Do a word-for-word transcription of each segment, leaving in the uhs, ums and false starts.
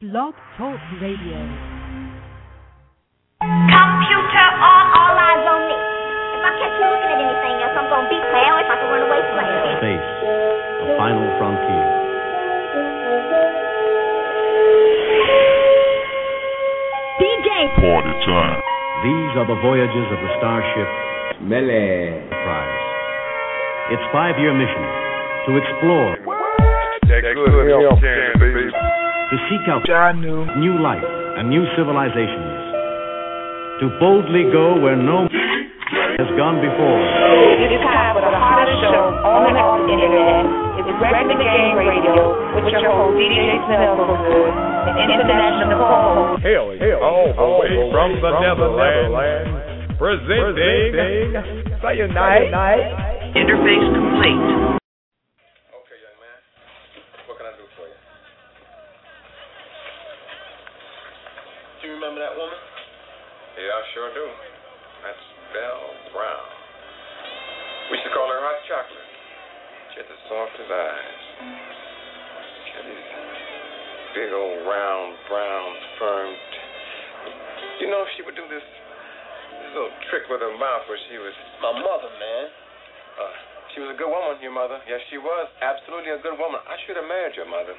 Blog Talk Radio. Computer on, all eyes on me. If I catch you looking at anything else, I'm gonna beat hell if I can run away flat. Space, the final frontier. D J. Party time. These are the voyages of the starship Melee Enterprise. Its five-year mission to explore, That good help can, baby. to seek out I knew. new life and new civilizations, to boldly go where no has gone before. It's time for the hottest show on the internet. It's Regular Game Radio with your host, D J Smells-So-Good, and International co-host. Hail, hail, all the way from the Netherlands, presenting Cyanide. Interface complete. Okay, young man, what can I do for you? Do you remember that woman? Yeah, I sure do. That's Belle Brown. We used to call her hot chocolate. She had the softest eyes. She had these big old round brown sperm. You know, she would do this, this little trick with her mouth where she was my mother, man. Uh, she was a good woman, your mother. Yes, she was. Absolutely a good woman. I should have married your mother.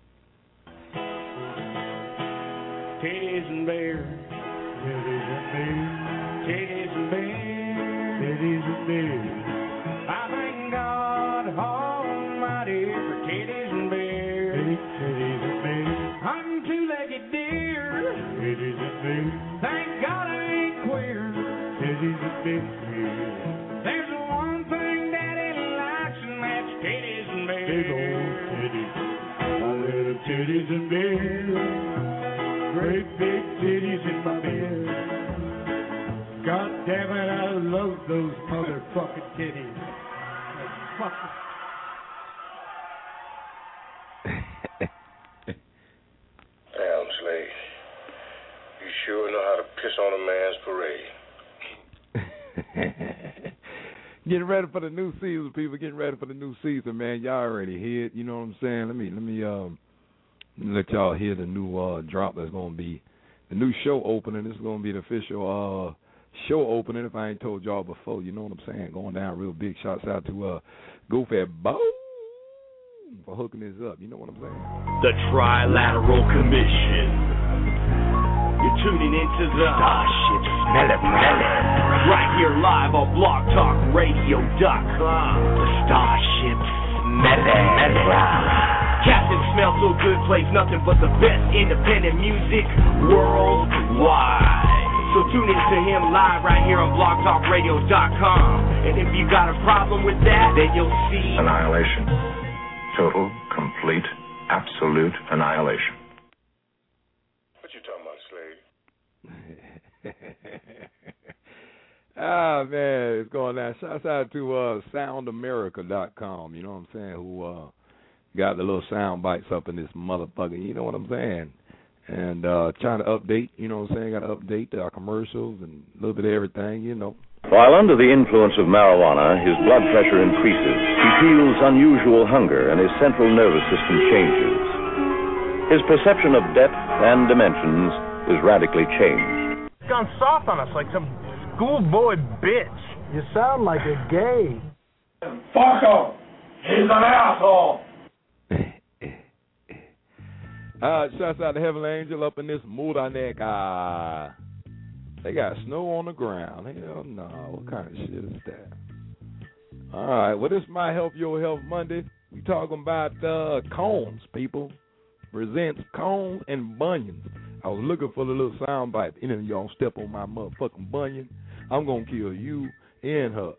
Titties and beer, titties and beer, titties and beer, titties and beer. I thank God Almighty for titties and beer, titties and beer. I'm two-legged deer, titties and beer. Thank God I ain't queer, titties and beer. There's one thing Daddy likes, and that's titties and beer. Big old titties, my little titties and beer. Great big titties in my bed. God damn it, I love those motherfucking titties. Damn, Slade. You sure know how to piss on a man's parade. Getting ready for the new season, people. Getting ready for the new season, man. Y'all already hear it. You know what I'm saying? Let me, let me, um, let y'all hear the new uh, drop that's going to be the new show opening. This is going to be the official uh, show opening. If I ain't told y'all before, you know what I'm saying? Going down real big. Shouts out to uh, Goofy Boom for hooking this up. You know what I'm saying? The Trilateral Commission. You're tuning into the Starship Smelly right here live on blog talk radio dot com. The Starship Smelly. Captain Smells So Good plays nothing but the best independent music worldwide. So tune in to him live right here on blog talk radio dot com. And if you got a problem with that, then you'll see Annihilation. Total, complete, absolute annihilation. What you talking about, Slade? Ah, man, it's going down. Shouts out to uh, sound america dot com, you know what I'm saying, who uh, got the little sound bites up in this motherfucker, you know what I'm saying? And uh, trying to update, you know what I'm saying, got to update our commercials and a little bit of everything, you know. While under the influence of marijuana, his blood pressure increases. He feels unusual hunger and his central nervous system changes. His perception of depth and dimensions is radically changed. It's gone soft on us like some schoolboy bitch. You sound like a gay. Fuck him! He's an asshole! Uh, shouts out to Heavenly Angel up in this Mudanek. Ah, they got snow on the ground. Hell no. What kind of shit is that? All right. Well, this is My Health, Your Health Monday. We talking about uh, combs, people. Presents combs and bunions. I was looking for the little sound bite. Any of y'all step on my motherfucking bunion, I'm going to kill you and her.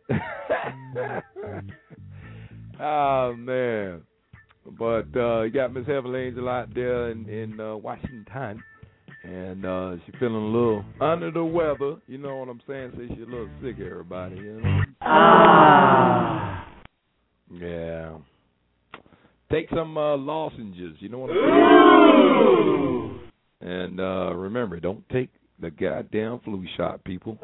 Oh, man. But uh, you got Miss Heavenly Angel out there in, in uh, Washington, and uh, she feeling a little under the weather. You know what I'm saying? Say she's a little sick, everybody. You know? Ah. Yeah. Take some uh, lozenges. You know what I'm saying? And uh, remember, don't take the goddamn flu shot, people.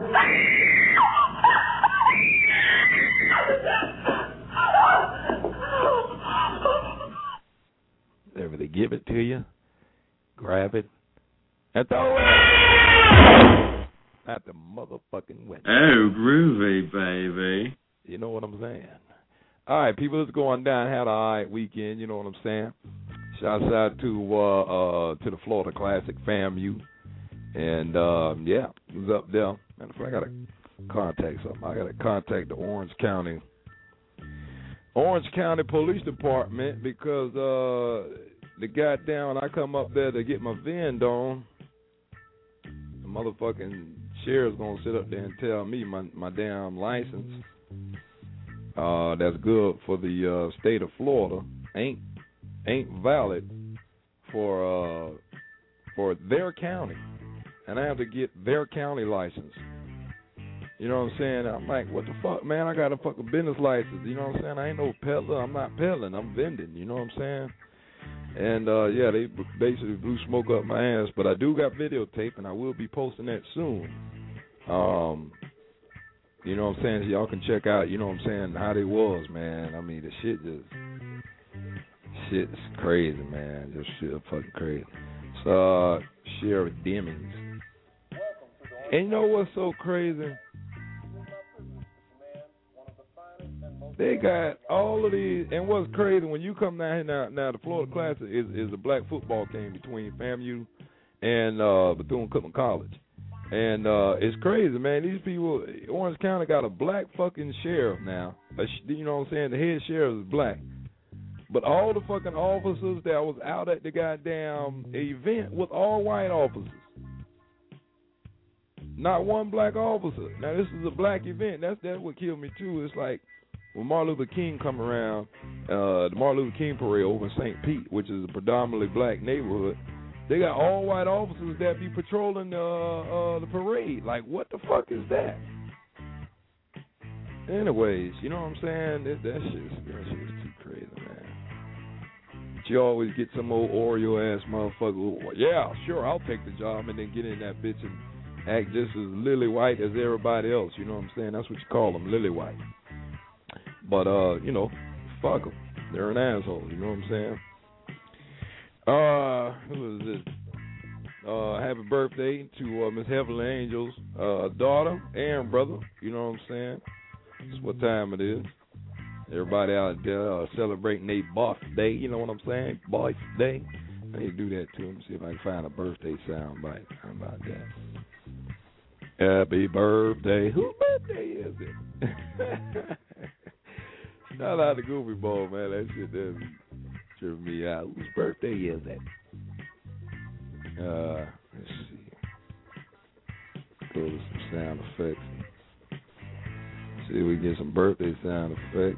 Whatever they give it to you, grab it, and throw it at the motherfucking window. Oh, groovy, baby. You know what I'm saying? All right, people, let's go on down. Had an all right weekend, you know what I'm saying? Shouts out to uh, uh, to the Florida Classic FAMU. And, uh, yeah, it was up there. Matter of fact, I got to contact something. I got to contact the Orange County Orange County Police Department because uh, the goddamn, when I come up there to get my V I N on, the motherfucking sheriff's going to sit up there and tell me my, my damn license uh, that's good for the uh, state of Florida ain't ain't valid for uh, for their county. And I have to get their county license. You know what I'm saying? I'm like, what the fuck, man? I got a fucking business license. You know what I'm saying? I ain't no peddler. I'm not peddling. I'm vending. You know what I'm saying? And, uh, yeah, they basically blew smoke up my ass. But I do got videotape, and I will be posting that soon. Um, you know what I'm saying? So y'all can check out, you know what I'm saying, how they was, man. I mean, the shit just, shit's crazy, man. Just shit fucking crazy. So, uh, Sheriff Demings. And you know what's so crazy? They got all of these, and what's crazy, when you come down here now, now the Florida Classic is, is a black football game between FAMU and uh, Bethune-Cookman College. And uh, it's crazy, man. These people, Orange County got a black fucking sheriff now. A, you know what I'm saying? The head sheriff is black. But all the fucking officers that was out at the goddamn event was all white officers. Not one black officer. Now, this is a black event. That's that's what killed me, too. It's like when Martin Luther King come around, uh, the Martin Luther King parade over in Saint Pete, which is a predominantly black neighborhood, they got all white officers that be patrolling the, uh, the parade. Like, what the fuck is that? Anyways, you know what I'm saying? That, that shit that shit is too crazy, man. But you always get some old Oreo-ass motherfucker. Yeah, sure, I'll take the job, and then get in that bitch and act just as lily white as everybody else. You know what I'm saying? That's what you call them, lily white. But, uh, you know, fuck them. They're an asshole. You know what I'm saying? Uh, who is this? Uh, happy birthday to uh, Miss Heavenly Angel's uh, daughter and brother. You know what I'm saying? That's what time it is. Everybody out there uh, celebrating their birthday. You know what I'm saying? Birthday. I need to do that to them. See if I can find a birthday sound bite. How about that? Happy birthday. Whose birthday is it? Shout out to Goofy Ball, man. That shit does trip me out. Whose birthday is it? Uh, let's see. Go to some sound effects. See if we get some birthday sound effects.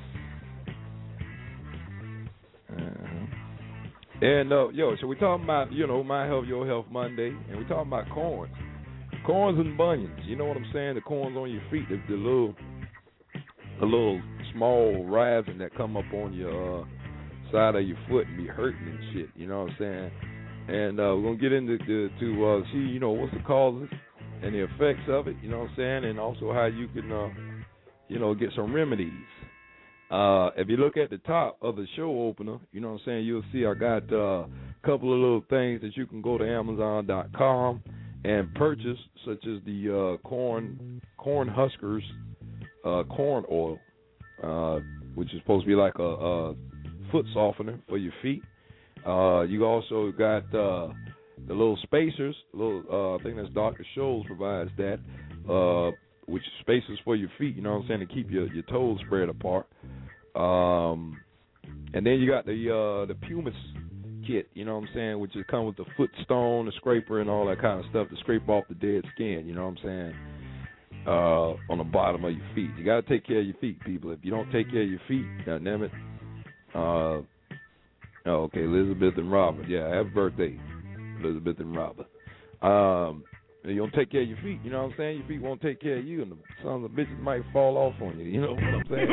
Uh-huh. And, uh, yo, so we're talking about, you know, My Health, Your Health Monday, and we're talking about corns. Corns and bunions. You know what I'm saying? The corns on your feet, the, the little, the little small rising that come up on your uh, side of your foot and be hurting and shit. You know what I'm saying? And uh, we're going to get into to, to uh, see, you know, what's the causes and the effects of it, you know what I'm saying, and also how you can, uh, you know, get some remedies. Uh, if you look at the top of the show opener, you know what I'm saying, you'll see I got uh, a couple of little things that you can go to Amazon dot com and purchase, such as the uh, corn corn huskers uh, corn oil, uh, which is supposed to be like a, a foot softener for your feet. Uh, you also got uh, the little spacers, little uh, I think that's Doctor Scholl's provides that, uh, which is spacers for your feet. You know what I'm saying, to keep your, your toes spread apart. Um, and then you got the uh, the pumice kit. You know what I'm saying, which is come with the foot stone, the scraper, and all that kind of stuff to scrape off the dead skin. You know what I'm saying, uh, on the bottom of your feet. You got to take care of your feet, people. If you don't take care of your feet, God damn it. Uh, Oh, okay, Elizabeth and Robert. Yeah, happy birthday, Elizabeth and Robert. Um, you don't take care of your feet, you know what I'm saying? Your feet won't take care of you, and the sons of bitches might fall off on you, you know what I'm saying?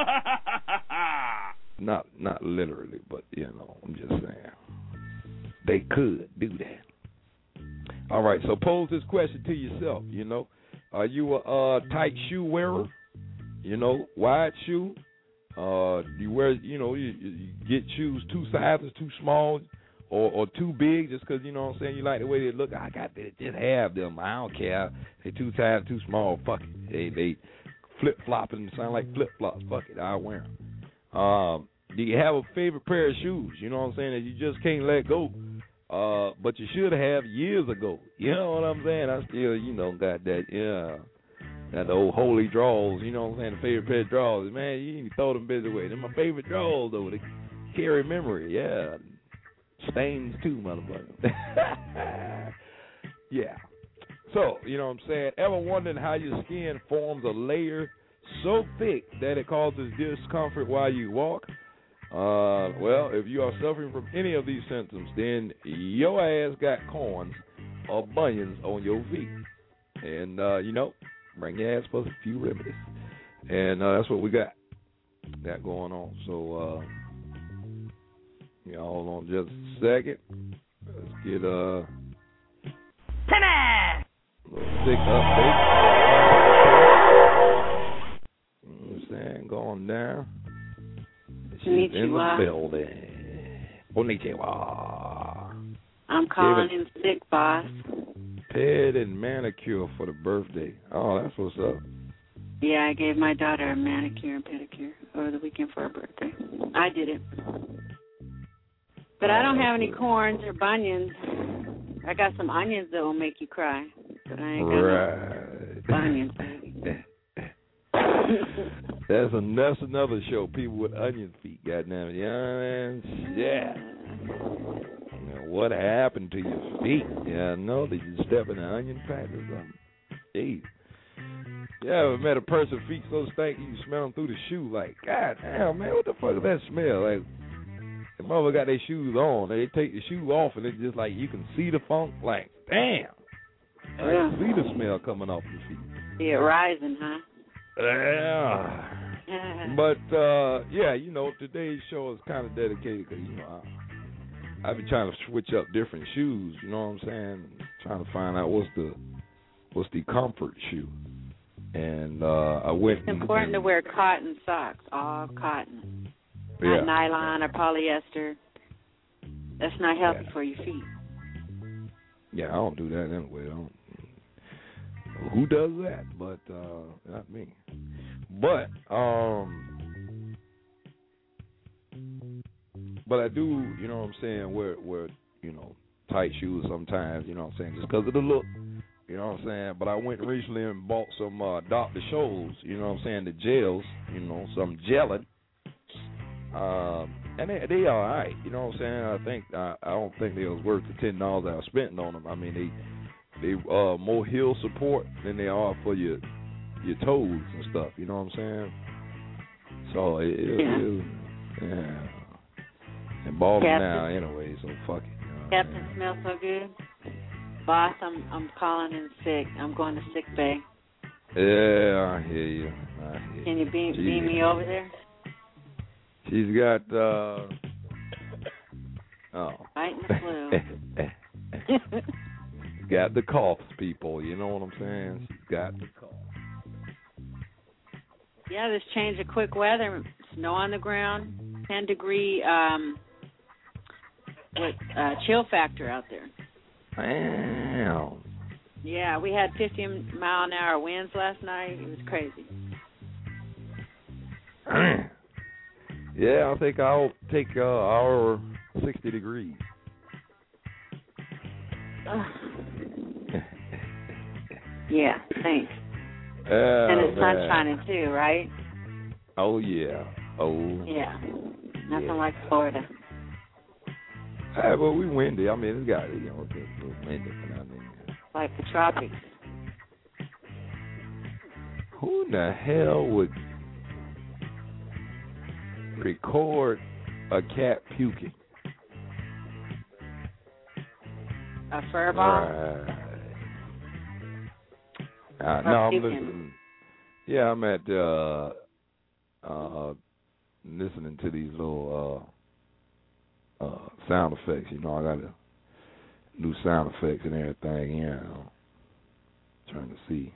not not literally, but, you know, I'm just saying. They could do that. All right, so pose this question to yourself, you know. Are you a uh, tight shoe wearer? You know, wide shoe? Uh, you wear, you know, you, you get shoes two sizes too small, or or too big just because, you know what I'm saying, you like the way they look. I got to just have them. I don't care. They too tight, too small. Fuck it. They they flip flopping and sound like flip flops. Fuck it. I'll wear them. Um, do you have a favorite pair of shoes? You know what I'm saying, that you just can't let go? Uh, but you should have years ago. You know what I'm saying? I still, you know, got that, yeah, that old holy draws. You know what I'm saying? The favorite pair of draws. Man, you need to throw them busy away. They're my favorite draws, though. They carry memory, yeah. Stains, too, motherfucker. Yeah. So, you know what I'm saying? Ever wondering how your skin forms a layer so thick that it causes discomfort while you walk? Uh, well, if you are suffering from any of these symptoms, then your ass got corns or bunions on your feet. And, uh, you know, bring your ass for a few remedies. And uh, that's what we got, got going on. So, uh, y'all hold on just a second. Let's get, uh, Timmy! a little sick update. You know what I'm saying? Going down. She's in the building. Konnichiwa. I'm calling in sick, boss. Ped and manicure for the birthday. Oh, that's what's up. Yeah, I gave my daughter a manicure and pedicure over the weekend for her birthday. I did it. But I don't have any corns or bunions. I got some onions that will make you cry. But I ain't got right. no bunions, baby. That's, a, that's another show. People with onion feet, goddamn it. You know what I mean? Yeah. You know, what happened to your feet? Yeah, I know that you step in an onion patch or something. Jeez. Yeah, I ever met a person feet so stanky you smell them through the shoe like, God damn, man, what the fuck is that smell? Like, the mother got their shoes on. They take the shoe off and it's just like you can see the funk. Like, damn. I can see the smell coming off your feet. See it rising, huh? Yeah. But, uh, yeah, you know, today's show is kind of dedicated because, you know, I, I've been trying to switch up different shoes, you know what I'm saying? Trying to find out what's the what's the comfort shoe. And uh, I went It's important and, to wear cotton socks, all cotton. Yeah. Not nylon or polyester. That's not healthy Yeah. for your feet. Yeah, I don't do that anyway. I don't. Who does that? But uh, not me. But um, but I do. You know what I'm saying? Wear wear you know tight shoes sometimes. You know what I'm saying? Just because of the look. You know what I'm saying? But I went recently and bought some uh, Doctor Scholl's. You know what I'm saying? The gels. You know, some gelling. Um, and they they all right. You know what I'm saying? I think I, I don't think they was worth the ten dollars I spent on them. I mean they. They uh more heel support than they are for your your toes and stuff. You know what I'm saying? So it, it, yeah. it yeah. And ball them now anyway. So fuck it. You know Captain smells so good. Boss, I'm I'm calling in sick. I'm going to sick bay. Yeah, I hear you. I hear Can you beam, Jeez. beam me over there? She's got uh oh. Fighting the flu. Got the coughs, people. You know what I'm saying? She's got the coughs. Yeah, this change of quick weather, snow on the ground, ten degree um, what uh, chill factor out there. Damn. Yeah, we had fifty mile an hour winds last night. It was crazy. Yeah, I think I'll take uh, our sixty degrees. Yeah, thanks. Oh, and the sun's man. shining too, right? Oh yeah. Oh. Yeah. Nothing yeah. like Florida. Hey, well, we windy. I mean, it's got you know, it's a little windy. I mean, Like the tropics. who in the hell would record a cat puking? A fur ball? Right. Uh, no, I'm listening. Yeah, I'm at uh, uh, listening to these little uh, uh, sound effects. You know, I got a new sound effects and everything. You know, trying to see.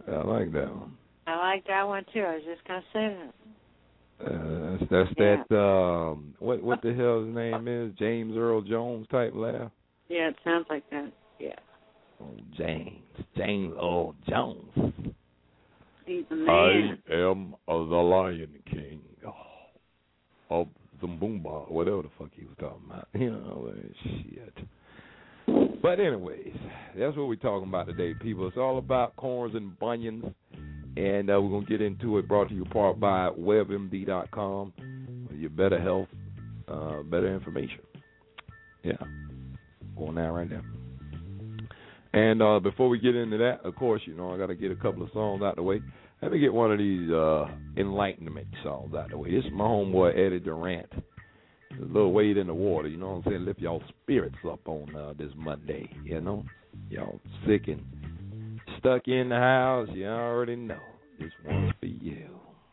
I like that one. I like that one too. I was just gonna say that. Uh, that's that's Yeah. that. Um, what what the hell his name is? James Earl Jones type laugh. Yeah, it sounds like that. Yeah. Oh, James James Earl Jones. He's the man. I am the Lion King of Zumbumba, whatever the fuck he was talking about. You know, shit. But anyways, that's what we're talking about today, people. It's all about corns and bunions, and uh, we're going to get into it, brought to you part by web m d dot com, for your better health, uh, better information. Yeah, going down right now. And uh, before we get into that, of course, you know, I got to get a couple of songs out the way. Let me get one of these uh, enlightenment songs out the way. This is my homeboy Eddie Durant. A little weight in the water, you know what I'm saying? Lift y'all spirits up on uh, this Monday, you know? Y'all sick and stuck in the house, you already know. This one's for you.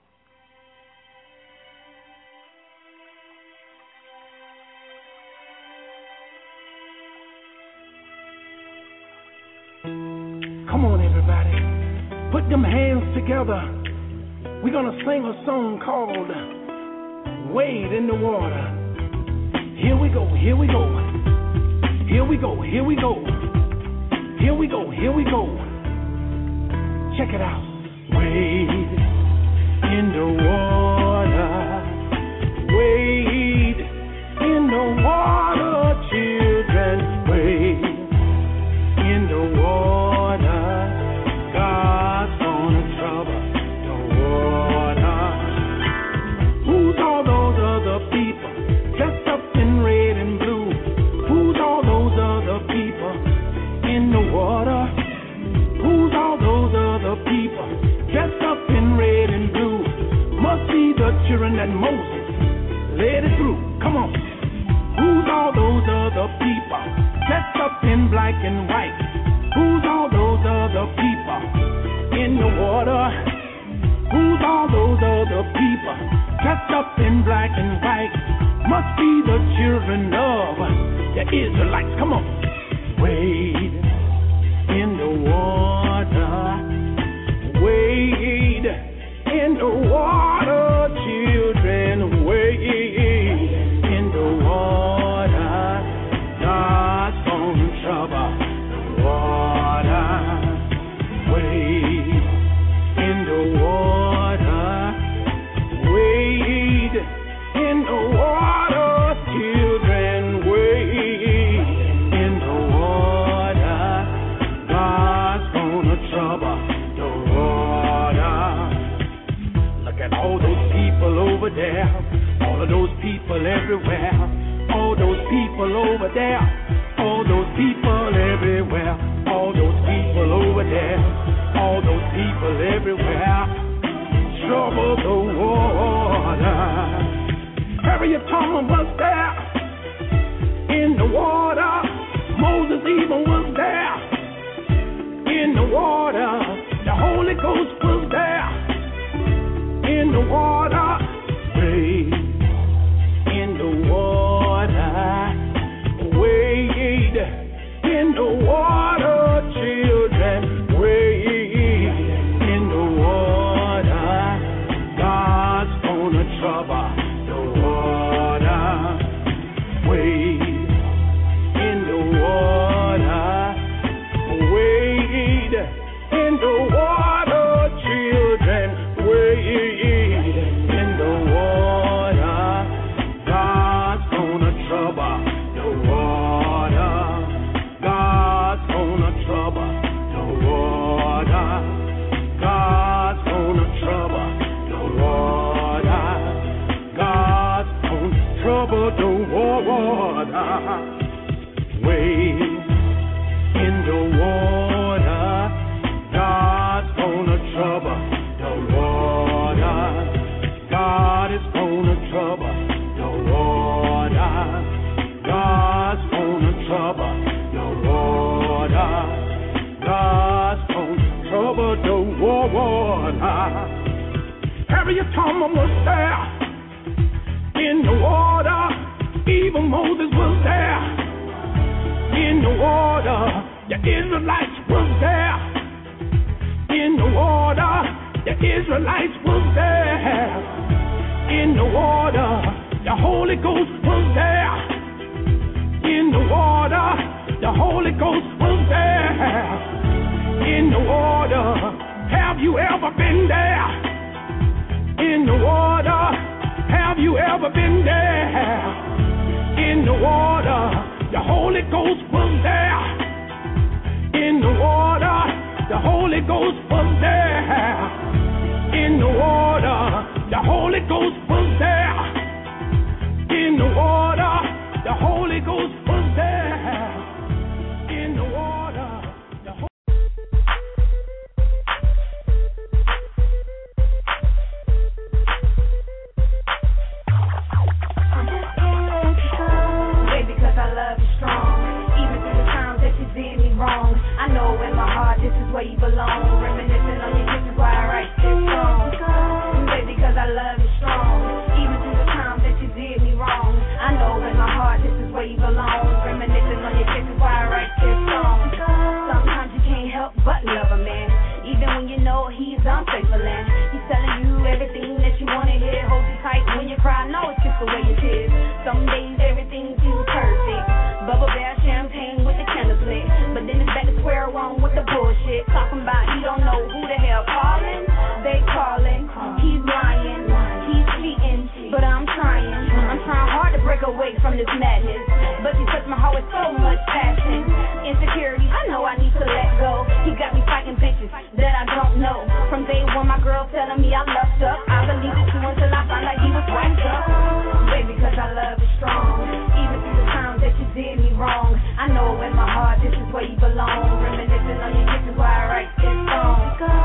Come on, everybody. Put them hands together. We're going to sing a song called Wade in the Water. Here we go, here we go. Here we go, here we go. Here we go, here we go. Check it out. Wade in the water. Wade in the water, children. Wade in the water. God's gonna trouble the water. Who's all those other people dressed up in red and blue? Who's all those other people in the water? Who's all those other people dressed up in red and blue? Must be the children that Moses led it through. Come on. Who's all those other people dressed up in black and white? Who's all those other people in the water? Who's all those other people dressed up in black and white? Must be the children of the Israelites. Come on. Wade in the water. Wade in the water, children. Wade in the water. God's gonna trouble the water. Wade in the water. Wade in the water, children. Wade in the water. God's gonna trouble the water. Look at all those people over there. All of those people everywhere. All those people over there. All those people everywhere. All those people over there. All those people everywhere. Trouble the water. Harriet Tubman was there in the water. Moses even was there in the water. The Holy Ghost was there in the water. Wade in the water. Wade in the water, children. Wade in the water. God's gonna trouble the water. Wade in the water. Wade in the water, children. Wade in the water. God's gonna trouble the water. God's gonna trouble the water. God's gonna trouble the water. God's gonna trouble the water. Wade in the water. God's gonna trouble the water. God is gonna trouble the water. God's gonna trouble the water. God's gonna trouble the water. Harriet Tubman was there in the water. Even Moses was there in the water. The Israelites was there In the water, the Israelites was there. In the water, the Holy Ghost was there. In the water, the Holy Ghost was there. In the water, have you ever been there? In the water, have you ever been there? In the water, the Holy Ghost was there. In the water, the Holy Ghost was there. In the water, the Holy Ghost was there. In the water, the Holy Ghost was there. In the water, the Holy Baby, because I love you strong. Even through the times that you did me wrong, I know in my heart this is where you belong. Reminiscing on your kisses while I write this song. Baby, because I love you strong. Even through the times that you did me wrong, I know in my heart this is where you belong. Reminiscing on your kisses while I write this song. Sometimes you can't help but love a man, even when you know he's unfaithful and he's telling you everything that you want to hear. Hold you tight when you cry, know it's just the way it is. Some days everything feels perfect, bubble bath, champagne with the candles lit, but then it's back to square one with the bullshit. Talking about he don't know who the hell calling, they calling, he's lying, he's cheating, but I'm trying, I'm trying hard to break away from this madness, but you touch my heart with so much passion. Insecurity, I know I need to let go. He got me fighting bitches that I don't know. From day one, my girl telling me I loved up. I believed it too until I found out he was wrapped up. Baby, because I love you strong. Even through the times that you did me wrong, I know in my heart this is where you belong. Reminiscing on your kisses while I write this song.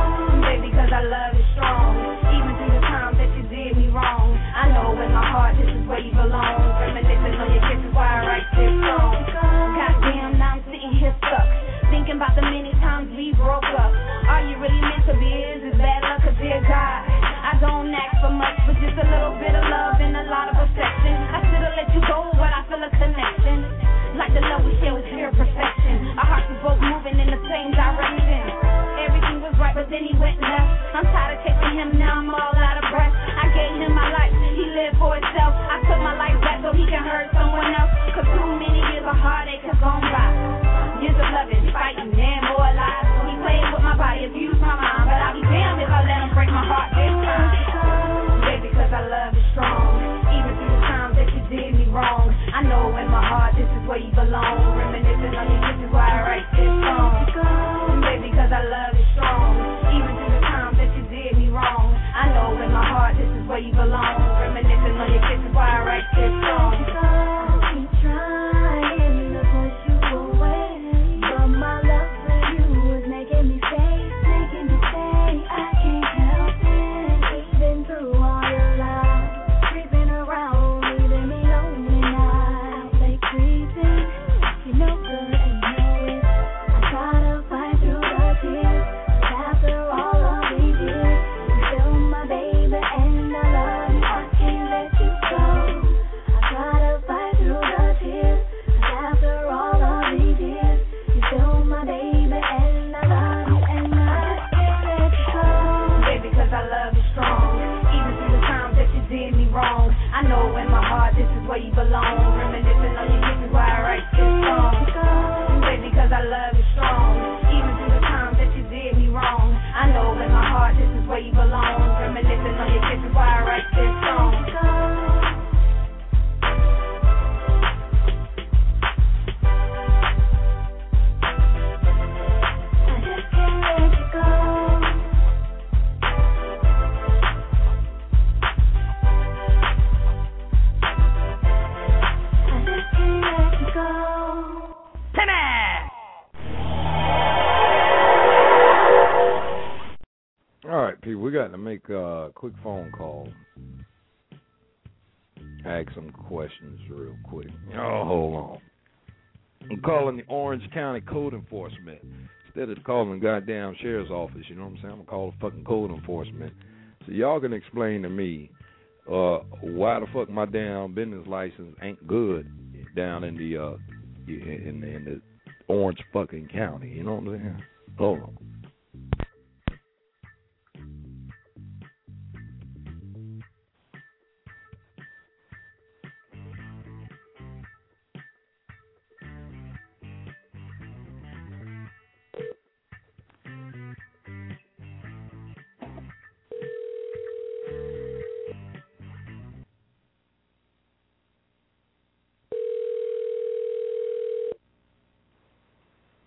Baby, because I love you strong. Even through the times that you did me wrong, I know in my heart this is where you belong. Reminiscing on your kisses while I write this song. Goddamn, now I'm sitting here stuck, thinking about the many times we broke up. Are you really meant to be? Is it bad luck or dear God? I don't ask for much, but just a little bit of love and a lot of affection. I should've let you go, but I feel a connection, like the love we share was pure perfection. Our hearts were both moving in the same direction. Everything was right, but then he went left. I'm tired of chasing him, now I'm all out of breath. I gave him my life, he lived for himself. I took my life back so he can hurt someone else. Cause too many years of heartache has gone by. Years of loving, fighting, and more lies. He played with my body, abused my mind, but I'll be damned if I let him break my heart this time. Baby, cause I love you strong. Even through the times that you did me wrong, I know in my heart this is where you belong. Reminiscing on your kisses while I write this song. Baby, cause I love you strong. Even through the times that you did me wrong, I know in my heart this is where you belong. Reminiscing on your kisses while I write this song. Keep trying to push you away, but my love for you is making me stay, making me stay. I can't help it, even through all your lies, creeping around, leaving me lonely now. I play creeping, you know good and know it. I try to fight through the tears, but after all of these years, you're still my baby and I love you. I can't let you go. I try to fight through the tears, but after all of these years, you're still my baby and I love you and I can't let you go. Baby, cause I love you strong. Even through the times that you did me wrong, I know in my heart this is where you belong. Reminiscing on your kisses while I write this song. Baby, cause I love you strong. Even through the times that you did me wrong, I know in my heart this is where you belong. Reminiscing on your kisses while I write this song. I just can't let you go. I just can't let you go. All right, people, we got to make a quick phone call. Ask some questions real quick. Oh, hold on. I'm calling the Orange County Code Enforcement. Instead of calling the goddamn sheriff's office, you know what I'm saying? I'm going to call the fucking Code Enforcement. So y'all can explain to me uh, why the fuck my damn business license ain't good down in the uh, in, in the Orange fucking County. You know what I'm saying? Hold on.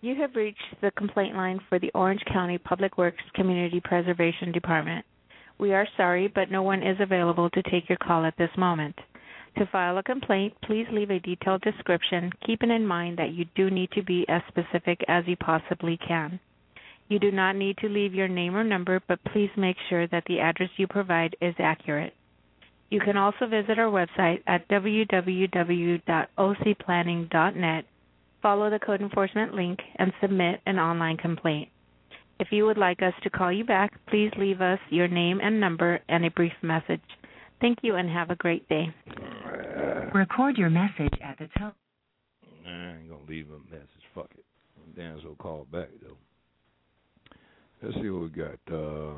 You have reached the complaint line for the Orange County Public Works Community Preservation Department. We are sorry, but no one is available to take your call at this moment. To file a complaint, please leave a detailed description, keeping in mind that you do need to be as specific as you possibly can. You do not need to leave your name or number, but please make sure that the address you provide is accurate. You can also visit our website at w w w dot o c planning dot net, follow the code enforcement link, and submit an online complaint. If you would like us to call you back, please leave us your name and number and a brief message. Thank you and have a great day. Record your message at the tone. Nah, I ain't gonna leave a message. Fuck it. Damn, so call back though. Let's see what we got. Uh,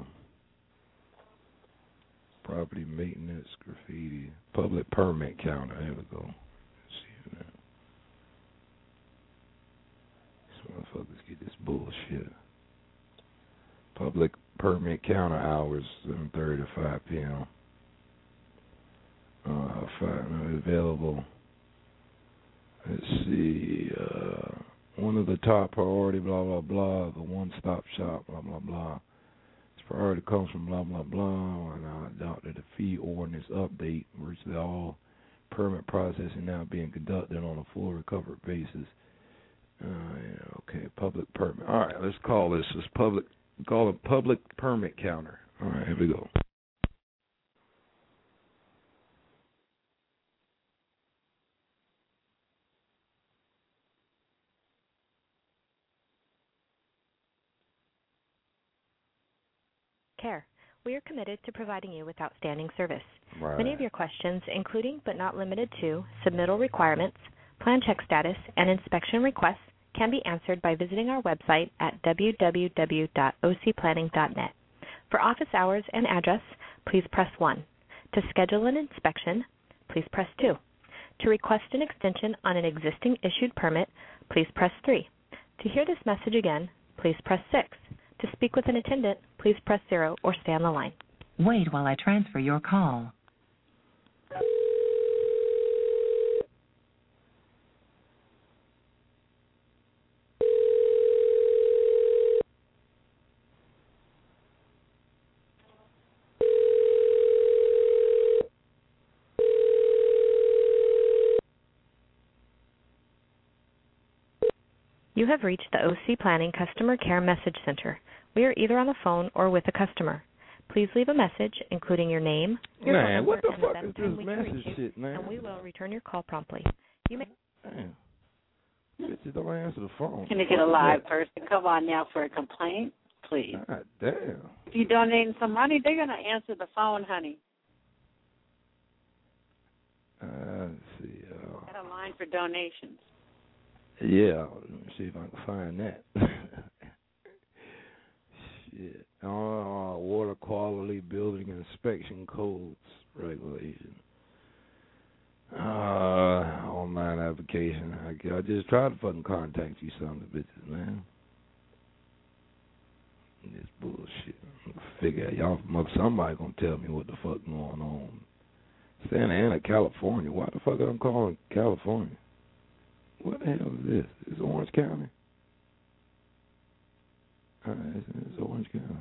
property maintenance, graffiti, public permit counter. There we go. Let's see that. These motherfuckers get this bullshit. Public permit counter hours, seven thirty to five p.m. Uh, five, available. Let's see. Uh, one of the top priority, blah, blah, blah, the one-stop shop, blah, blah, blah. This priority comes from blah, blah, blah, and I adopted a fee ordinance update. Virtually all permit processing now being conducted on a full recovered basis. Uh, yeah, okay, public permit. All right, let's call this. This public, call it public permit counter. All right, here we go. Care. We are committed to providing you with outstanding service. Right. Many of your questions, including but not limited to submittal requirements, plan check status, and inspection requests, can be answered by visiting our website at w w w dot o c planning dot net. For office hours and address, please press one. To schedule an inspection, please press two. To request an extension on an existing issued permit, please press three. To hear this message again, please press six. To speak with an attendant, please press zero or stay on the line. Wait while I transfer your call. You have reached the O C Planning Customer Care Message Center. We are either on the phone or with a customer. Please leave a message, including your name, your phone Man, number, what the and fuck the is best time this we can message reach you, shit, man? and we will return your call promptly. You may. Damn. Bitches don't answer the phone. Can you get a live person? Come on now for a complaint, please. God damn. If you donate some money, they're going to answer the phone, honey. Uh, let's see. Uh, Got a line for donations. Yeah, let me see if I can find that. Shit. Uh, water quality building inspection codes regulation. Uh, online application. I, I just tried to fucking contact you, son of bitches, man. This bullshit. Figure y'all, somebody gonna tell me what the fuck going on. Santa Ana, California. Why the fuck I'm calling California? What the hell is this? Is this Orange County? Uh, it's, it's Orange County.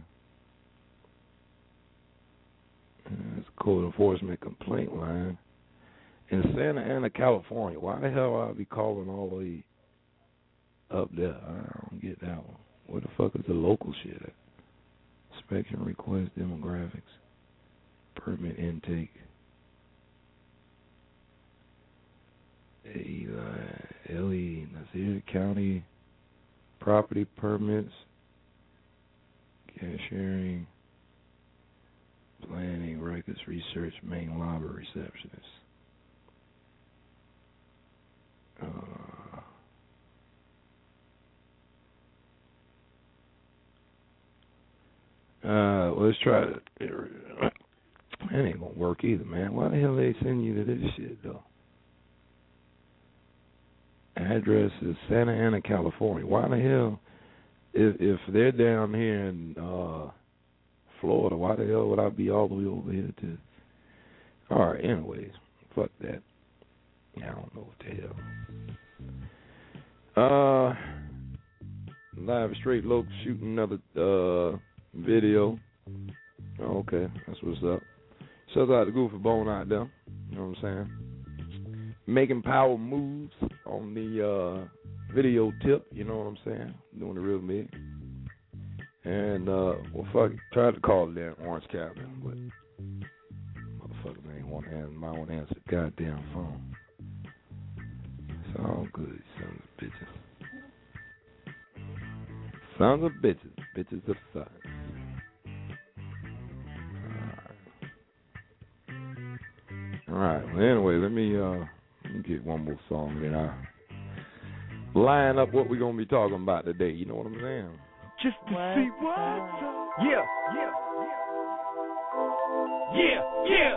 Uh, it's a code enforcement complaint line. In Santa Ana, California. Why the hell would I be calling all the way up there? I don't get that one. Where the fuck is the local shit at? Inspection request, demographics, permit intake. L E, Nazir County, property permits, cashiering, planning, records, research, main lobby, receptionist. Uh, uh, let's try it. That ain't gonna work either, man. Why the hell they send you to this shit, though? Address is Santa Ana, California. Why the hell, if if they're down here in uh, Florida, why the hell would I be all the way over here to? All right, anyways, fuck that. I don't know what the hell. Uh, Live Straight Loc shooting another uh, video. Oh, okay, that's what's up. Shout out to Goofy Bone out there. You know what I'm saying? Making power moves on the uh, video tip. You know what I'm saying? Doing it real big. And, uh, well, fuck it. Tried to call it there in Orange County, but motherfuckers ain't want to answer. Might want to answer the goddamn phone. It's all good, sons of bitches. Sons of bitches. Bitches of sons. All right. Well, anyway, let me, uh, let me get one more song, then I line up what we're going to be talking about today. You know what I'm saying? Just to what? see what's up. Yeah, yeah, yeah, yeah.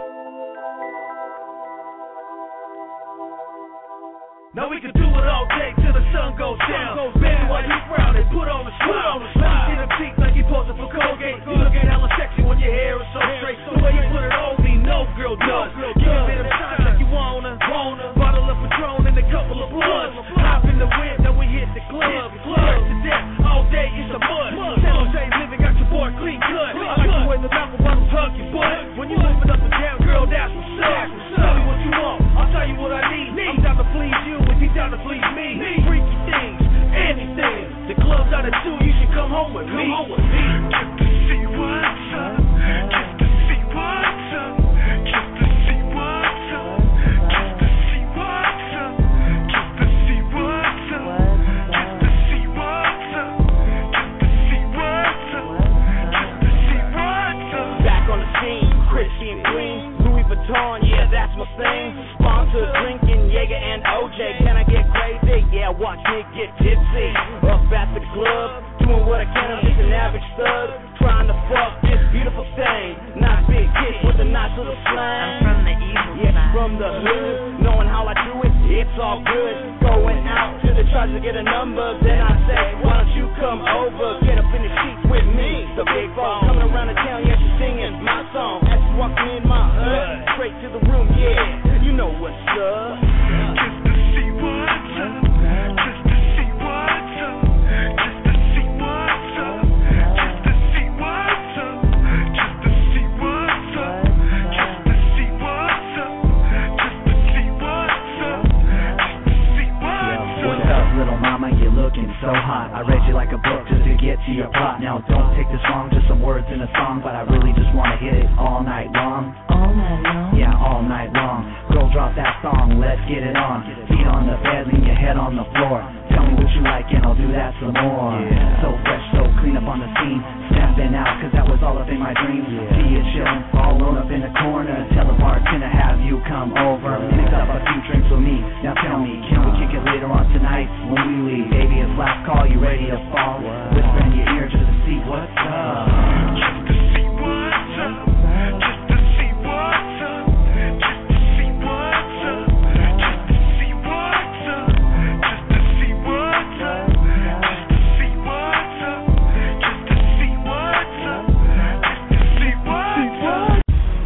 Now we can do it all day till the sun goes down. Baby, while you frown and put on a smile. Let me see them cheeks like you posing for Colgate. You looking hella sexy when your hair is so straight. The way you put it on me, no girl does. Give me them shots like you wanna. Wanna bottle of Patron and a couple of bloods. Hop in the wind, then we hit the club. Club to death all day, it's a mud. San Jose living, got your boy clean cut. I like the way the mouth bottles hug your butt. When you moving up and down, girl, that's what's up. Tell me what you want, I'll tell you what I need. I'm down to please you if you down to please me. Freaky things, anything. The club's out at two, you should come home with me. Come home with me. Just to see what's up. Just to see what's up. Just to see what's up. Just to see what's up. Just to see what's up. Just to see what's up. Just to see what's up. Just to see what's up. Back on the scene, Christian Green, Louis Vuitton, yeah, that's my thing. Sponsor drinking Jaeger and O J. Can I get crazy? Yeah, watch me get tipsy. Up at the club, doing what I can. I'm just an average stud, trying to fuck this beautiful thing. Not big kick with a nice little slang. I'm from the evil yeah, side. From the hood, knowing how I do it, it's all good. Going out to the charge to get a number, then I say, why don't you come over? Get up in the sheets with me. The big ball coming around the town, yeah, she's singing my song. As she walks in my hood, straight to the room, yeah, you know what's up. Just to see what's up. Just to see what's up. Just to see what's up. Just to see what's up. Just to see what's up. Just to see what's up. Just to see what's up. Just to see what's up. What's up, little mama? You're looking so hot. I read you like a book just to get to your plot. Now don't take this wrong, just some words in a song, but I really just wanna hit it all night long. All night long? Yeah, all night long. Girl, drop that song, let's get it on. Feet on the bed, lean your head on the floor. Tell me what you like and I'll do that some more. Yeah. So fresh, so clean up on the scene. Stepping out, cause that was all up in my dreams. Yeah. See you chillin', all alone up in the corner. Tell the bartender have you come over. Mix up a few drinks with me. Now tell me, can we kick it later on tonight when we leave? Baby, it's last call, you ready to fall? Whisper in your ear just to see what's up. Just to see what's up. Just to see what's up. Just to see what's up. Just to see what's up. Just to see what's up. Just to see what's up. Just to see what's up. Just to see what's up.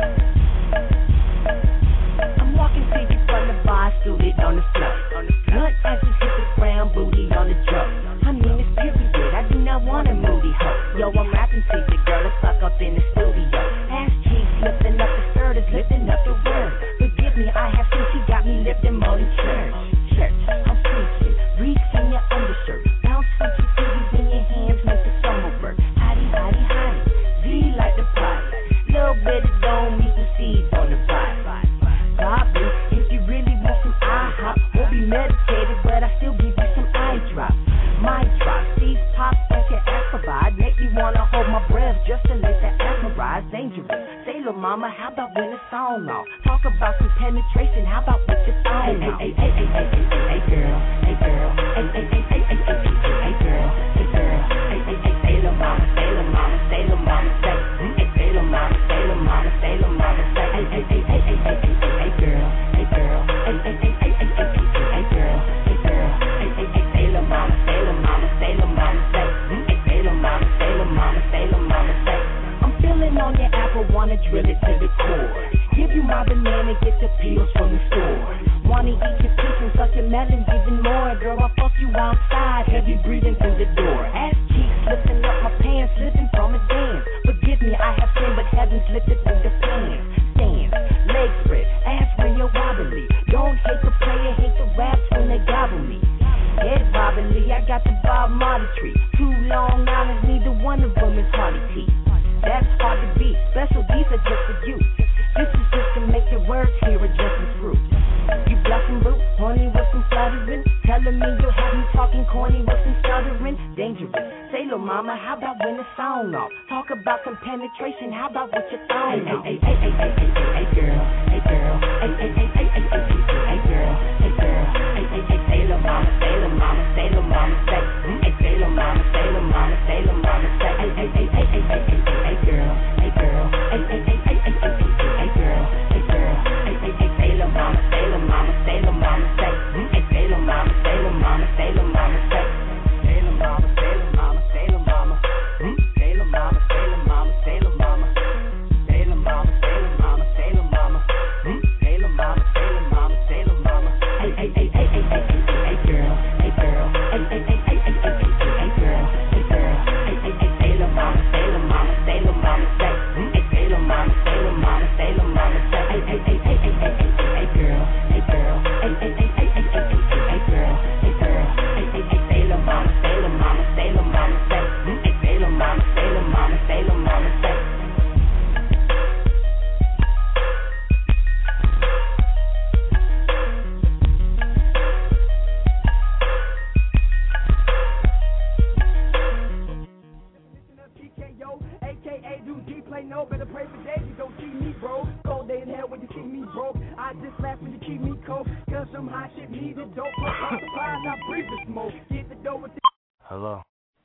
I'm walking to you from the bar, suited on the floor. Blunt as you hit the ground, booty on the drum. I mean it's period, I do not want a moody hoe. Yo, I'm rapping to you, girl, let's fuck up in the studio. Ass cheeks lifting up the skirt is lifting up the word. Forgive me, I have seen she got me lifting more than church. Church, I'm preaching, reach in your undershirt. Bounce with your titties in your hands, make the summer work. Hottie, hottie, hottie, Z like the party. Little bit of dome, meet the seeds on the body. Probably, if you really want some IHOP, we'll be medicated, but I still give you some eye drops. My drops, these pops that can ask provide, make me wanna hold my breath just to let that asthma rise. Dangerous. Say, little mama, how about when the song off? Talk about some penetration, how about with your thong off? Hey, hey, hey, hey, hey, hey, hey, girl, hey, girl, hey, hey, hey, hey, hey, hey, hey, girl, hey, girl, hey, hey, hey, say, little mama, say, little mama, say, little mama, say, hey, say, little mama, say, little mama, say, little mama, say, hey, hey, hey, hey, hey, hey, hey, hey, girl, hey, girl, hey, hey, hey, hey, hey, hey, hey, girl, hey, girl, hey, hey, hey, say, little mama, say, little mama, say, little mama, say, hey, say, little mama, say, little mama, say, little mama, say. I'm feeling on your apple, wanna drill it to the core. Give you my banana, get the peels from the store. Wanna eat your peach and suck your melon even more. Girl, I'll fuck you outside, heavy breathing through the door. Ass cheeks lifting up my pants, slipping from a dance. Forgive me, I have sinned, but heaven's lifted through the pants. Stands, legs spread, ass real wobbly. Don't hate the player, hate the raps when they gobble me. Head wobbly, I got the Bob Marley tree. Two long islands, neither one of them is Harley T. That's hard to beat, special these are just for you. This is just to make your words hear adjustments through. You bluffing, boo, honey with some fluttering. Telling me you'll have me talking corny with some stuttering. Dangerous, say little mama, how about when the song off? Talk about some penetration, how about what your thong off? Hey, hey, hey, hey, hey, hey, hey, girl, hey, girl, hey, hey, hey, hey, hey, hey, hey, girl, hey, girl, hey, hey, hey, say little mama, say little mama, say little mama, say, hey, say little mama, say little mama, say little mama, say, hey, hey, hey, hey, hey, hey, hey, hey, girl, hey, girl, hey, hey, hey, hey, hey, hey, hey, girl, hey, girl, hey, hey, hey, say little mama, say little mama, say little mama, say, hey, say little mama, say little mama, say little mama, say, say little mama, say little mama, say little mama, say little mama, say little mama, say little mama, say little mama, say little mama, say little mama, say little mama, say little mama, say little mama, hey, hey, hey, hey, hey, hey, hey, girl, hey, girl, hey, hey, hey, hey, hey, hey, hey, girl, hey, girl, hey, hey, hey, say little mama, say little mama, say little mama, say, hey, say little mama, say little mama, say little mama, say, hey, hey, hey, hey, hey, hey, hey, girl, hey, girl, hey, hey, hey, hey, hey, hey, hey, girl, hey, girl, hey, hey, hey, say little mama, say little mama, say little mama, say, hey, say little mama, say little mama, say little mama, say. P K O, A K A do G play no better pray for days. You don't see me, bro. Cold day in hell when you see me broke. I just laugh when you keep me cold. Cause some hot shit needed dope. Pop surprise, I breathe the smoke. Get the dough with the. Hello.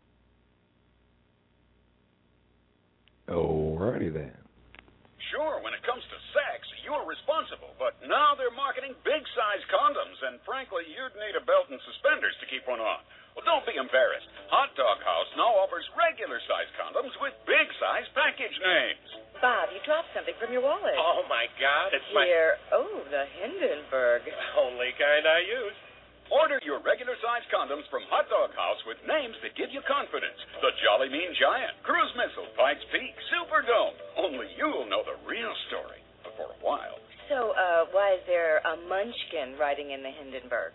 Alrighty then. Sure, when it comes to sex, you're responsible, but now they're marketing big-size condoms, and frankly, you'd need a belt and suspenders to keep one on. Well, don't be embarrassed. Hot Dog House now offers regular-size condoms with big-size package names. Bob, you dropped something from your wallet. Oh, my God, it's my... Here. Oh, the Hindenburg. Only kind I use. Order your regular-size condoms from Hot Dog House with names that give you confidence. The Jolly Mean Giant, Cruise Missile, Pikes Peak, Superdome. Only you'll know the real story for a while. So, uh, why is there a munchkin riding in the Hindenburg?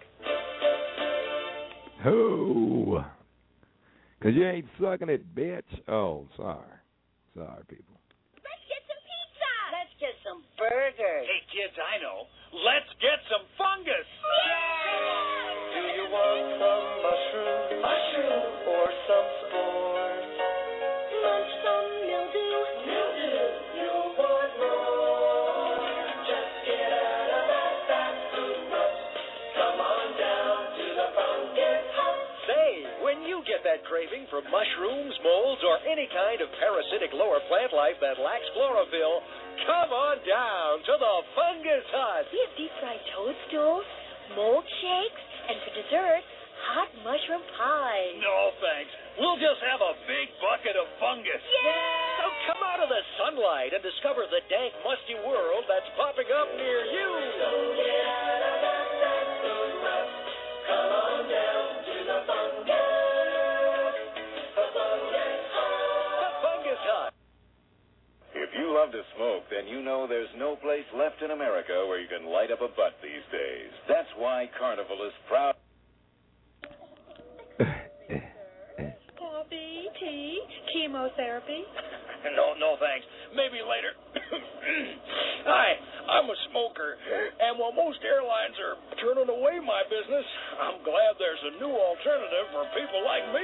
Oh, because you ain't sucking it, bitch. Oh, sorry. Sorry, people. Let's get some pizza. Let's get some burgers. Hey, kids, I know. Let's get some fungus. Yeah. Do you want some mushrooms? Mushroom. Or some spores? Munch some mildew. Mildew. You want more. Just get out of that fast food rut. Come on down to the fungus hut. Say, when you get that craving for mushrooms, molds, or any kind of parasitic lower plant life that lacks chlorophyll, come on down to the Fungus Hut. We have deep-fried toadstools, mold shakes, and for dessert, hot mushroom pie. No, thanks. We'll just have a big bucket of fungus. Yeah! So come out of the sunlight and discover the dank, musty world that's popping up near you. So get out of that fast food rut. Come on down to the fungus. The Fungus Hut. The Fungus Hut. If you love to smoke, then you know there's no place left in America where you can light up a butt these days. That's why Carnival is proud. Coffee, tea, chemotherapy. No, no thanks. Maybe later. Hi, I'm a smoker, and while most airlines are turning away my business, I'm glad there's a new alternative for people like me.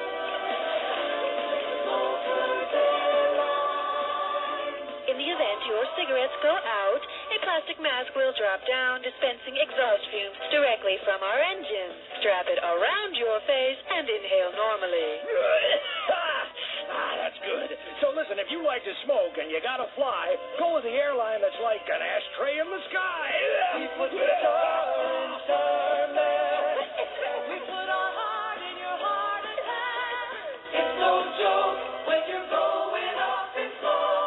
In the event your cigarettes go out, a plastic mask will drop down, dispensing exhaust fumes directly from our engines. Strap it around your face and inhale normally. Ah, that's good. So listen, if you like to smoke and you gotta fly, go with the airline that's like an ashtray in the sky. We put the star in Starman. We put our heart in your heart and hand. It's no joke when you're going off in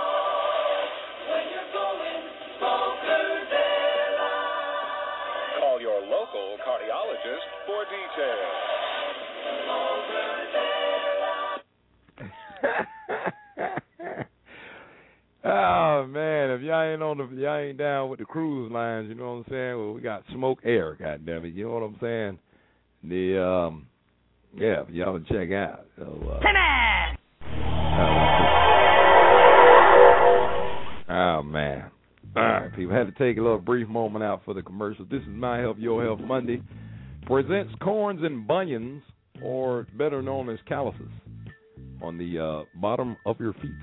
smoke. When you're going smokers airline. Call Oh man, if y'all ain't on the, y'all ain't down with the cruise lines, you know what I'm saying? Well, we got Smoke Air, goddamn it, you know what I'm saying? The um, yeah, y'all can check out. So, uh, oh man, all right, people had to take a little brief moment out for the commercial. This is My Health, Your Health Monday. Presents corns and bunions, or better known as calluses, on the uh, bottom of your feet.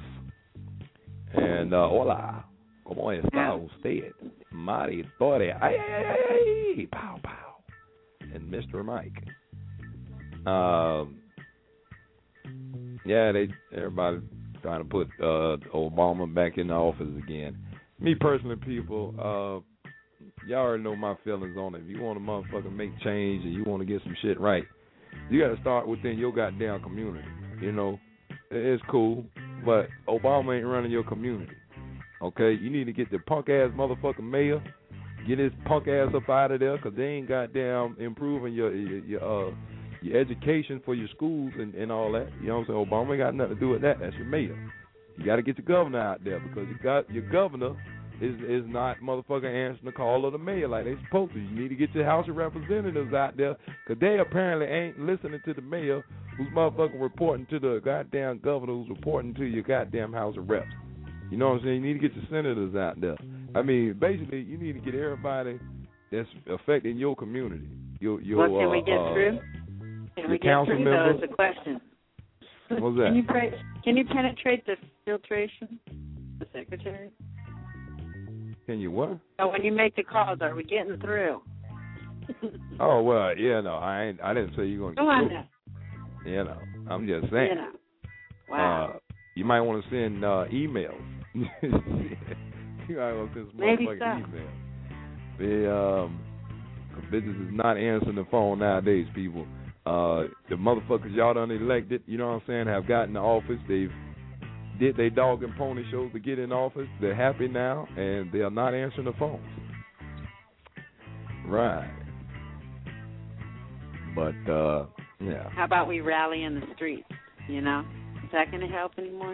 And uh, hola, ¿cómo está usted? Maritoria, ay, ay, ay, ay, pow, pow. And Mister Mike. Um, yeah, they everybody trying to put uh, Obama back in the office again. Me personally, people, uh, y'all already know my feelings on it. If you want to motherfucking make change and you want to get some shit right, you got to start within your goddamn community. You know, it's cool, but Obama ain't running your community. Okay, you need to get the punk ass motherfucking mayor, get his punk ass up out of there, cause they ain't goddamn improving your your, your uh your education for your schools and, and all that. You know what I'm saying? Obama ain't got nothing to do with that. That's your mayor. You got to get your governor out there, because you got your governor is is not motherfucking answering the call of the mayor like they supposed to. You need to get your House of Representatives out there, because they apparently ain't listening to the mayor, who's motherfucking reporting to the goddamn governor, who's reporting to your goddamn House of Reps. You know what I'm saying? You need to get your senators out there. I mean, basically, you need to get everybody that's affecting your community. Your, your, well, can uh, we get uh, through? Can we get council through, members? though, is the question. What's that? Can you, pre- can you penetrate the filtration, the secretary? Can you what? So when you make the calls, are we getting through? Oh, well, yeah, no, I ain't. I didn't say you're going to Go get on through. now. You know, I'm just saying. You know. Wow. Uh, you might want to send uh, emails. You might want to send some Maybe motherfucking so. emails. The um, business is not answering the phone nowadays, people. Uh, the motherfuckers y'all done elected, you know what I'm saying, have gotten the office. They've did they dog and pony shows to get in office. They're happy now, and they are not answering the phones. Right. But, uh, yeah. How about we rally in the streets, you know? Is that going to help anymore?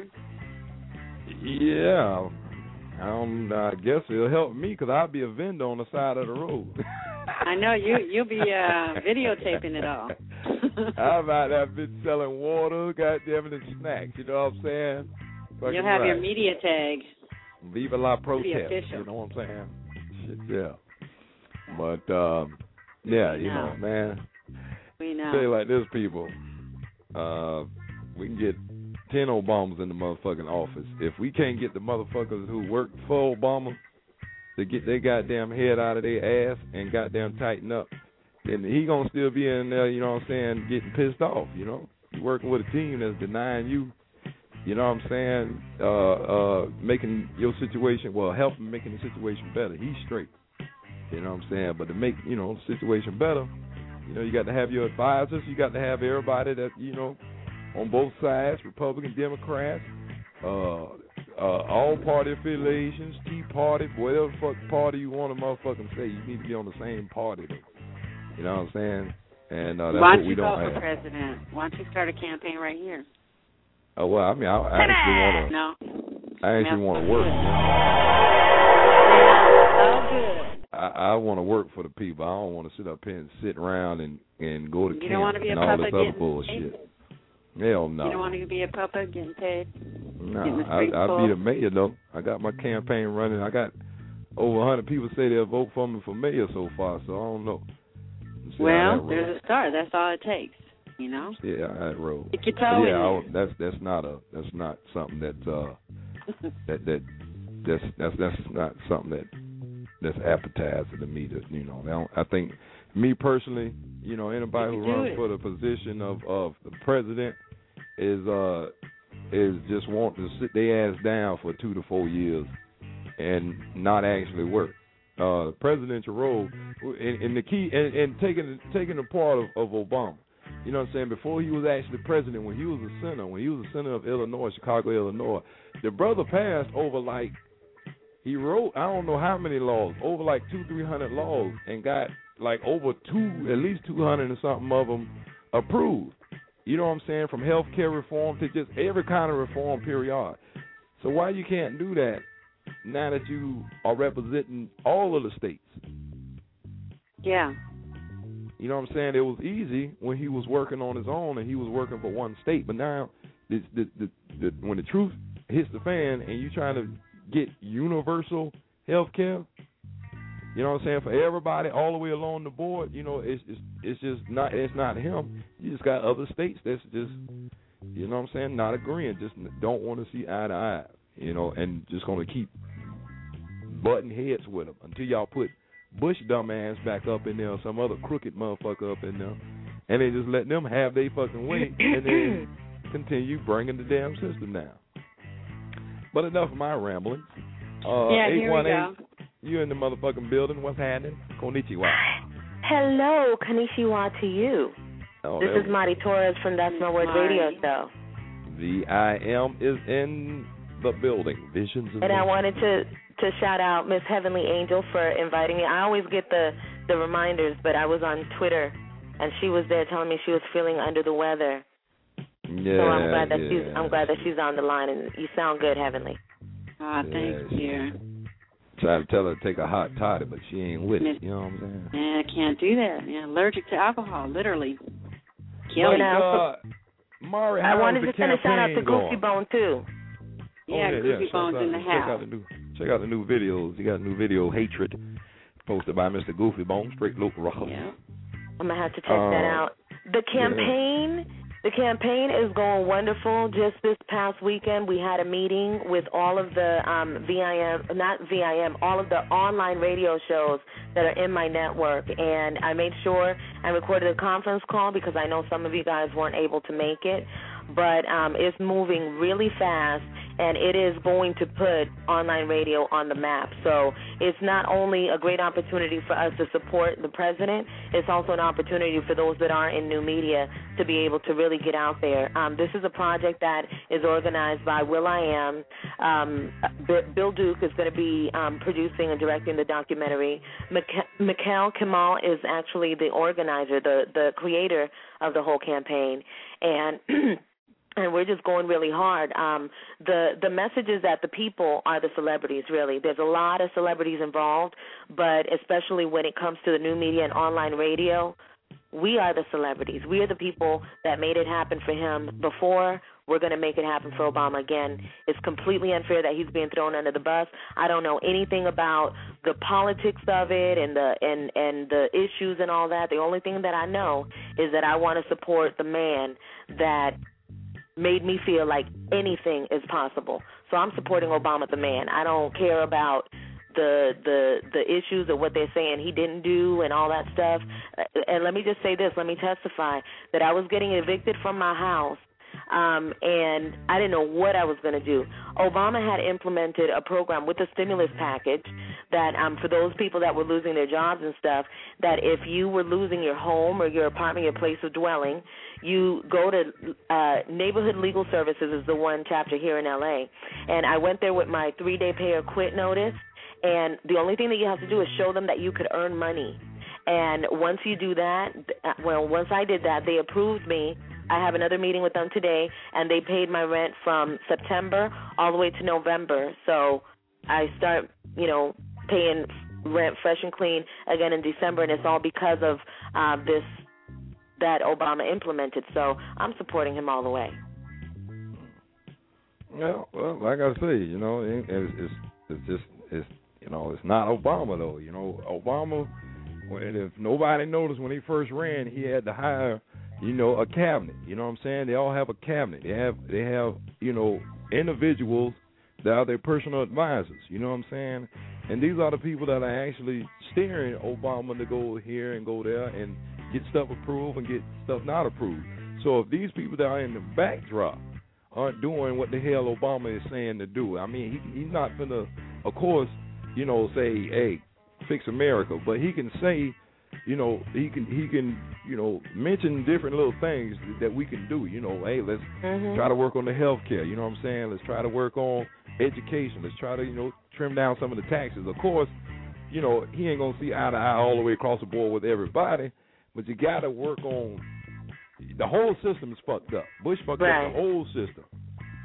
Yeah. I, don't, I guess it'll help me, because I'll be a vendor on the side of the road. I know, you, you'll be uh, videotaping it all. How about that bitch selling water, goddamn it, and snacks, you know what I'm saying? Fucking You'll have right. your media tag. Viva la protest, official. you know what I'm saying? Shit, yeah. But, um, yeah, you know, know. man. We know. Say like this, people. Uh, we can get ten Obamas in the motherfucking office. If we can't get the motherfuckers who work for Obama to get their goddamn head out of their ass and goddamn tighten up, then he gonna still be in there, you know what I'm saying, getting pissed off, you know? You working with a team that's denying you, you know what I'm saying, uh, uh, making your situation, well, helping making the situation better. He's straight, you know what I'm saying? But to make, you know, the situation better, you know, you got to have your advisors. You got to have everybody that, you know, on both sides, Republican, Democrats, uh, uh, all party affiliations, Tea Party, whatever fuck party you want to motherfucking say. You need to be on the same party, though. You know what I'm saying? And uh, that's Why what don't we you don't go have. for president? Why don't you start a campaign right here? Oh, well, I mean, I, I actually want to. No. I actually want to work. So good. I, I want to work for the people. I don't want to sit up here and sit around and, and go to You camp don't want to be a and all this puppet other getting bullshit. paid? Hell no. You don't want to be a puppet getting paid? No, Getting the I, streets I'll full? be the mayor, though. I got my campaign running. I got over one hundred people say they'll vote for me for mayor so far, so I don't know. See Well, there's a start. That's all it takes, you know? Yeah, I roll. Stick your But toe yeah, in I, that's that's not a that's not something that uh that that that's that's that's not something that that's appetizing to me. To you know, I, don't, I think me personally, you know, anybody You who can do runs it. for the position of of the president is uh is just wanting to sit their ass down for two to four years and not actually work. Uh, the presidential role, and, and the key, and, and taking taking the part of, of Obama. You know what I'm saying? Before he was actually president, when he was a senator, when he was a senator of Illinois, Chicago, Illinois, the brother passed over like, he wrote, I don't know how many laws, over like two, three hundred laws, and got like over two, at least two hundred and something of them approved. You know what I'm saying? From health care reform to just every kind of reform, period. So why you can't do that now that you are representing all of the states? Yeah. You know what I'm saying? It was easy when he was working on his own and he was working for one state, but now the, the, the, the, when the truth hits the fan and you trying to get universal health care, you know what I'm saying, for everybody all the way along the board, you know, it's it's, it's just not it's not him. You just got other states that's just, you know what I'm saying, not agreeing, just don't want to see eye to eye, you know, and just going to keep butting heads with them until y'all put Bush dumbass back up in there or some other crooked motherfucker up in there, and they just let them have their fucking way and then continue bringing the damn system down. But enough of my ramblings. Uh, yeah, here we go. You in the motherfucking building. What's happening? Konnichiwa. Hello, konnichiwa to you. Oh, this is Marty Torres from That's My Word Radio Show. The I Am is in the building. Visions of And I wanted to, to shout out Miss Heavenly Angel for inviting me. I always get the, the reminders, but I was on Twitter, and she was there telling me she was feeling under the weather. Yeah, so I'm glad that yeah. she's I'm glad that she's on the line, and you sound good, Heavenly. Ah, oh, thank yeah, you. Try to tell her to take a hot toddy, but she ain't with it. You know what I'm saying? Yeah, I can't do that. Yeah, allergic to alcohol, literally. Killing uh, Mari, I wanted to send a shout out to going? Goofy Bone too. Yeah, oh, yeah Goofy yeah. Bone's out, in the check house. Out the new, check out the new videos. You got a new video, Hatred, posted by Mister Goofy Bone, straight local rock. Yeah. I'm gonna have to check uh, that out. The campaign. Yeah. The campaign is going wonderful. Just this past weekend, we had a meeting with all of the um, V I M, not V I M, all of the online radio shows that are in my network. And I made sure I recorded a conference call because I know some of you guys weren't able to make it. But um, it's moving really fast, and it is going to put online radio on the map. So it's not only a great opportunity for us to support the president, it's also an opportunity for those that aren't in new media to be able to really get out there. Um, this is a project that is organized by Will I Am. Um, B- Bill Duke is going to be um, producing and directing the documentary. Mikhail Kemal is actually the organizer, the, the creator of the whole campaign. And And we're just going really hard. Um, the the message is that the people are the celebrities, really. There's a lot of celebrities involved, but especially when it comes to the new media and online radio, we are the celebrities. We are the people that made it happen for him before. We're going to make it happen for Obama again. It's completely unfair that he's being thrown under the bus. I don't know anything about the politics of it and the and, and the issues and all that. The only thing that I know is that I want to support the man that made me feel like anything is possible. So I'm supporting Obama the man. I don't care about the the the issues of what they're saying he didn't do and all that stuff. And let me just say this, let me testify that I was getting evicted from my house, um, and I didn't know what I was going to do. Obama had implemented a program with a stimulus package that um, for those people that were losing their jobs and stuff, that if you were losing your home or your apartment, your place of dwelling, you go to uh, Neighborhood Legal Services is the one chapter here in L A, and I went there with my three-day pay or quit notice, and the only thing that you have to do is show them that you could earn money. And once you do that, well, once I did that, they approved me. I have another meeting with them today, and they paid my rent from September all the way to November. So I start, you know, paying rent fresh and clean again in December, and it's all because of uh, this that Obama implemented. So I'm supporting him all the way. Yeah, well, like I say, you know, it, it's, it's it's just it's you know it's not Obama though. You know, Obama. If nobody noticed when he first ran, he had to hire, you know, a cabinet. You know what I'm saying? They all have a cabinet. They have they have you know individuals that are their personal advisors. You know what I'm saying? And these are the people that are actually steering Obama to go here and go there and get stuff approved and get stuff not approved. So if these people that are in the backdrop aren't doing what the hell Obama is saying to do, I mean, he, he's not going to, of course, you know, say, hey, fix America, but he can say, you know, he can, he can, you know, mention different little things that we can do. You know, hey, let's mm-hmm. try to work on the health care. You know what I'm saying? Let's try to work on education. Let's try to, you know, trim down some of the taxes. Of course, you know, he ain't going to see eye to eye all the way across the board with everybody, but you got to work on the whole system is fucked up. Bush fucked right. up the whole system.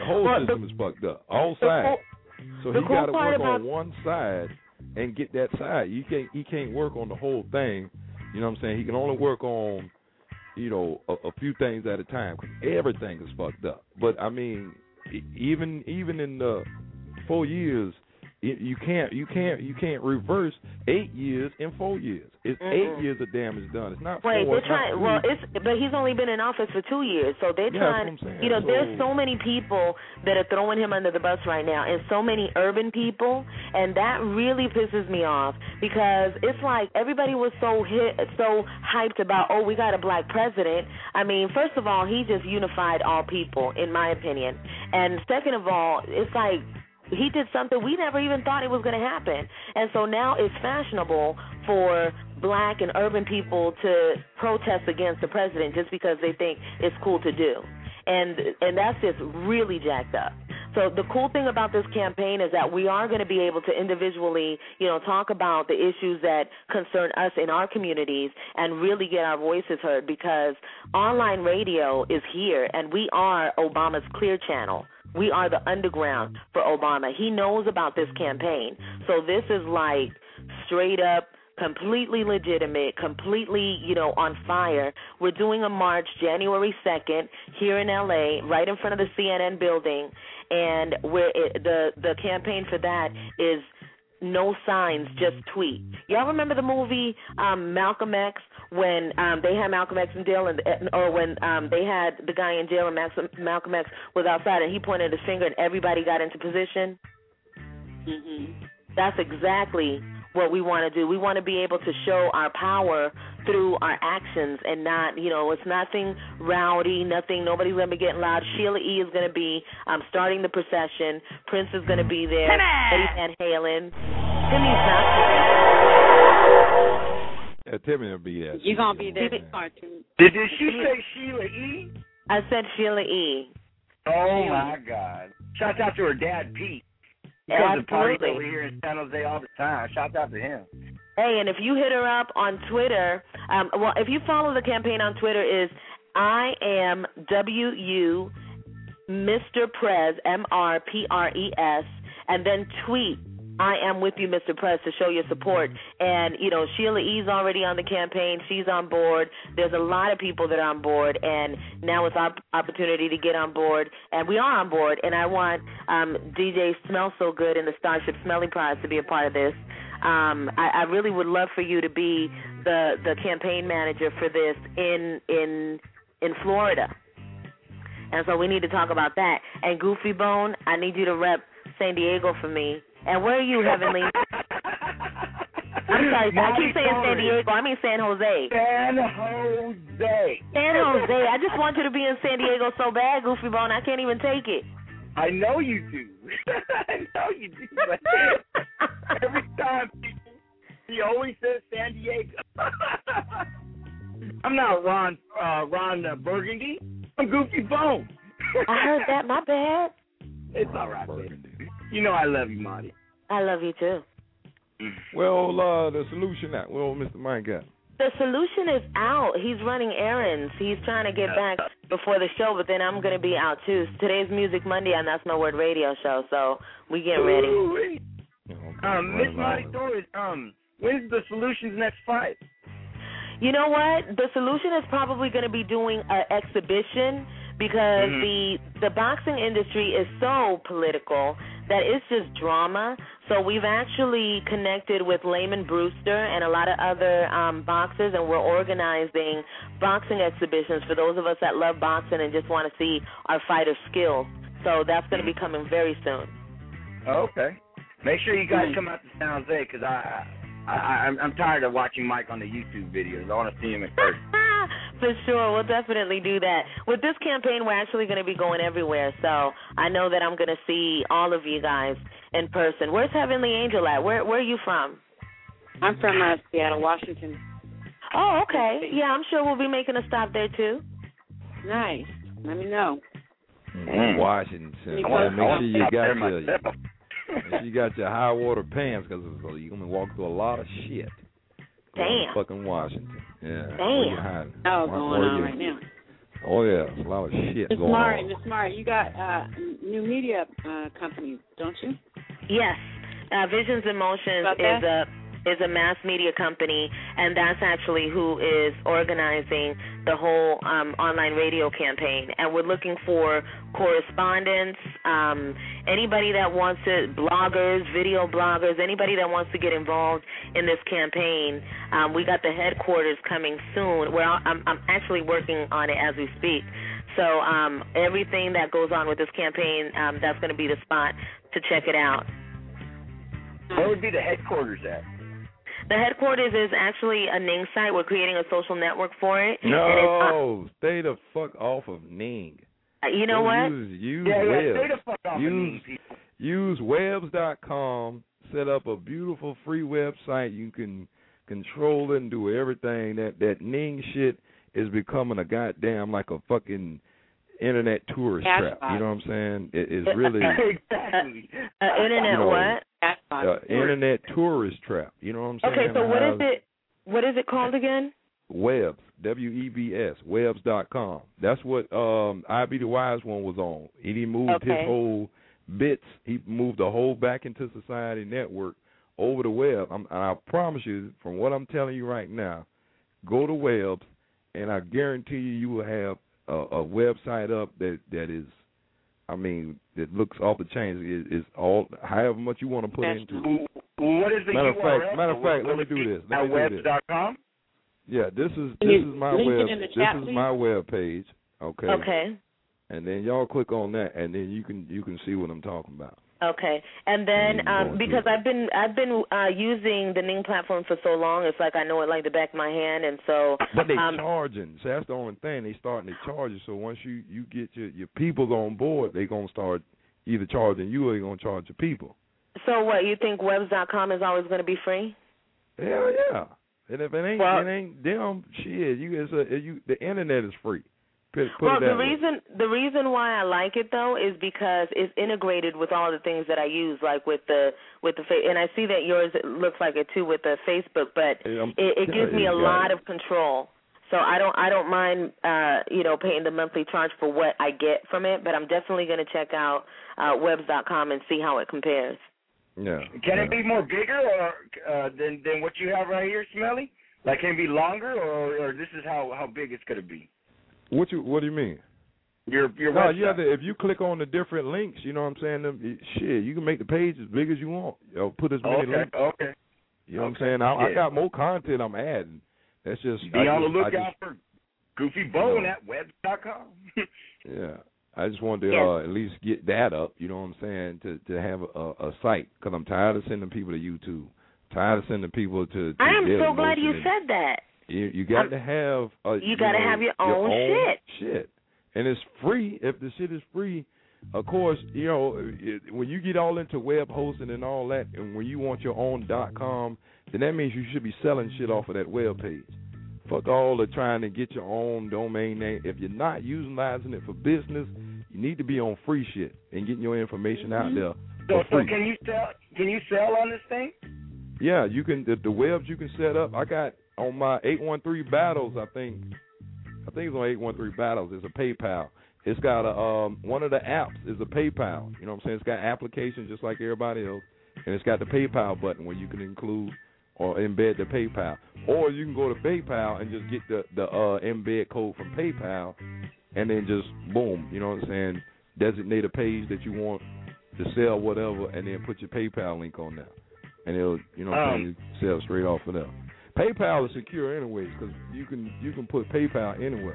The whole well, system the, is fucked up. All the sides. Cool, so the he cool got to part work about, on one side and get that side. You can't. He can't work on the whole thing. You know what I'm saying? He can only work on, you know, a, a few things at a time. Cause everything is fucked up. But I mean, even even in the four years. You can't, you can't, you can't reverse eight years in four years. It's mm-hmm. eight years of damage done. It's not Wait, four. they're trying. Well, it's but he's only been in office for two years, so they're yeah, trying. You know, so, there's so many people that are throwing him under the bus right now, and so many urban people, and that really pisses me off because it's like everybody was so hit, so hyped about, oh, we got a black president. I mean, first of all, he just unified all people, in my opinion, and second of all, it's like. He did something we never even thought it was going to happen. And so now it's fashionable for black and urban people to protest against the president just because they think it's cool to do. And and that's just really jacked up. So the cool thing about this campaign is that we are going to be able to individually, you know, talk about the issues that concern us in our communities and really get our voices heard because online radio is here and we are Obama's clear channel. We are the underground for Obama. He knows about this campaign. So this is like straight up, completely legitimate, completely, you know, on fire. We're doing a march January second here in L A, right in front of the C N N building, and where it, the the campaign for that is no signs, just tweet. Y'all remember the movie um, Malcolm X when um, they had Malcolm X in jail, and or when um, they had the guy in jail and Max, Malcolm X was outside and he pointed his finger and everybody got into position? Mm-hmm. That's exactly what we want to do. We want to be able to show our power through our actions and not, you know, it's nothing rowdy, nothing, nobody's going to be getting loud. Sheila E. is going to be um, starting the procession. Prince is going to be there. Eddie Van Halen. Timmy's not there. Yeah, Timmy will be there. You're going to be there. Did, did she say Sheila E.? I said Sheila E. Oh, my God. Shout out to her dad, Pete. He goes to parties over here in San Jose all the time. Shout out to him. Hey, and if you hit her up on Twitter, um, well, if you follow the campaign on Twitter, is I am W U Mister Prez, M R P R E S, and then tweet I am with you, Mister Prez, to show your support. And, you know, Sheila E's already on the campaign. She's on board. There's a lot of people that are on board, and now it's our opportunity to get on board. And we are on board, and I want um, D J Smell So Good and the Starship Smelly Prize to be a part of this. Um, I, I really would love for you to be the, the campaign manager for this in in in Florida. And so we need to talk about that. And Goofy Bone, I need you to rep San Diego for me. And where are you, Heavenly? I'm sorry, I keep saying San Diego. I mean San Jose. San Jose. San Jose. I just want you to be in San Diego so bad, Goofy Bone. I can't even take it. I know you do. I know you do. But every time he always says San Diego. I'm not Ron uh, Ron uh, Burgundy. I'm Goofy Bone. I heard that. My bad. It's all right, baby. You know I love you, Marty. I love you, too. Well, uh, the solution out. Well, Mister Mike got. The solution is out. He's running errands. He's trying to get back before the show, but then I'm going to be out, too. Today's Music Monday on That's No Word radio show, so we getting ready. Ooh, um, Miss Marty Torres, um, when's the Solution's next fight? You know what? The Solution is probably going to be doing an exhibition because mm-hmm. the the boxing industry is so political that it's just drama. So we've actually connected with Layman Brewster and a lot of other um, boxers, and we're organizing boxing exhibitions for those of us that love boxing and just want to see our fighters' skills. So that's going to be coming very soon. Oh, okay. Make sure you guys come out to San Jose because I, I, I, I'm tired of watching Mike on the YouTube videos. I want to see him in person. For sure. We'll definitely do that. With this campaign, we're actually going to be going everywhere. So I know that I'm going to see all of you guys in person. Where's Heavenly Angel at? Where Where are you from? I'm from uh, Seattle, Washington. Oh, okay. Yeah, I'm sure we'll be making a stop there, too. Nice. Let me know. Mm. Washington. Well, make sure you got your, make sure you got your high water pants because you're going to walk through a lot of shit. Damn. Fucking Washington. Yeah. Damn. Oh, going on right now. Oh, yeah. There's a lot of shit Miss going Mari, on. Miss Mari, you got uh, new media uh, company, don't you? Yes, uh, Visions in Motion is a is a mass media company, and that's actually who is organizing the whole um, online radio campaign. And we're looking for correspondents, um, anybody that wants to, bloggers, video bloggers, anybody that wants to get involved in this campaign. Um, we got the headquarters coming soon. Well, I'm, I'm actually working on it as we speak. So um, everything that goes on with this campaign, um, that's going to be the spot to check it out. Where would be the headquarters at? The headquarters is actually a Ning site. We're creating a social network for it. No, and it's, uh, stay the fuck off of Ning. You know what? Use, use yeah, Webs. yeah, stay the fuck off use, of Ning, people. Use webs dot com. Set up a beautiful free website. You can control it and do everything. That that Ning shit is becoming a goddamn like a fucking internet tourist Cash trap. box. You know what I'm saying? It is really exactly. Uh, uh, internet you know, what? Uh, internet tourist trap. You know what I'm saying? Okay, so what How- is it? What is it called again? Webs, W E B S, webs dot com. That's what um, I Be the Wise one was on. He moved Okay. his whole bits. He moved the whole Back Into Society network over the web. I'm, and I promise you, from what I'm telling you right now, go to Webs, and I guarantee you, you will have a, a website up that, that is, I mean, that looks off the chain. Is is all however much you want to put into it. What is the Matter of U R L? fact, matter of fact, let me do this. Let At me do webs this. dot com? Yeah, this is Can this you is my link it web. in the This chat, is please? my web page. Okay. Okay. And then y'all click on that, and then you can you can see what I'm talking about. Okay, and then Mm, um, going because through. I've been I've been uh, using the Ning platform for so long, it's like I know it like the back of my hand, and so. But they um, charging. So that's the only thing. They starting to charge you. So once you, you get your your people on board, they gonna start either charging you or they gonna charge your people. So what you think? Webs dot com is always going to be free? Hell yeah. And if it ain't Well- it ain't them shit, you it's a, you the internet is free. Put, put Well, it that the way. reason the reason why I like it though is because it's integrated with all the things that I use, like with the with the fa- and I see that yours looks like it too with the Facebook, but Hey, I'm it, it telling gives me you, a guys. lot of control. So I don't I don't mind uh, you know paying the monthly charge for what I get from it, but I'm definitely going to check out uh, webs dot com and see how it compares. Yeah. Can yeah. it be more bigger or uh, than than what you have right here, Smelly? Like, can it be longer, or, or this is how, how big it's gonna be? What you what do you mean? Your your No, website. you have to, if you click on the different links, you know what I'm saying? Them, shit, you can make the page as big as you want. You know, put as many Okay, links. okay. You know Okay, what I'm saying? I, I yeah. got more content I'm adding. That's just Be I on the just- I lookout just- for Goofy Bone No. at webs dot com. Yeah, I just wanted to Yes. uh, at least get that up. You know what I'm saying? To to have a, a site, because I'm tired of sending people to YouTube. Tired of sending people to. to I am Daily so glad you Motion. said that. You, you got I'm- to have. A, You gotta know, have your own shit. Shit, and it's free. If the shit is free, of course, you know it, when you get all into web hosting and all that, and when you want your own dot com, then that means you should be selling shit off of that web page. Fuck all the trying to get your own domain name. If you're not utilizing it for business, you need to be on free shit and getting your information out there So, for so free. can you sell? Can you sell on this thing? Yeah, you can. The, the webs you can set up. I got on my eight one three battles. I think. I think it's on eight one three battles. It's a PayPal. It's got a um one of the apps is a PayPal. You know what I'm saying? It's got applications just like everybody else, and it's got the PayPal button where you can include or embed the PayPal. Or you can go to PayPal and just get the the uh, embed code from PayPal, and then just boom. You know what I'm saying? Designate a page that you want to sell whatever, and then put your PayPal link on there. And it'll, you know, what I'm Um, saying, sell straight off of there. PayPal is secure anyways because you can you can put PayPal anywhere.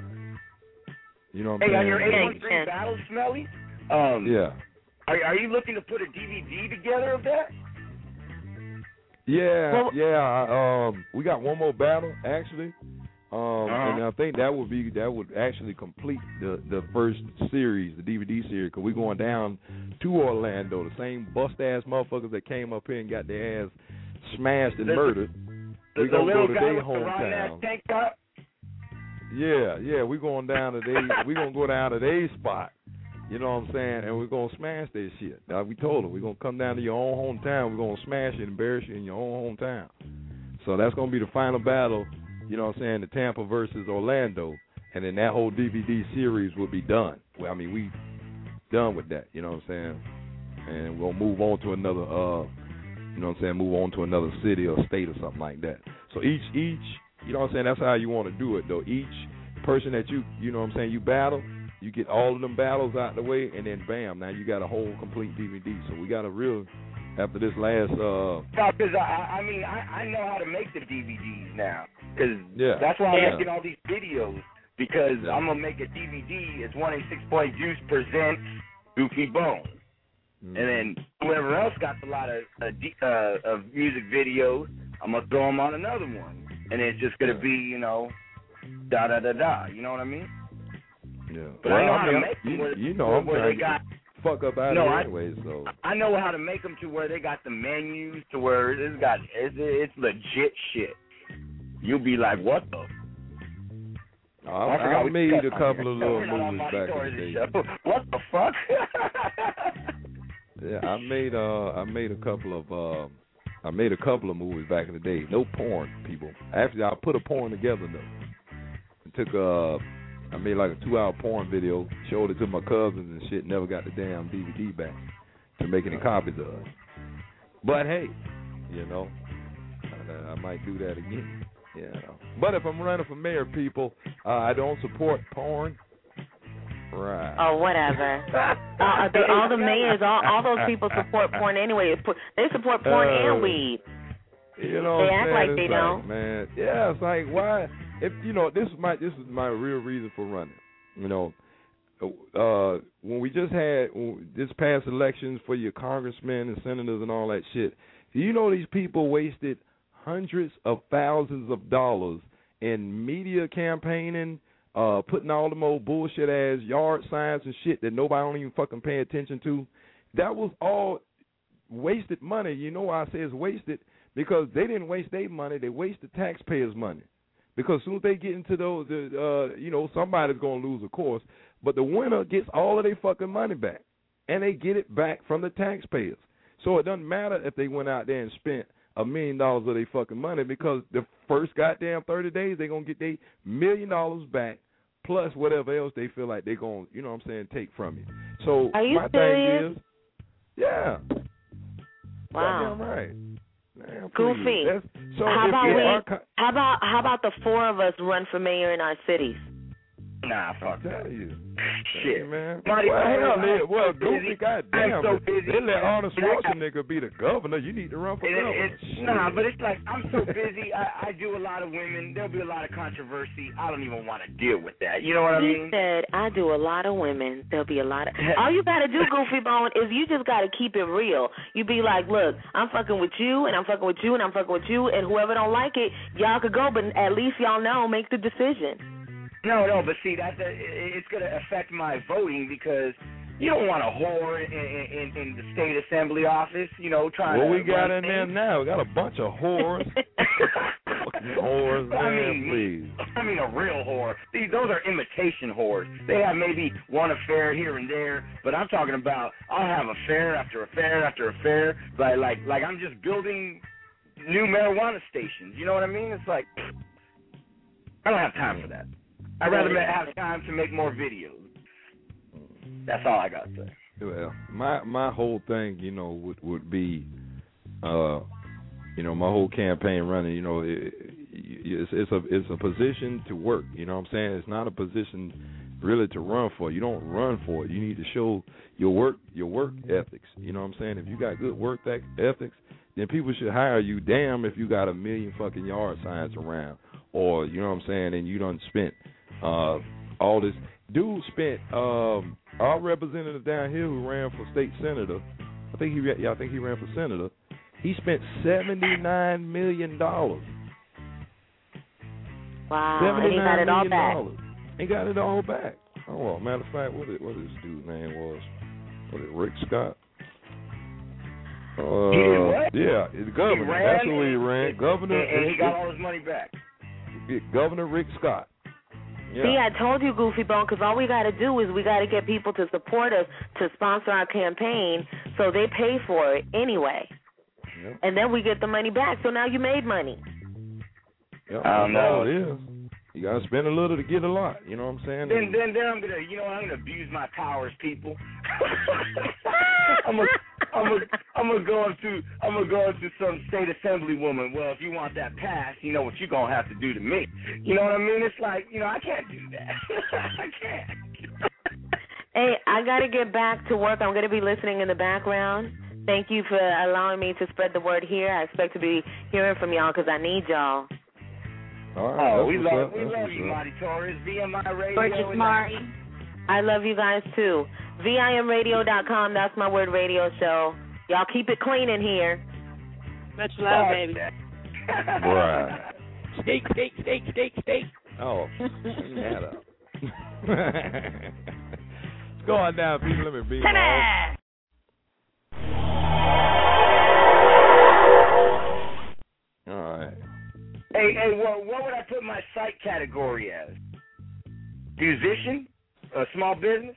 You know what I'm Hey, on saying? your Yeah, eight you one three can. battle, Smelly. Um, Yeah, Are, are you looking to put a D V D together of that? yeah, Well- yeah. I, um, we got one more battle actually, um, Uh-huh. and I think that would be that would actually complete the the first series, the D V D series, because we're going down to Orlando. The same bust ass motherfuckers that came up here and got their ass smashed and The- murdered. The, We the gonna little go to guy their with the round ass hometown. tank top. Yeah, yeah, we're going down to they we're gonna go down to their spot. You know what I'm saying? And we're gonna smash their shit. Now we told them we're gonna come down to your own hometown, we're gonna smash it and embarrass you in your own hometown. So that's gonna be the final battle, you know what I'm saying, the Tampa versus Orlando, and then that whole D V D series will be done. Well, I mean we done with that. You know what I'm saying? And we'll move on to another. Uh, you know what I'm saying? Move on to another city or state or something like that. So each each. You know what I'm saying? That's how you want to do it, though. Each person that you, you know what I'm saying, you battle, you get all of them battles out the way, and then bam, now you got a whole complete D V D. So we got a real, after this last. Uh, no, because I, I mean, I, I know how to make the D V Ds now. Because yeah. that's why I'm yeah. making all these videos. Because yeah. I'm gonna make a D V D. It's one eighty-six Point Juice presents Goofy Bone. Mm-hmm. And then whoever else got a lot of uh, D, uh, of music videos, I'm gonna throw them on another one. And it's just gonna be, you know, da da da da. You know what I mean? Yeah. But well, I know I how mean, to make them you, where, you know, where, I'm where trying they got to fuck up out no, of it I, anyway. So I know how to make them to where they got the menus to where it's got it's, it's legit shit. You'll be like, what the? I, I, I made a couple of little no, movies back in the day. What the fuck? yeah, I made uh, I made a couple of. Uh, I made a couple of movies back in the day. No porn, people. Actually, I put a porn together though. I took uh, I made like a two-hour porn video, showed it to my cousins and shit. Never got the damn D V D back to make any copies of it. But hey, you know, I, I might do that again. You know. But if I'm running for mayor, people, uh, I don't support porn. Right. Oh, whatever. uh, they, all the mayors, all, all those people support porn anyway. They support porn uh, and weed. You know, they what act I'm like it's they like, don't. Man, yeah, it's like why? If you know, this is my this is my real reason for running. You know, uh, when we just had when this past elections for your congressmen and senators and all that shit. You know, these people wasted hundreds of thousands of dollars in media campaigning. Uh, putting all them old bullshit ass yard signs and shit that nobody don't even fucking pay attention to. That was all wasted money. You know why I say it's wasted? Because they didn't waste their money. They wasted taxpayers' money. Because as soon as they get into those, uh, you know, somebody's going to lose, of course. But the winner gets all of their fucking money back. And they get it back from the taxpayers. So it doesn't matter if they went out there and spent a million dollars of their fucking money, because the first goddamn thirty days they're going to get their million dollars back, plus whatever else they feel like they're going to, you know what I'm saying, take from you. So Are you my serious? thing is, yeah. Wow. Goddamn right. Man, Goofy. That's, so how if about you we? are, How about how about the four of us run for mayor in our cities? Nah, fuck that. You. Shit, hey, man. Marty, well, hell, I'm they, well, so Goofy, goddamn. so busy. They let Arnold Schwarzenegger be the governor. You need to run for it, governor. It, nah, but it's like I'm so busy. I, I do a lot of women. There'll be a lot of controversy. I don't even want to deal with that. You know what I he mean? He said, I do a lot of women. There'll be a lot of... All you got to do, Goofy Bone, is you just got to keep it real. You be like, look, I'm fucking with you, and I'm fucking with you, and I'm fucking with you, and whoever don't like it, y'all could go, but at least y'all know, make the decision. No, no, but see, that's a, it's going to affect my voting, because you don't want a whore in, in, in the state assembly office, you know, trying well, to... Well, we got in things. there now. We got a bunch of whores. Fucking whores, man, I mean, please. I mean a real whore. These, those are imitation whores. They have maybe one affair here and there, but I'm talking about I'll have affair after affair after affair, like, like, like I'm just building new marijuana stations. You know what I mean? It's like, I don't have time for that. I'd rather have time to make more videos. That's all I got to say. Well, my my whole thing, you know, would would be, uh, you know, my whole campaign running, you know, it, it's it's a it's a position to work. You know what I'm saying? It's not a position really to run for. You don't run for it. You need to show your work your work ethics. You know what I'm saying? If you got good work ethics, then people should hire you. Damn, if you got a million fucking yard signs around, or you know what I'm saying, and you done spent. Uh, all this dude spent um, our representative down here who ran for state senator. I think he yeah, I think he ran for senator. He spent seventy nine million dollars. Wow, and he got it all back. He got it all back. Oh, well, matter of fact, what did what this dude's name was? Was it Rick Scott? Uh, he did what? Yeah, the governor. He ran, That's who he ran. And, governor, and, and he got all his money back. Governor Rick Scott. Yeah. See, I told you, Goofy Bone, because all we got to do is we got to get people to support us to sponsor our campaign, so they pay for it anyway. Yep. And then we get the money back. So now you made money. Yep. I don't know. It is. You gotta spend a little to get a lot. You know what I'm saying? Then, then, then I'm gonna, you know, I'm gonna abuse my powers, people. I'm gonna, I'm gonna, I'm gonna go up to, I'm gonna go up to some state assemblywoman. Well, if you want that passed, you know what you're gonna have to do to me. You know what I mean? It's like, you know, I can't do that. I can't. Hey, I gotta get back to work. I'm gonna be listening in the background. Thank you for allowing me to spread the word here. I expect to be hearing from y'all because I need y'all. All right, oh, we love, up. we That's love you, Marty Torres. V M I Radio. Gorgeous Marty. I love you guys too. V I M radio dot com, that's my word radio show. Y'all keep it clean in here. Much love, oh, baby. Right. Steak, steak, steak, steak, steak. Oh, clean that up. It's going down, people. Let me be off. All right. Hey, hey, what, what would I put my site category as? Musician? A small business?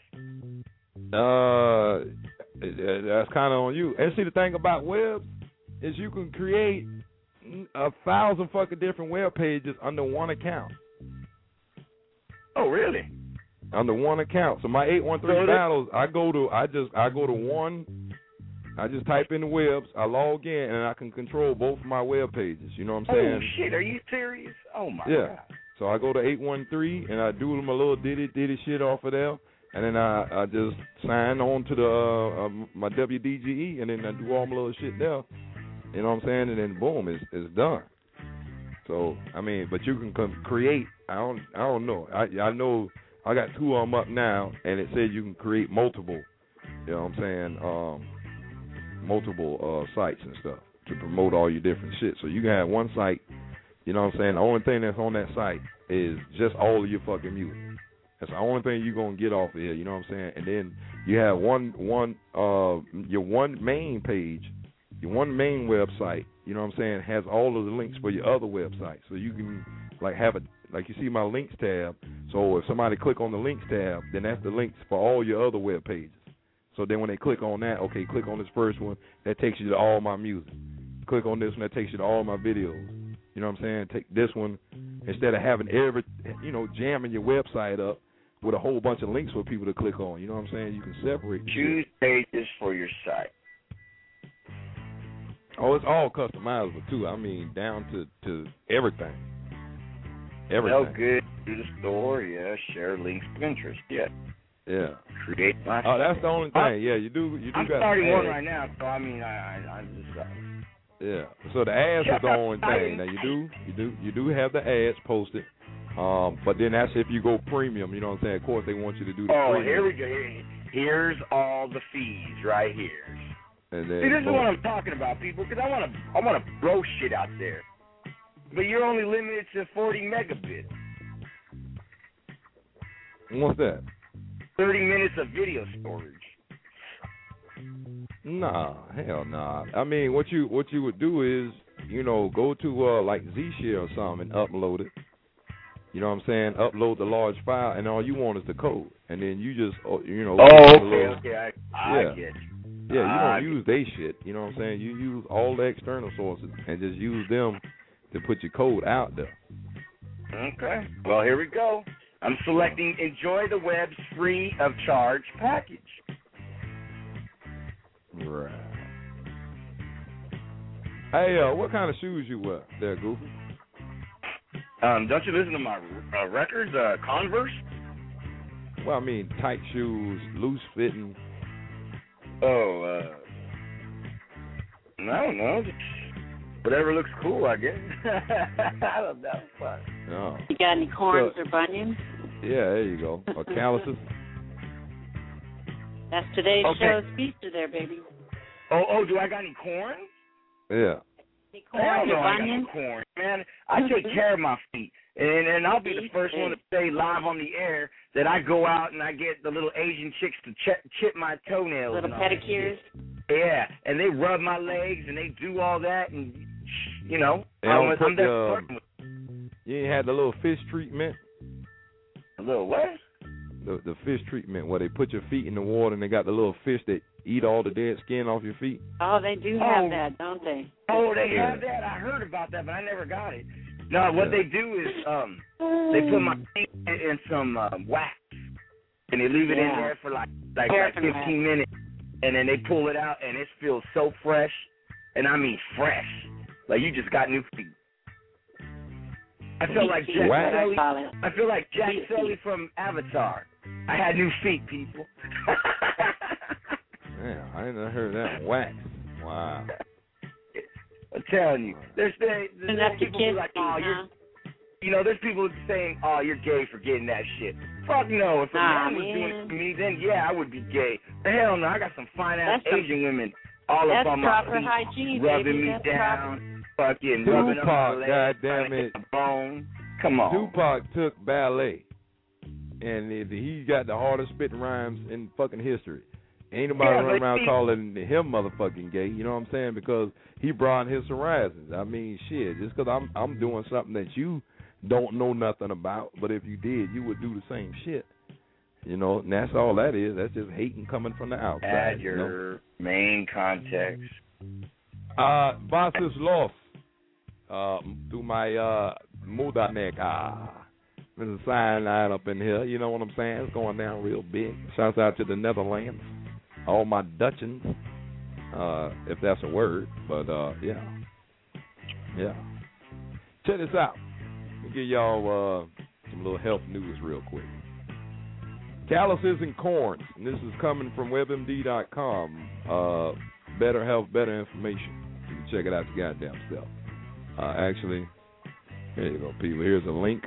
Uh, that's kind of on you. And see, the thing about web is you can create a thousand fucking different web pages under one account. Oh, really? Under one account. So my eight one three so battles, I go to, I just, I go to one. I just type in the webs, I log in, and I can control both of my web pages. You know what I'm saying? Oh, shit. Are you serious? Oh, my yeah. God. So I go to eight one three, and I do them a little ditty-ditty shit off of there, and then I, I just sign on to the uh, uh, my W D G E, and then I do all my little shit there. You know what I'm saying? And then, boom, it's, it's done. So, I mean, but you can com- create, I don't I don't know. I I know I got two of them up now, and it says you can create multiple, you know what I'm saying, um, multiple uh, sites and stuff to promote all your different shit. So you can have one site, you know what I'm saying, the only thing that's on that site is just all of your fucking music. That's the only thing you're going to get off of here, you know what I'm saying? And then you have one, one uh, your one main page, your one main website, you know what I'm saying, has all of the links for your other websites. So you can, like, have a, like you see my links tab. So if somebody click on the links tab, then that's the links for all your other web pages. So then when they click on that, okay, click on this first one, that takes you to all my music. Click on this one, that takes you to all my videos. You know what I'm saying? Take this one, instead of having every, you know, jamming your website up with a whole bunch of links for people to click on. You know what I'm saying? You can separate. Choose pages for your site. Oh, it's all customizable, too. I mean, down to, to everything. Everything. So good. Do the store, yeah. Share links, Pinterest, yeah. Yeah. Create my. Oh, that's the only thing. Yeah, you do. You do. I'm got starting ads. one right now, so I mean, I, I, I just. Uh, yeah. So the ads is the only thing. Now you do, you do, you do have the ads posted, um, but then that's if you go premium. You know what I'm saying? Of course, they want you to do the oh, premium. here we go. Here, here's all the fees right here. And then, See, this boom. is what I'm talking about, people, because I want to, I want to throw shit out there, but you're only limited to forty megabits. What's that? thirty minutes of video storage. Nah, hell nah. I mean, what you what you would do is, you know, go to uh, like Zshare or something and upload it. You know what I'm saying? Upload the large file, and all you want is the code, and then you just, you know. Oh, okay, little, okay, I, I yeah. get you. Yeah, you I don't use they shit. You know what I'm saying? You use all the external sources and just use them to put your code out there. Okay. Well, here we go. I'm selecting Enjoy the Web's free of charge package. Right. Hey, uh, what kind of shoes you wear there, Goofy? Um, don't you listen to my uh, records, uh, Converse? Well, I mean, tight shoes, loose fitting. Oh, uh, I don't know. Just whatever looks cool, I guess. I don't know. Fun. No. You got any corns so, or bunions? Yeah, there you go. Or calluses. That's today's Okay. show's feature there, baby. Oh, oh, do I got any corn? Yeah. Any Hell corns no, or I got bunions? no corn. Man, I take care of my feet. And and I'll be the first one to say live on the air that I go out and I get the little Asian chicks to chip, chip my toenails. Little and all that pedicures. shit. Yeah, and they rub my legs and they do all that, and you know, They I'm, don't I'm put that the, person with you ain't had the little fish treatment? a little what? The the fish treatment where they put your feet in the water and they got the little fish that eat all the dead skin off your feet. Oh, they do have Oh. that, don't they? Oh, they Yeah. have that. I heard about that, but I never got it. No, what Yeah. they do is um, they put my feet in, in some uh, wax, and they leave it in Yeah. there for like like, like Paraffin fifteen minutes, and then they pull it out, and it feels so fresh, and I mean fresh, like you just got new feet. I feel like Jack Wax? Sully. I feel like Jack Feet. Sully from Avatar. I had new feet, people. Yeah, I ain't never heard that. Wax. Wow. I'm telling you, there's there's, And there's that's your people who kid's like, feet, oh, huh? you're, you know, there's people saying, oh, you're gay for getting that shit. Fuck no. If a Nah, man was man. doing it to me, then yeah, I would be gay. But hell no, I got some fine ass That's some- Asian women all That's up on my proper feet, hygiene, rubbing baby. me That's down, fucking rubbing up my Tupac, legs, goddamn trying to it. hit the bone. Come on. Tupac took ballet, and it, he got the hardest spitting rhymes in fucking history. Ain't nobody Yeah, running but around see- calling him motherfucking gay. You know what I'm saying? Because he brought his horizons. I mean, shit. Just because I'm I'm doing something that you don't know nothing about, but if you did, you would do the same shit. You know, and that's all that is. That's just hating coming from the outside. Add you know? your main context. Uh, Basis Lost. Uh, through my uh, Mudanek. Ah, there's a sign line up in here. You know what I'm saying? It's going down real big. Shouts out to the Netherlands. All my Dutchins, uh, if that's a word. But, uh, yeah. Yeah. Check this out. Let me give y'all uh, some little health news real quick. Calluses and corns. And this is coming from WebMD dot com. Uh, better health, better information. You can check it out your goddamn self. Uh, actually, here you go, people. Here's a link.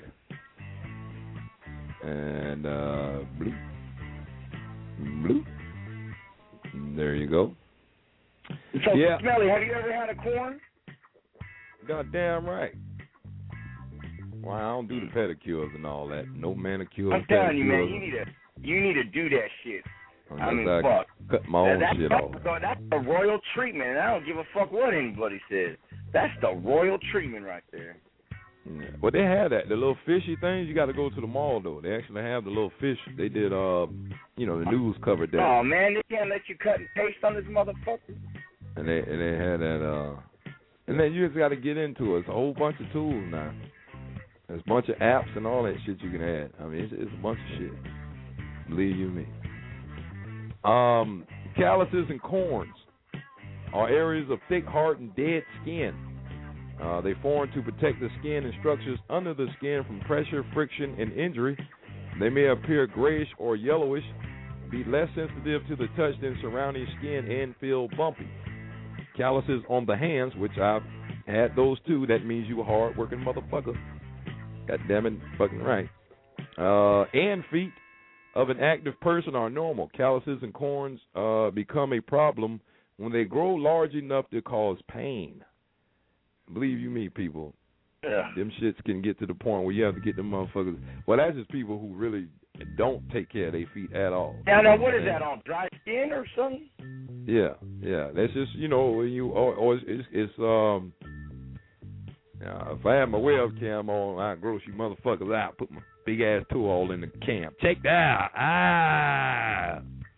And uh, bloop. Bloop. There you go. So, Yeah. Smelly, have you ever had a corn? Goddamn right. Well, I don't do the pedicures and all that. No manicures. I'm telling you, man, pedicures. you need to you need to do that shit. Unless I mean, I fuck. cut my own that's, shit that's, off. that's a royal treatment, and I don't give a fuck what anybody says. That's the royal treatment right there. Yeah. Well, they have that. The little fishy things, you got to go to the mall, though. They actually have the little fish. They did, uh, you know, the news covered that. Oh, man, they can't let you cut and paste on this motherfucker. And they and they had that, uh, and then you just got to get into it. It's a whole bunch of tools now. There's a bunch of apps and all that shit you can add. I mean, it's, it's a bunch of shit. Believe you me. Um, calluses and corns are areas of thick, hard, and dead skin. Uh, they form to protect the skin and structures under the skin from pressure, friction, and injury. They may appear grayish or yellowish, be less sensitive to the touch than surrounding skin, and feel bumpy. Calluses on the hands, which I've had those too. That means you a hard-working motherfucker. God damn it, fucking right. Uh, and feet of an active person are normal. Calluses and corns uh, become a problem when they grow large enough to cause pain. Believe you me, people. Yeah. Them shits can get to the point where you have to get them motherfuckers. Well, that's just people who really don't take care of their feet at all. Now, now, what is that, on dry skin or something? Yeah, yeah. That's just, you know, when you or, or it's, it's, it's um. Uh, if I had my webcam on, I'd gross you motherfuckers out. Put my big ass tool all in the cam. Check that out. Ah.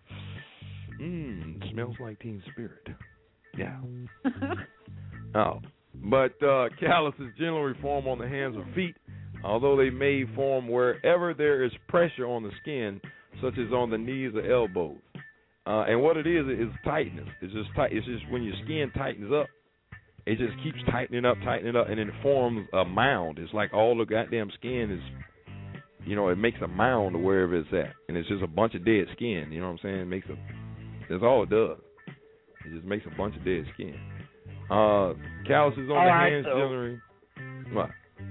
Mmm. Smells like Teen Spirit. Yeah. Oh. But uh, calluses generally form on the hands or feet, although they may form wherever there is pressure on the skin, such as on the knees or elbows. Uh, and what it is is tightness. It's just tight. It's just when your skin tightens up, it just keeps tightening up, tightening up, and it forms a mound. It's like all the goddamn skin is, you know, it makes a mound wherever it's at, and it's just a bunch of dead skin. You know what I'm saying? It makes a. That's all it does. It just makes a bunch of dead skin. Uh, calluses on All the right, hands so- generally. What?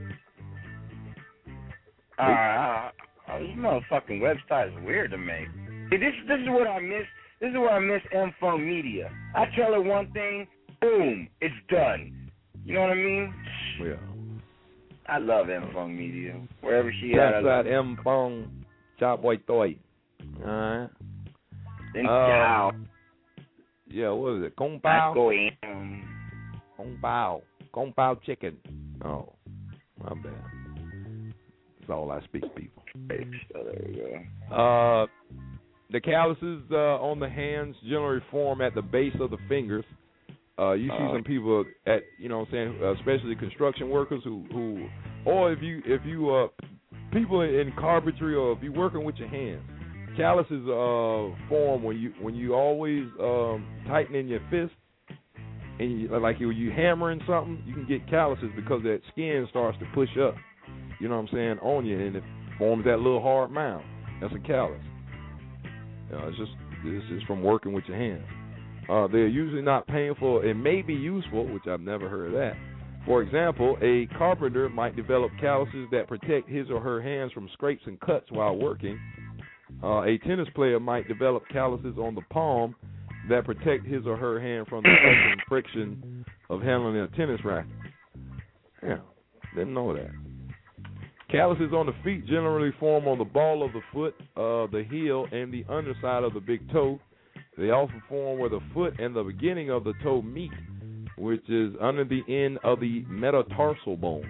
Uh, uh, this motherfucking website is weird to me. See, this this is what I miss. This is what I miss. M-Funk Media. I tell her one thing, boom, it's done. You know what I mean? Yeah. I love M-Funk Media. Wherever she at, I That's love that M Fong Chop Boy Toy. Alright. And Uh, ciao. Yeah, what is it? Kung I Pao? go in. Kung Pao. Kung Pao chicken. Oh, my bad. That's all I speak, people. So there you go. Uh, the calluses uh, on the hands generally form at the base of the fingers Uh, you see some people at, you know what I'm saying, uh, especially construction workers who, who, or if you, if you, uh, people in carpentry, or if you're working with your hands, calluses uh, form when you, when you always um, tightening your fist, and you, like you, you hammering something, you can get calluses because that skin starts to push up, you know what I'm saying, on you, and it forms that little hard mound. That's a callus. You know, it's just, this is from working with your hands. Uh, they're usually not painful. It may be useful, which I've never heard of that. For example, a carpenter might develop calluses that protect his or her hands from scrapes and cuts while working. Uh, a tennis player might develop calluses on the palm that protect his or her hand from the pressure and friction of handling a tennis racket. Yeah, didn't know that. Calluses on the feet generally form on the ball of the foot, uh, the heel, and the underside of the big toe. They often form where the foot and the beginning of the toe meet, which is under the end of the metatarsal bone.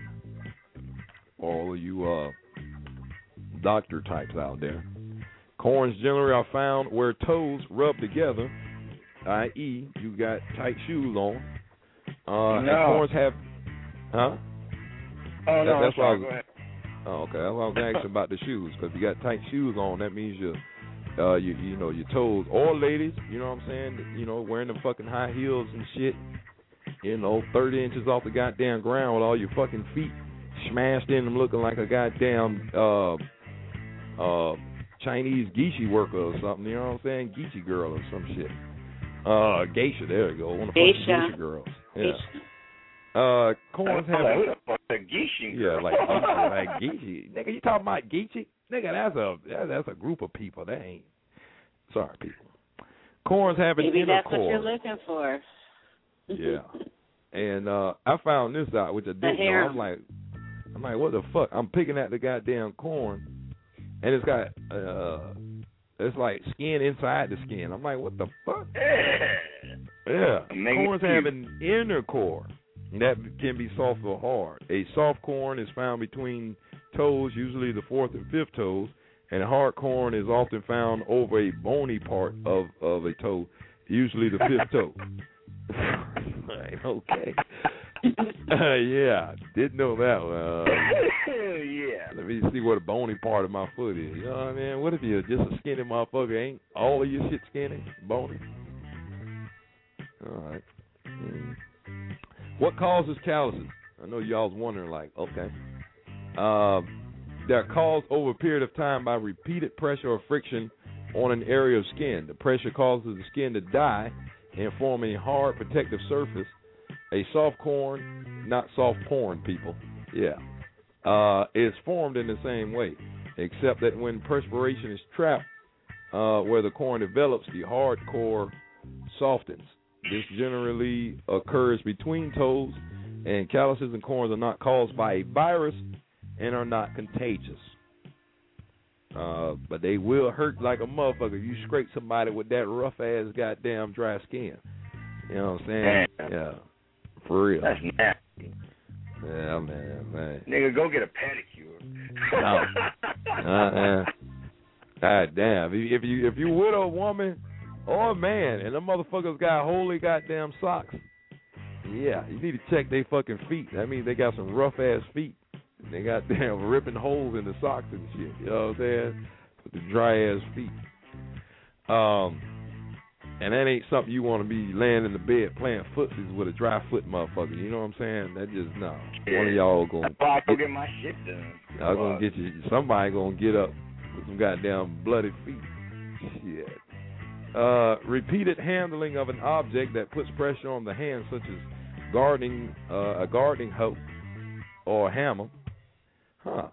All you uh, doctor types out there. Corns generally are found where toes rub together, that is, you got tight shoes on. Uh, no. And corns have, huh? Oh, that, no, that's I'm sorry, why I was, go ahead. Oh, okay. That's what I was asking about the shoes, because if you got tight shoes on, that means you're Uh, you you know, your toes, or ladies, you know what I'm saying, you know, wearing them fucking high heels and shit, you know, thirty inches off the goddamn ground with all your fucking feet smashed in them, looking like a goddamn uh, uh, Chinese geisha worker or something, you know what I'm saying, geisha girl or some shit. Uh, geisha, there you go, one of the fucking Geisha. geisha girls. Yeah. Geisha. Uh, corns have Like, who the fuck the geisha? yeah, like geisha, like geisha. Nigga, you talking about geisha? Nigga, that's a that, that's a group of people. That ain't. Sorry, people. Corns have an Maybe inner that's core. what you're looking for. Yeah. And uh, I found this out, which I didn't know. harem. I'm like, I'm like, what the fuck? I'm picking at the goddamn corn, and it's got uh, it's like skin inside the skin. I'm like, what the fuck? Yeah. Corns have an inner core that can be soft or hard. A soft corn is found between toes, usually the fourth and fifth toes, and a hard corn is often found over a bony part of, of a toe, usually the fifth toe. Okay. Uh, yeah, didn't know that one. Uh, yeah. Let me see what a bony part of my foot is. You know what I mean? What if you're just a skinny motherfucker? Ain't all of your shit skinny, bony? All right. Mm. What causes calluses? I know y'all's wondering, like, okay. Uh, they're caused over a period of time by repeated pressure or friction on an area of skin. The pressure causes the skin to die and form a hard protective surface. A soft corn, not soft porn, people, yeah, uh, is formed in the same way, except that when perspiration is trapped uh, where the corn develops, the hard core softens. This generally occurs between toes, and calluses and corns are not caused by a virus and are not contagious. Uh, but they will hurt like a motherfucker if you scrape somebody with that rough-ass goddamn dry skin. You know what I'm saying? Damn. Yeah, for real. That's nasty. Yeah, man, man. Nigga, go get a pedicure. No. Uh-uh. God damn. If you, if you if you with a woman or a man and them motherfuckers got holy goddamn socks, yeah, you need to check their fucking feet. That means they got some rough-ass feet. They got damn ripping holes in the socks and shit. You know what I'm saying? With the dry-ass feet. Um, and that ain't something you want to be laying in the bed playing footsies with a dry foot motherfucker. You know what I'm saying? That just, no. Yeah. One of y'all going to get, go get my shit done. I'm going to get you. Somebody going to get up with some goddamn bloody feet. Shit. Uh, repeated handling of an object that puts pressure on the hand, such as gardening, uh, a gardening hoe or a hammer. Huh.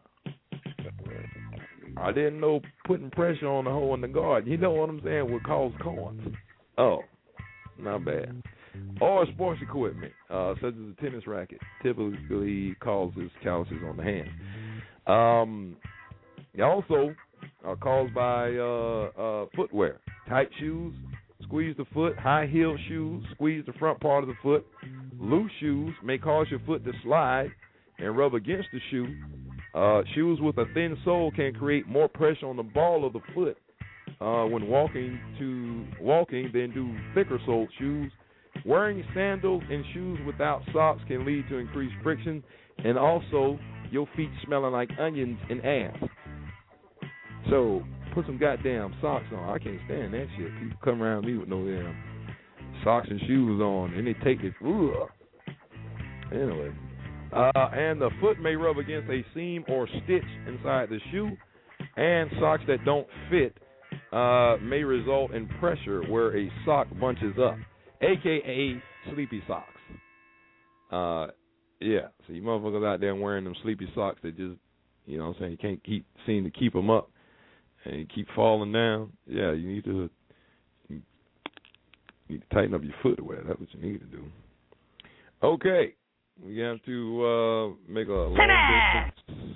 I didn't know putting pressure on the hoe in the garden, you know what I'm saying, would cause corns. Oh, not bad. Or sports equipment, uh, such as a tennis racket, typically causes calluses on the hand. Um, they also are caused by uh, uh, footwear. Tight shoes squeeze the foot. High-heeled shoes squeeze the front part of the foot. Loose shoes may cause your foot to slide and rub against the shoe. Uh, shoes with a thin sole can create more pressure on the ball of the foot uh, when walking to walking than do thicker soled shoes. Wearing sandals and shoes without socks can lead to increased friction and also your feet smelling like onions and ass. So put some goddamn socks on. I can't stand that shit. People come around me with no damn socks and shoes on, and they take it. Ugh. Anyway, uh, and the foot may rub against a seam or stitch inside the shoe, and socks that don't fit uh, may result in pressure where a sock bunches up, a k a sleepy socks. Uh, yeah, so you motherfuckers out there wearing them sleepy socks that just, you know what I'm saying, you can't keep seem to keep them up and you keep falling down. Yeah, you need to, you need to tighten up your footwear. That's what you need to do. Okay, we have to uh, make a long distance.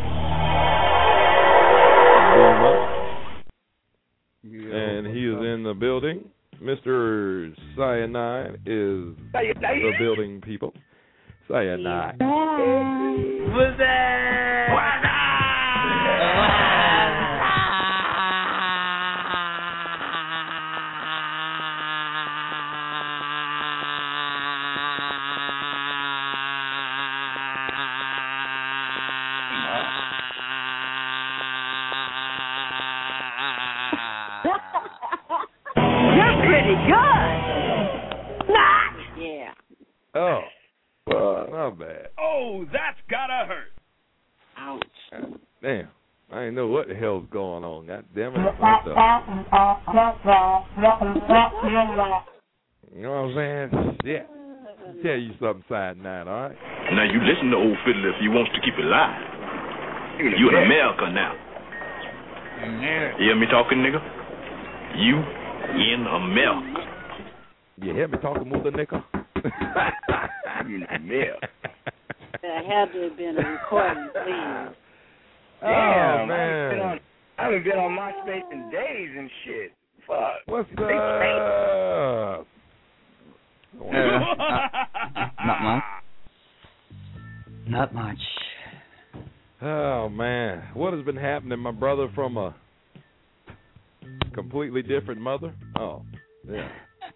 And he is in the building. Mister Cyanide is the building people. Cyanide. What's that? What's You're pretty good. Not. Yeah. Oh. Uh, not bad. Oh, that's gotta hurt. Ouch. God damn. I didn't know what the hell's going on. God damn it. You know what I'm saying? Yeah. I'll tell you something, Cyanide, all right? Now you listen to old fiddler if you wants to keep it live. You in America now. You hear me talking, nigga? You in America. You hear me talking, mother nigga? You in America. That had to have been a recording, please. Damn, oh, man. I haven't been on, I haven't been on MySpace in days and shit. Fuck. What's Big up? Uh, uh, not much. Not much. Oh, man. What has been happening, my brother, from a completely different mother? Oh, yeah.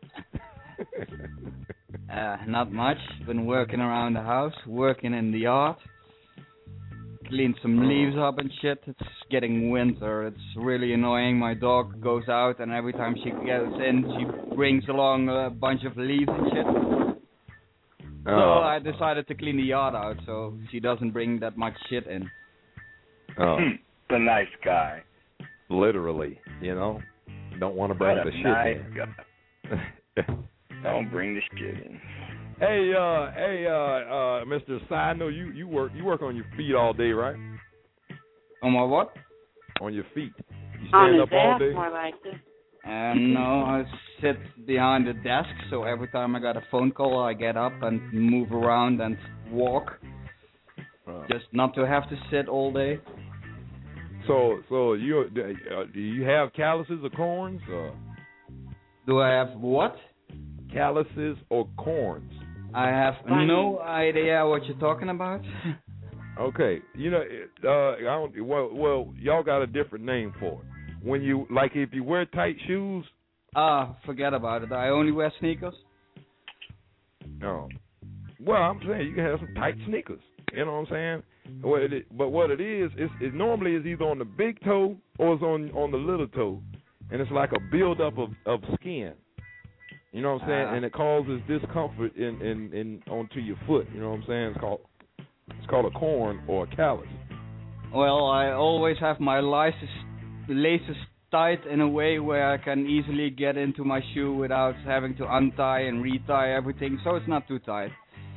uh, not much. Been working around the house, working in the yard. Cleaned some leaves up and shit. It's getting winter. It's really annoying. My dog goes out and every time she gets in, she brings along a bunch of leaves and shit. So Oh. I decided to clean the yard out so she doesn't bring that much shit in. Oh. The nice guy. Literally, you know? Don't want to bring What the a shit nice in. Don't bring the shit in. Hey, uh, hey, uh, uh, Mister Si, I know you, you work you work on your feet all day, right? On my what? On your feet. You On stand his up all ass, day? more like this. And no, I sit behind the desk, so every time I got a phone call, I get up and move around and walk, Oh. just not to have to sit all day. So, so you uh, do you have calluses or corns? Or Do I have what? calluses or corns? I have no idea what you're talking about. Okay, you know, it, uh, I don't. Well, well, y'all got a different name for it. When you like, if you wear tight shoes. Ah, forget about it. I only wear sneakers. No. Well, I'm saying you can have some tight sneakers. You know what I'm saying? What it, but what it is, it's, it normally is either on the big toe or it's on on the little toe, and it's like a buildup of, of skin. You know what I'm saying? Uh, and it causes discomfort in, in, in onto your foot. You know what I'm saying? It's called it's called a corn or a callus. Well, I always have my laces, laces tight in a way where I can easily get into my shoe without having to untie and retie everything, so it's not too tight.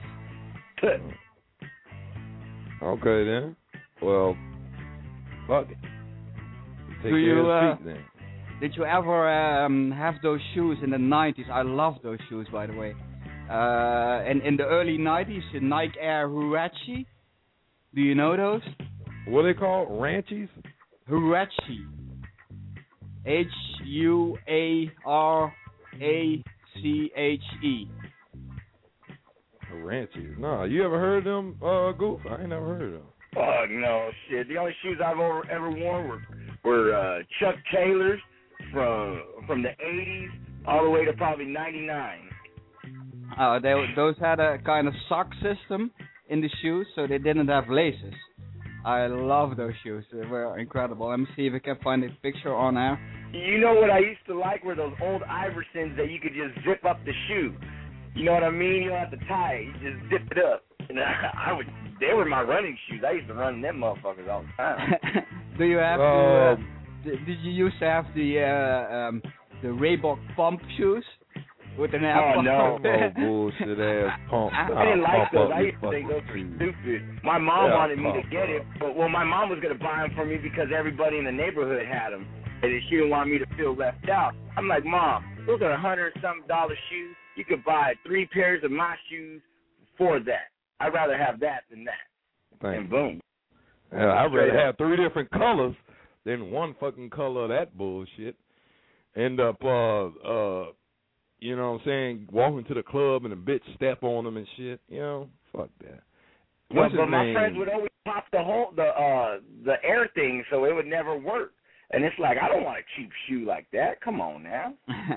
Okay then. Well, fuck it. Take Do you, care of uh, the feet then. Did you ever um, have those shoes in the nineties? I love those shoes, by the way. Uh, and in the early nineties, the Nike Air Huarache. Do you know those? What are they called? Ranchies? Huarache. H U A R A C H E. Ranchies. No, you ever heard of them, uh, Goof? I ain't never heard of them. Fuck no, shit. The only shoes I've ever, ever worn were were uh, Chuck Taylors from from the eighties all the way to probably ninety-nine. Uh, they those had a kind of sock system in the shoes, so they didn't have laces. I love those shoes. They were incredible. Let me see if I can find a picture on there. You know what I used to like were those old Iversons that you could just zip up the shoe. You know what I mean? You don't have to tie it. You just zip it up. And I, I would. They were my running shoes. I used to run them motherfuckers all the time. Do you have? Uh, to, uh, did, did you used to have the uh, um, the Reebok pump shoes? With an ass oh, no. Oh, bullshit ass pump. I didn't like those. I used to think those were stupid. My mom yeah, wanted me to get it, but well, my mom was going to buy them for me because everybody in the neighborhood had them, and she didn't want me to feel left out. I'm like, Mom, those are a hundred and something dollar shoes. You could buy three pairs of my shoes for that. I'd rather have that than that. Thanks. And boom. Yeah, I'd rather have three different colors than one fucking color of that bullshit. End up, uh, uh, you know what I'm saying, walking to the club and a bitch step on them and shit. You know, fuck that. Well, but my name? friends would always pop the whole the uh the air thing, so it would never work. And it's like, I don't want a cheap shoe like that. Come on now.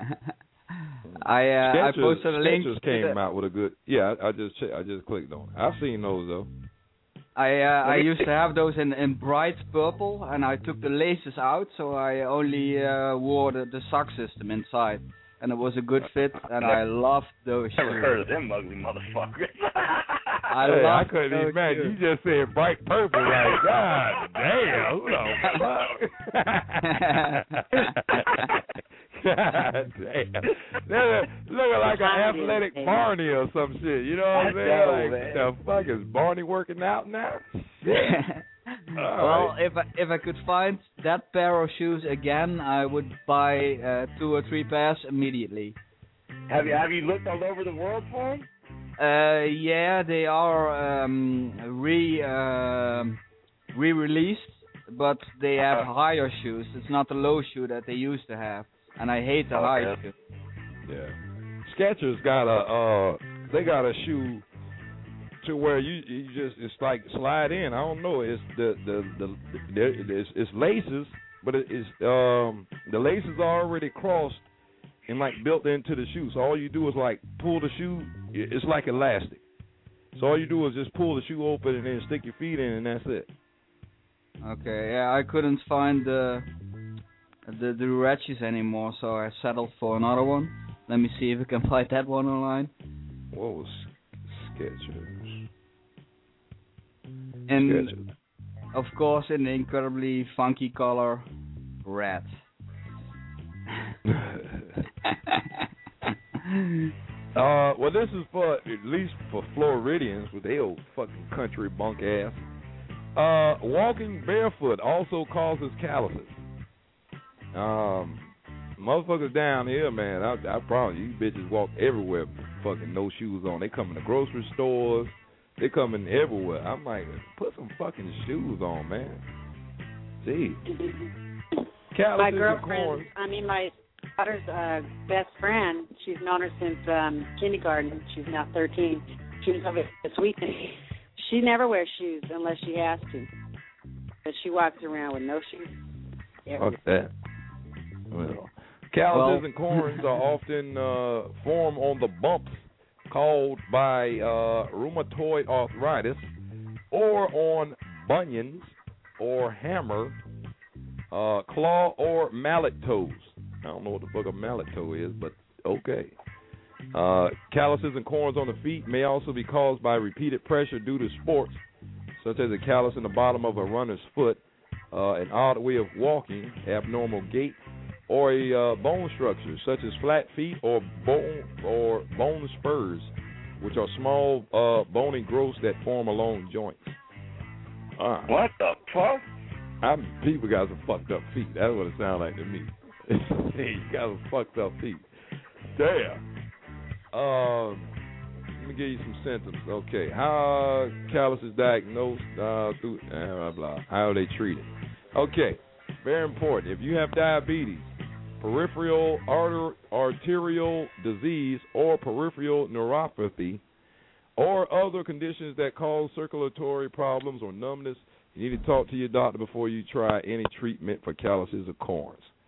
I uh, Skechers, I posted a link. Skechers came out with a good. Yeah, I, I just I just clicked on it. I've seen those though. I uh, I used to have those in, in bright purple, and I took the laces out, so I only uh, wore the, the sock system inside. And it was a good fit, and I loved those shoes. Never heard of them ugly motherfuckers. I hey, loved I couldn't those imagine. shoes. You just said bright purple, like, God damn, who the fuck? God damn. Looking like an athletic Barney or some shit, you know what I'm saying? Know, like, the fuck, is Barney working out now? Shit. Well, right. if I, if I could find that pair of shoes again, I would buy uh, two or three pairs immediately. Have you have you looked all over the world for them? Uh, yeah, they are um, re uh, re-released, but they have uh-huh. higher shoes. It's not the low shoe that they used to have, and I hate the okay. high shoe. Yeah, Skechers got a uh, they got a shoe to where you you just it's like slide in. I don't know. It's the the the, the it's, it's laces, but it, it's um the laces are already crossed and like built into the shoe. So all you do is like pull the shoe. It's like elastic. So all you do is just pull the shoe open and then stick your feet in, and that's it. Okay. Yeah, I couldn't find the the the ratchets anymore, so I settled for another one. Let me see if I can find that one online. What was Skechers? And Skechers. Of course, in the incredibly funky color, red. uh, well, this is for at least for Floridians with their old fucking country bunk ass. Uh, walking barefoot also causes calluses. Um, motherfuckers down here, man, I, I promise you, you bitches walk everywhere, fucking no shoes on. They come in the grocery stores. They come in everywhere. I'm like, put some fucking shoes on, man. Gee. My girlfriend, I mean, my daughter's uh, best friend, she's known her since um, kindergarten. She's now thirteen. She was over this weekend. She never wears shoes unless she has to. But she walks around with no shoes. Fuck that. Well, calluses well, and corns are often uh, form on the bumps caused by uh, rheumatoid arthritis, or on bunions, or hammer, uh, claw, or mallet toes. I don't know what the fuck a mallet toe is, but okay. Uh, calluses and corns on the feet may also be caused by repeated pressure due to sports, such as a callus in the bottom of a runner's foot, uh, an odd way of walking, abnormal gait, or a uh, bone structure, such as flat feet or bone or bone spurs, which are small uh, bony growths that form along joints. Uh, what the fuck? I'm, people got some fucked up feet. That's what it sounds like to me. You got some fucked up feet. Damn. Um, let me give you some symptoms. Okay, how callus is diagnosed? Uh, through blah, blah blah. How are they treated? Okay, very important. If you have diabetes, peripheral arter- arterial disease, or peripheral neuropathy, or other conditions that cause circulatory problems or numbness, you need to talk to your doctor before you try any treatment for calluses or corns.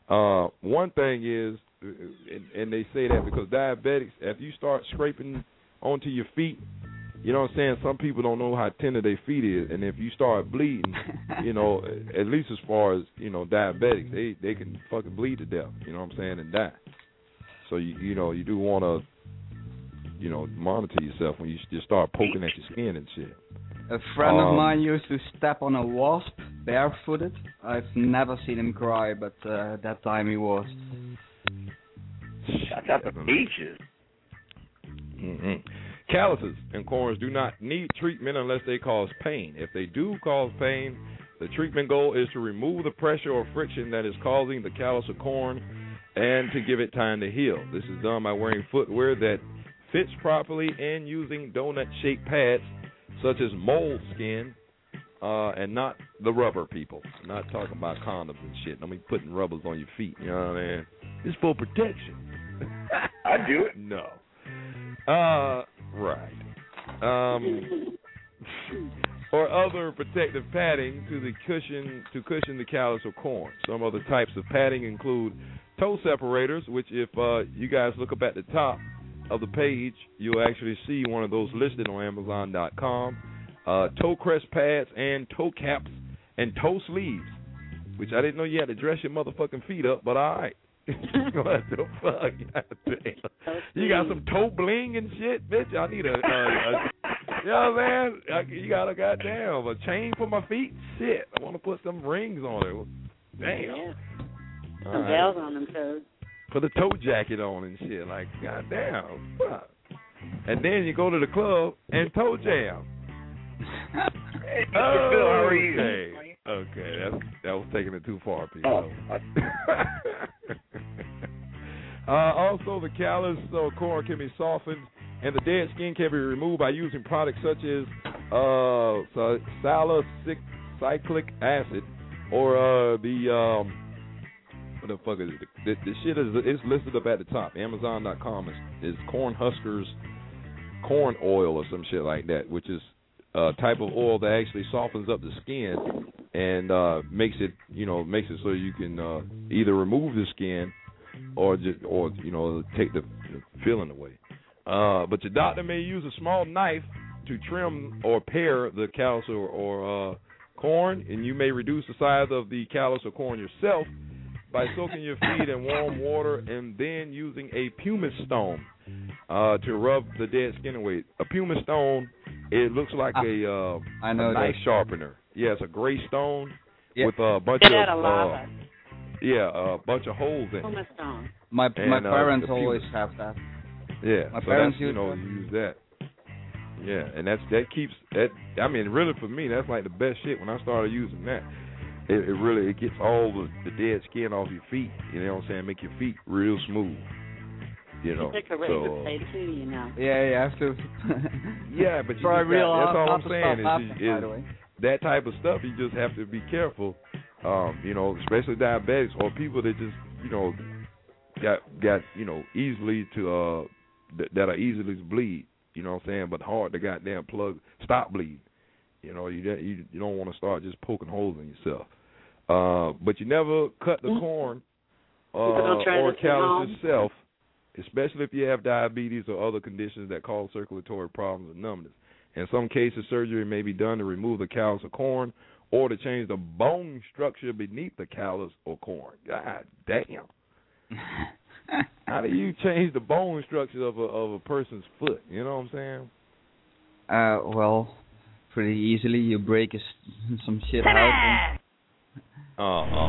Uh, one thing is, and, and they say that because diabetics, if you start scraping onto your feet, you know what I'm saying, some people don't know how tender their feet is, and if you start bleeding, you know, at least as far as, you know, diabetics, they, they can fucking bleed to death, you know what I'm saying, and die. So, you you know, you do want to, you know, monitor yourself when you just start poking at your skin and shit. A friend um, of mine used to step on a wasp barefooted. I've never seen him cry, but uh, that time he was. Shout out to beaches. Mm-hmm. Calluses and corns do not need treatment unless they cause pain. If they do cause pain, the treatment goal is to remove the pressure or friction that is causing the callus or corn and to give it time to heal. This is done by wearing footwear that fits properly and using donut-shaped pads such as moleskin, uh, and not the rubber people. I'm not talking about condoms and shit. I mean putting rubbers on your feet, you know what I mean? It's for protection. I do it. No. Uh, right. Um, or other protective padding to the cushion to cushion the callus or corn. Some other types of padding include toe separators, which if uh, you guys look up at the top of the page, you'll actually see one of those listed on Amazon dot com. Uh, toe crest pads and toe caps and toe sleeves, which I didn't know you had to dress your motherfucking feet up, but all right. What the fuck? You got some toe bling and shit, bitch. I need a, a, a you know what I'm saying? You got a goddamn a chain for my feet. Shit, I want to put some rings on it. Damn. Yeah. All Some right. bells on them toes. Put a toe jacket on and shit. Like, goddamn, fuck. And then you go to the club and toe jam. Hey, Mister Phil, how are you? Okay. Okay, that's, that was taking it too far, people. Oh. uh, also, the callus or corn can be softened, and the dead skin can be removed by using products such as uh, salicylic acid or uh, the um, what the fuck is it? The, the shit is it's listed up at the top. Amazon dot com is, is corn huskers, corn oil or some shit like that, which is a type of oil that actually softens up the skin and uh, makes it, you know, makes it so you can uh, either remove the skin or just, or you know, take the feeling away. Uh, but your doctor may use a small knife to trim or pare the callus or, or uh, corn, and you may reduce the size of the callus or corn yourself by soaking your feet in warm water and then using a pumice stone uh, to rub the dead skin away. A pumice stone, it looks like ah, a, uh, I know a knife that. sharpener. Yeah, it's a gray stone yeah. with a bunch Get of out of lava. Uh, yeah, a bunch of holes in Pumice it. stone. My And, my uh, parents the always pumice. have that. Yeah, My so parents that's, you use know, that. you use that. Yeah, and that's that keeps that. I mean, really for me, that's like the best shit. When I started using that, it, it really it gets all the, the dead skin off your feet. You know what I'm saying? Make your feet real smooth. You know. It's a correct so, to say too, you know. Yeah, you have to. yeah, but you Try just real got, that's hard all not I'm to saying stop is, laughing, is, by the way. that type of stuff. You just have to be careful. Um, you know, especially diabetics or people that just you know got got you know easily to uh th- that are easily to bleed. You know what I'm saying? But hard to goddamn plug stop bleeding. You know, you you, you don't want to start just poking holes in yourself. Uh, but you never cut the corn uh, or callus yourself, especially if you have diabetes or other conditions that cause circulatory problems and numbness. In some cases, surgery may be done to remove the callus or corn or to change the bone structure beneath the callus or corn. God damn. How do you change the bone structure of a of a person's foot? You know what I'm saying? Uh, well, pretty easily. You break a s some shit out. And oh, oh.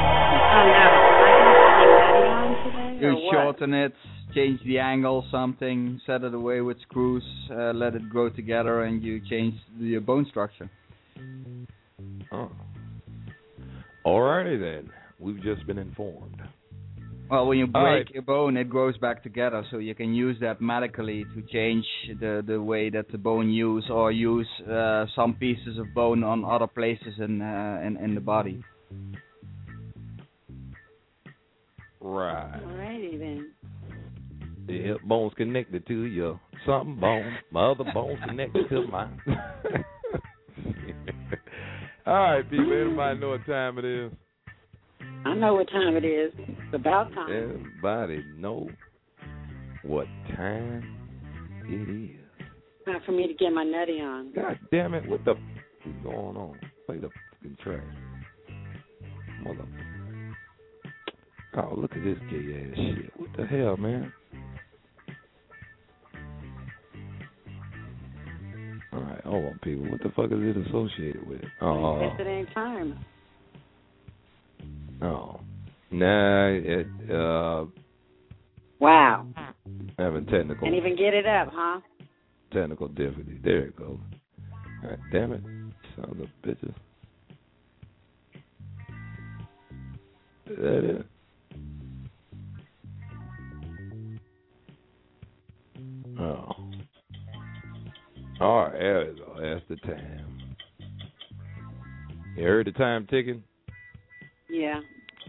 You shorten it, change the angle, something, set it away with screws, uh, let it grow together, and you change the bone structure. Oh. Alrighty then. We've just been informed. Well, when you break right. your bone, it grows back together, so you can use that medically to change the, the way that the bone use, or use uh, some pieces of bone on other places in, uh, in, in the body. Right. Alrighty then. The hip bone's connected to your something bone. My other bone's connected to mine. All right, people. Anybody know what time it is? I know what time it is. It's about time. Everybody know what time it is. Time for me to get my nutty on. God damn it! What the f- is going on? Play the fucking track, mother. Oh, look at this gay ass shit. What the hell, man? All right, hold on, people. What the fuck is it associated with? Oh, I guess it ain't time. oh, nah. It uh. Wow. Having technical. Can't even get it up, huh? Technical difficulty. There it goes. All right, damn it, sons of bitches. Is that it? Oh. All right, there we go. That's the time. You heard the time ticking? Yeah.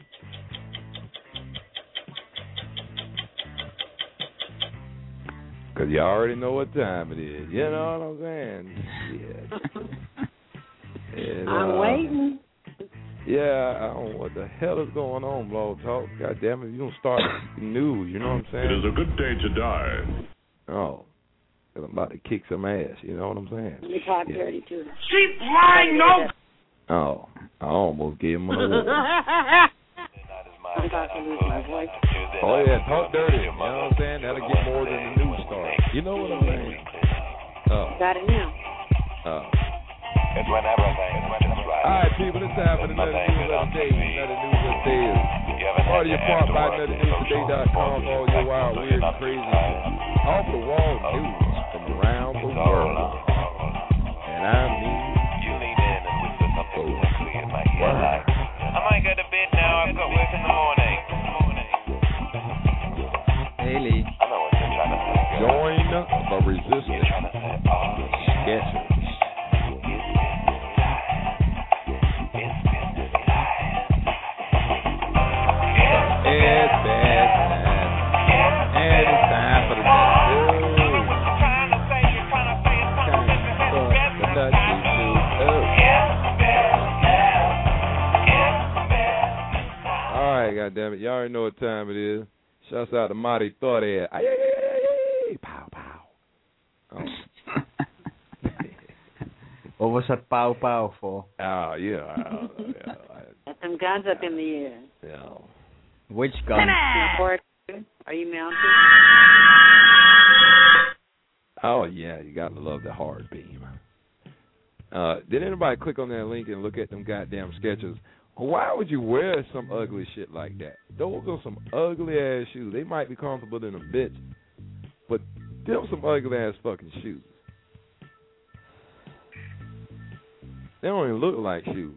Because you already know what time it is. You know what I'm saying? Shit. And, I'm uh, waiting. Yeah, I don't know what the hell is going on, Blog Talk. God damn it, you don't start the news, you know what I'm saying? It is a good day to die. Oh, 'cause I'm about to kick some ass, you know what I'm saying? Let me talk Yeah. dirty to her. She's lying, no! Oh, I almost gave him an award. I'm about to lose my voice. Oh, yeah, talk dirty, you know what I'm saying? That'll get more than the news story. You know what I'm saying? Oh. Got it now. Oh. It's when everything is right. All right, people, it's time for the Nutty News of the Day. Nutty News of the Day is part of your part by nutty news today dot com. All your wild, weird, and crazy, off the wall news from around the world. And I mean, You lean in and whisper something sexy in my ear like, I might go to bed now, I've got work in the morning. Haley. I know what you're trying to say. join the resistance. Sketches. It's bedtime, and it's time for the All right, goddammit, y'all already know what time it is. Shouts out to Marty Thoughthead. Ay, ay, ay, ay, ay. Pow, pow. Oh. What was that pow pow for? Oh, yeah. Uh, yeah. Got some guns up in the air. Yeah. Which gun? Are you mounted? Oh, yeah, you got to love the hard beam. Uh, did anybody click on that link and look at them goddamn sketches? Why would you wear some ugly shit like that? Those are some ugly-ass shoes. They might be comfortable than a bitch, but them some ugly-ass fucking shoes. They don't even look like shoes.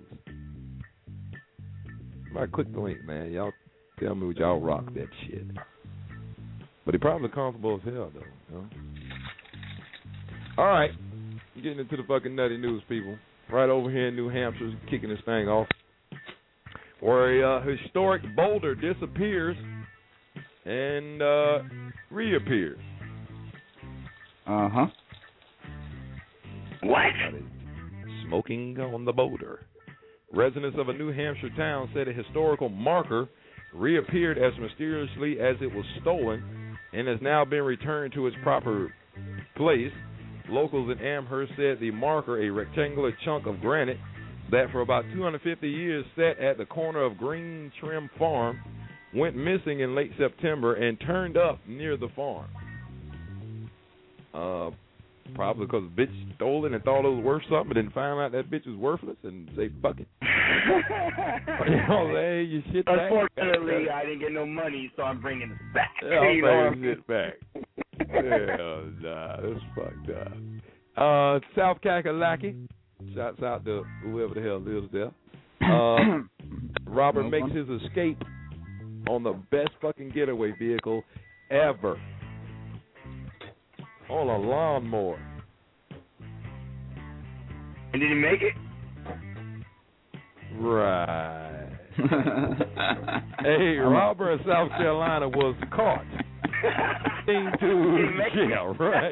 Somebody click the link, man. Y'all tell me what y'all rock that shit. But they probably comfortable as hell, though. You know? All right. Getting into the fucking nutty news, people. Right over here in New Hampshire, kicking this thing off. Where a uh, historic boulder disappears and uh, reappears. Uh-huh. What? Smoking on the boulder. Residents of a New Hampshire town said a historical marker reappeared as mysteriously as it was stolen and has now been returned to its proper place. Locals in Amherst said the marker, a rectangular chunk of granite that for about two hundred fifty years sat at the corner of Green Trim Farm, went missing in late September and turned up near the farm. Uh, probably because the bitch stole it and thought it was worth something, and then found out that bitch was worthless and say, fuck it. You know, hey, you shit back. Unfortunately, I didn't get no money, so I'm bringing it back. Yeah, I'm bringing shit back. Yeah, nah, that's fucked up. Uh, South Kakalaki. Shouts out to whoever the hell lives there. Uh, Robert no makes his escape on the best fucking getaway vehicle ever. On a lawnmower. And did he make it? Right. Hey, Robert in South Carolina was caught. Into jail, right?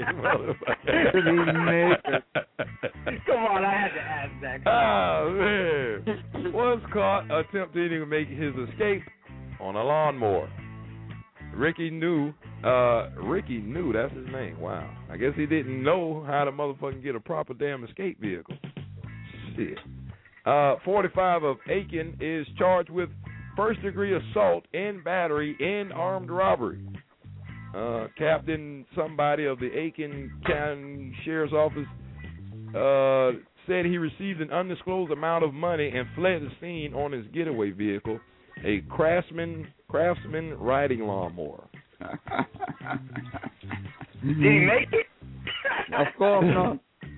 Come on, I had to ask that. Come oh, man. Was caught caught attempting to make his escape on a lawnmower. Ricky knew, uh, Ricky knew, that's his name. Wow. I guess he didn't know how to motherfucking get a proper damn escape vehicle. Shit. Uh, forty-five of Aiken is charged with first-degree assault and battery and armed robbery. Uh, Captain somebody of the Aiken County Sheriff's Office uh, said he received an undisclosed amount of money and fled the scene on his getaway vehicle, a Craftsman Craftsman riding lawnmower. Did he make it? Of course not.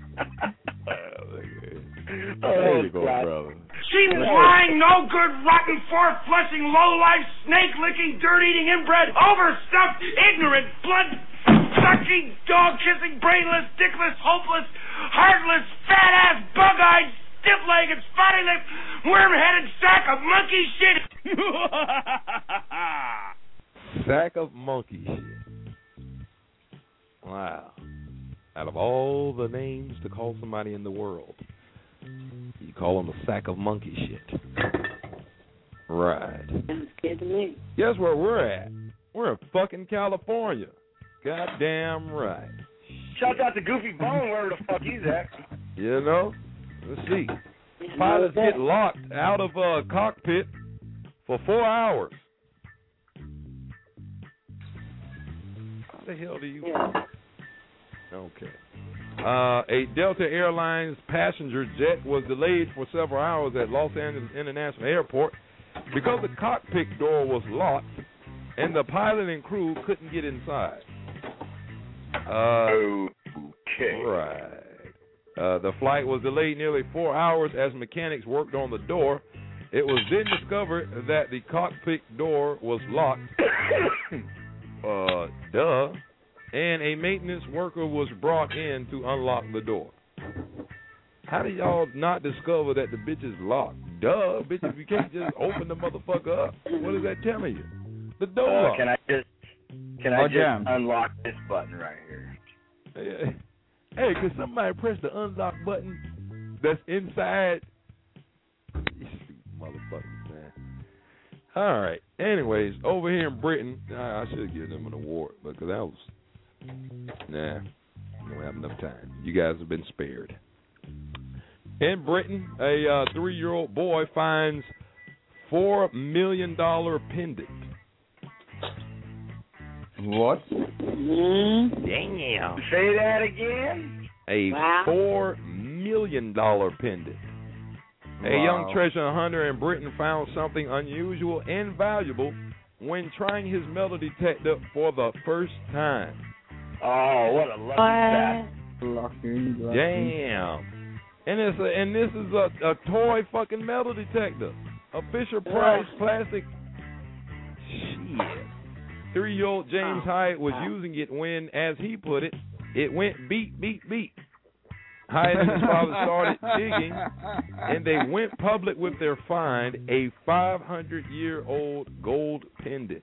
There you go, brother. Cheap, lying, no good, rotten, four-flushing, low-life, snake-licking, dirt-eating, inbred, overstuffed, ignorant, blood-sucking, dog-kissing, brainless, dickless, hopeless, heartless, fat-ass, bug-eyed, stiff-legged, spotty-lipped, worm-headed sack of monkey shit. Sack of monkey shit. Wow. Out of all the names to call somebody in the world, you call them a sack of monkey shit. Right. Sounds good to me. Guess where we're at? We're in fucking California. Goddamn right. Shout out to Goofy Bone, wherever the fuck he's at. You know? Let's see. Pilots get locked out of a cockpit for four hours. How the hell do you... Okay. Uh, a Delta Airlines passenger jet was delayed for several hours at Los Angeles International Airport because the cockpit door was locked and the pilot and crew couldn't get inside. Uh, okay. Right. Uh, the flight was delayed nearly four hours as mechanics worked on the door. It was then discovered that the cockpit door was locked. uh, duh. And a maintenance worker was brought in to unlock the door. How do y'all not discover that the bitch is locked? Duh, bitch, you can't just open the motherfucker up. What is that telling you? The door Uh, locked. can I just can I Oh, just jam. unlock this button right here? Hey, hey, could somebody press the unlock button that's inside? You motherfuckers, man. All right. Anyways, over here in Britain, I, I should give them an award because that was... Nah, we don't have enough time. You guys have been spared. In Britain, a uh, three-year-old boy finds four million dollar pendant. What? Mm-hmm. Damn. Say that again. A Wow. four million dollar pendant. A Wow. young treasure hunter in Britain found something unusual and valuable when trying his metal detector for the first time. Oh, what a lucky bastard. Lucky, lucky. Damn. And it's a, and this is a, a toy fucking metal detector. A Fisher Price plastic. Shit. Three-year-old James Hyatt was using it when, as he put it, it went beep, beep, beep. Hyatt and his father started digging, and they went public with their find, a five hundred year old gold pendant.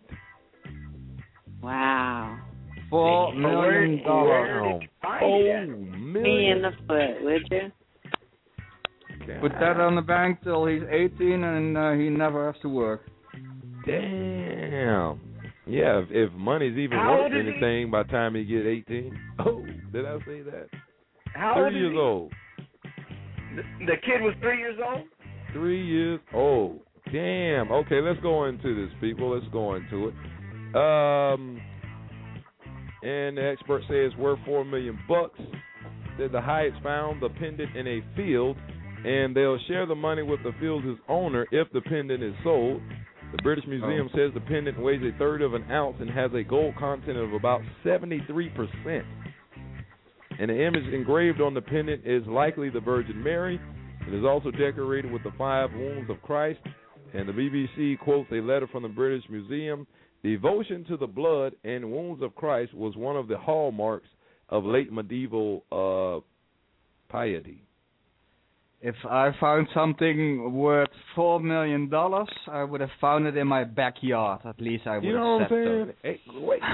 Wow. Four million dollars. Oh, Me in the foot, would you? Put that on the bank till he's eighteen and uh, he never has to work. Damn. Yeah, if, if money's even How worth old is he? anything by the time he get eighteen. Oh, did I say that? How Three old is years he? old. The, the kid was three years old? Three years old. Damn. Okay, let's go into this, people. Let's go into it. Um, and the expert says worth four million bucks. That the Hyatts found the pendant in a field, and they'll share the money with the field's owner if the pendant is sold. The British Museum Oh. says the pendant weighs a third of an ounce and has a gold content of about seventy-three percent. And the image engraved on the pendant is likely the Virgin Mary. It is also decorated with the five wounds of Christ. And the B B C quotes a letter from the British Museum. Devotion to the blood and wounds of Christ was one of the hallmarks of late medieval uh, piety. If I found something worth four million dollars, I would have found it in my backyard. At least I would You know have what I'm said saying? Hey, wait.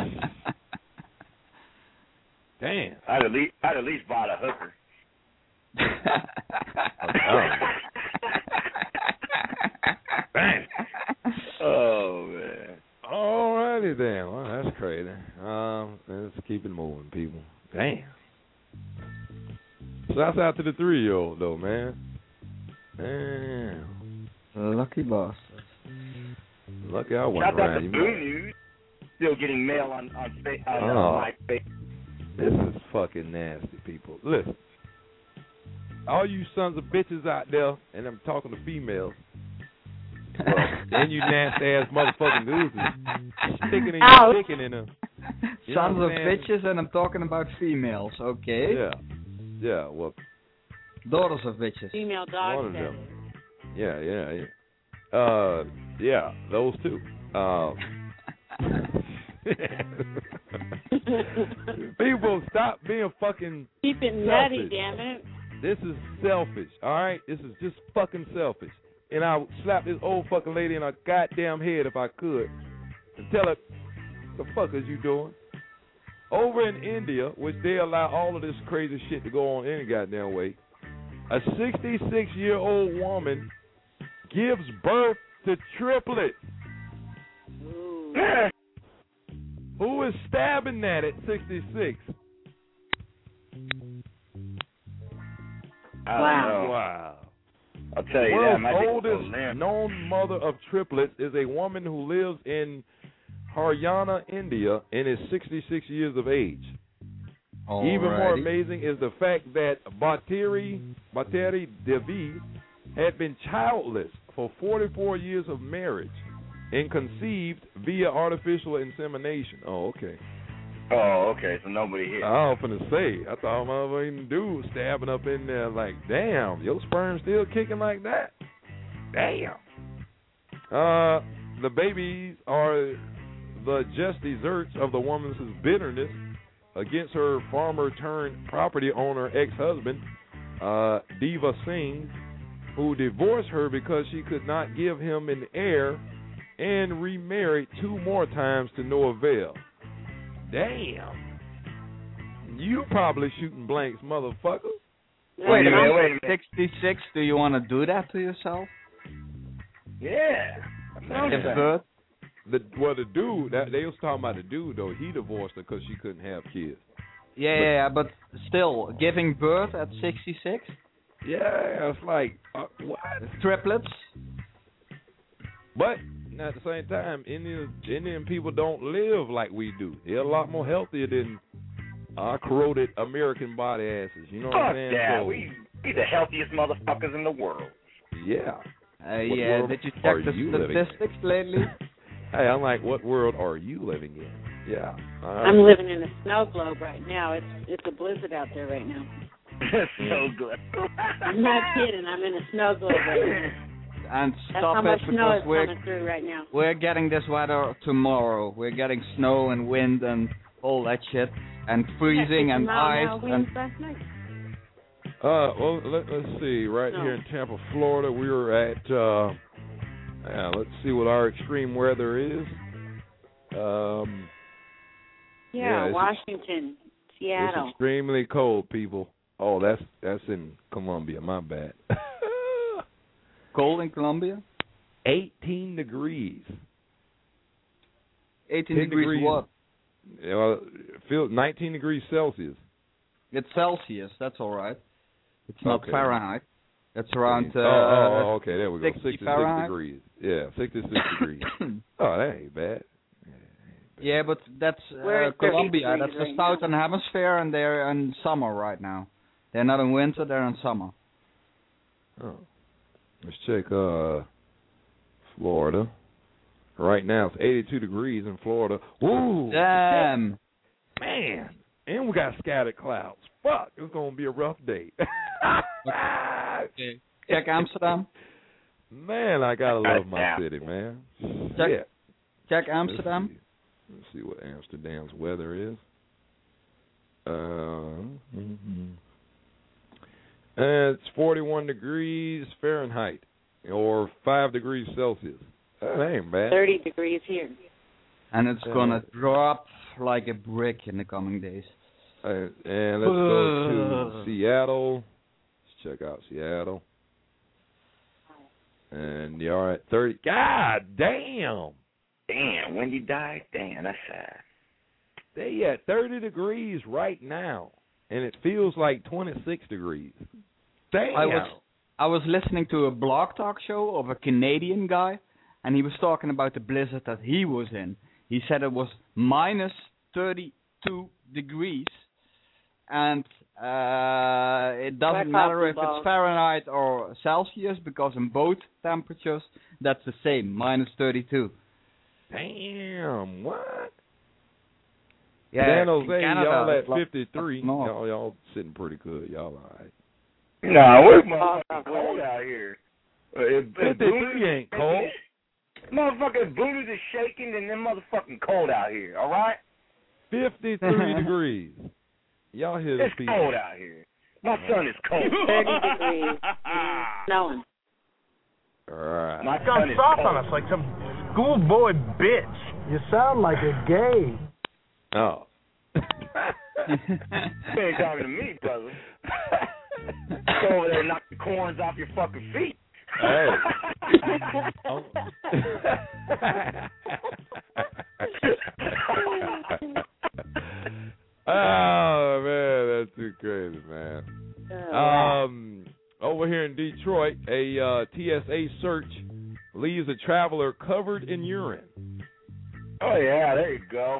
Damn. I'd at least, I'd at least bought a hooker. Shouts out to the three-year-old, though, man. Man. Lucky bastards. Lucky I wasn't Shout out around to you. Boo News. Still getting mail on on, fa- on Oh. uh, MySpace. This is fucking nasty, people. Listen. All you sons of bitches out there, and I'm talking to females, well, and you nasty-ass motherfucking gooses, sticking and Ouch. sticking in them. You know Sons what of I'm saying? bitches, and I'm talking about females, okay? Yeah. Yeah, well, Daughters of bitches. Female dog one of sex. them. Yeah, yeah, yeah. Uh, yeah, those two. Um, people, stop being fucking Keep it nutty, selfish. damn it. This is selfish, all right? This is just fucking selfish. And I would slap this old fucking lady in her goddamn head if I could and tell her, the fuck is you doing? Over in India, which they allow all of this crazy shit to go on any goddamn way, a sixty-six-year-old woman gives birth to triplets. Who is stabbing that at sixty-six? I Wow. don't know. Wow. I'll tell you that. World's My dick was oldest so limp. known mother of triplets is a woman who lives in Haryana, India, and is sixty-six years of age. Even more Alrighty. amazing is the fact that Bhattiri, Bhattiri Devi had been childless for forty-four years of marriage and conceived via artificial insemination. Oh, okay. Oh, okay. So nobody here. I was finna say, I thought motherfucking dude stabbing up in there like, damn, your sperm still kicking like that? Damn. Uh, the babies are the just desserts of the woman's bitterness against her farmer-turned-property owner ex-husband, uh, Deva Singh, who divorced her because she could not give him an heir and remarried two more times to no avail. Damn. You probably shooting blanks, motherfucker. Wait a minute, wait a minute. sixty-six, do you want to do that to yourself? Yeah. Give birth? The, well, the dude, that, they was talking about the dude, though. He divorced her because she couldn't have kids. Yeah, yeah, yeah, but still, giving birth at sixty-six? Yeah, it's like, uh, what? Triplets? But at the same time, Indian, Indian people don't live like we do. They're a lot more healthier than our corroded American body asses. You know what I'm Fuck saying? that. So, We we the healthiest motherfuckers in the world. yeah. Uh, What yeah, world did you are check the you living in? statistics lately? Hey, I'm like, what world are you living in? Yeah. All right. I'm living in a snow globe right now. It's it's a blizzard out there right now. So good. I'm not kidding. I'm in a snow globe right now. And That's stop how it much snow because is we're coming through right now. we're getting this weather tomorrow. We're getting snow and wind and all that shit and freezing Yeah, and fifty mile an ice hour and winds last night. Uh, well, let, let's see. Right No. here in Tampa, Florida, we were at, uh, yeah, let's see what our extreme weather is. Um, Yeah, Yeah, it's- Washington, Seattle. It's extremely cold, people. Oh, that's that's in Colombia. My bad. cold in Colombia. eighteen degrees. eighteen ten degrees, degrees. what? Uh, feel nineteen degrees Celsius. It's Celsius. That's all right. It's not Okay. Fahrenheit. It's around. Uh, oh, oh, oh, okay. There we go. sixty sixty-six Fahrenheit? degrees. Yeah, sixty-six degrees. Oh, that ain't bad. Yeah, but that's We're uh, at thirty Colombia. degrees That's the right now. southern hemisphere, and they're in summer right now. They're not in winter. They're in summer. Oh. Let's check uh Florida. Right now it's eighty-two degrees in Florida. Woo! Damn. Man. And we got scattered clouds. Fuck, it's gonna be a rough day. Okay. Check Amsterdam. Man, I gotta love my city, man. Check, Shit. check Amsterdam. Let's see. Let's see what Amsterdam's weather is. Uh, mhm. Uh, it's forty-one degrees Fahrenheit, or five degrees Celsius. That ain't bad. thirty degrees here. And it's Yeah. gonna drop like a brick in the coming days. Uh, and let's go to Seattle. Let's check out Seattle. And you're at thirty. God damn. Damn, when you die, damn, that's sad. They at thirty degrees right now. and it feels like twenty-six degrees. Damn. I was I was listening to a blog talk show of a Canadian guy, and he was talking about the blizzard that he was in. He said it was minus thirty-two degrees, and uh, it doesn't matter if it's Fahrenheit or Celsius, because in both temperatures, that's the same, minus thirty-two. Damn, what? Yeah, San Jose, Canada, y'all at like, fifty-three. Y'all, y'all sitting pretty good. Y'all all right. Nah, we're motherfucking cold out here. Uh, if, if fifty-three ain't cold. Motherfucking booties is shaking and then motherfucking cold out here, all right? fifty-three degrees. Y'all hear this It's people? cold out here. My son is cold. thirty degrees. Snowing. All right. My Gone son is soft cold. on us like some schoolboy bitch. You sound like a gay. Oh. You ain't talking to me, brother. Go over there and knock the corns off your fucking feet. Hey. Oh. Oh man, that's too crazy, man. Um, over here in Detroit, a uh, T S A search leaves a traveler covered in urine. Oh yeah, there you go.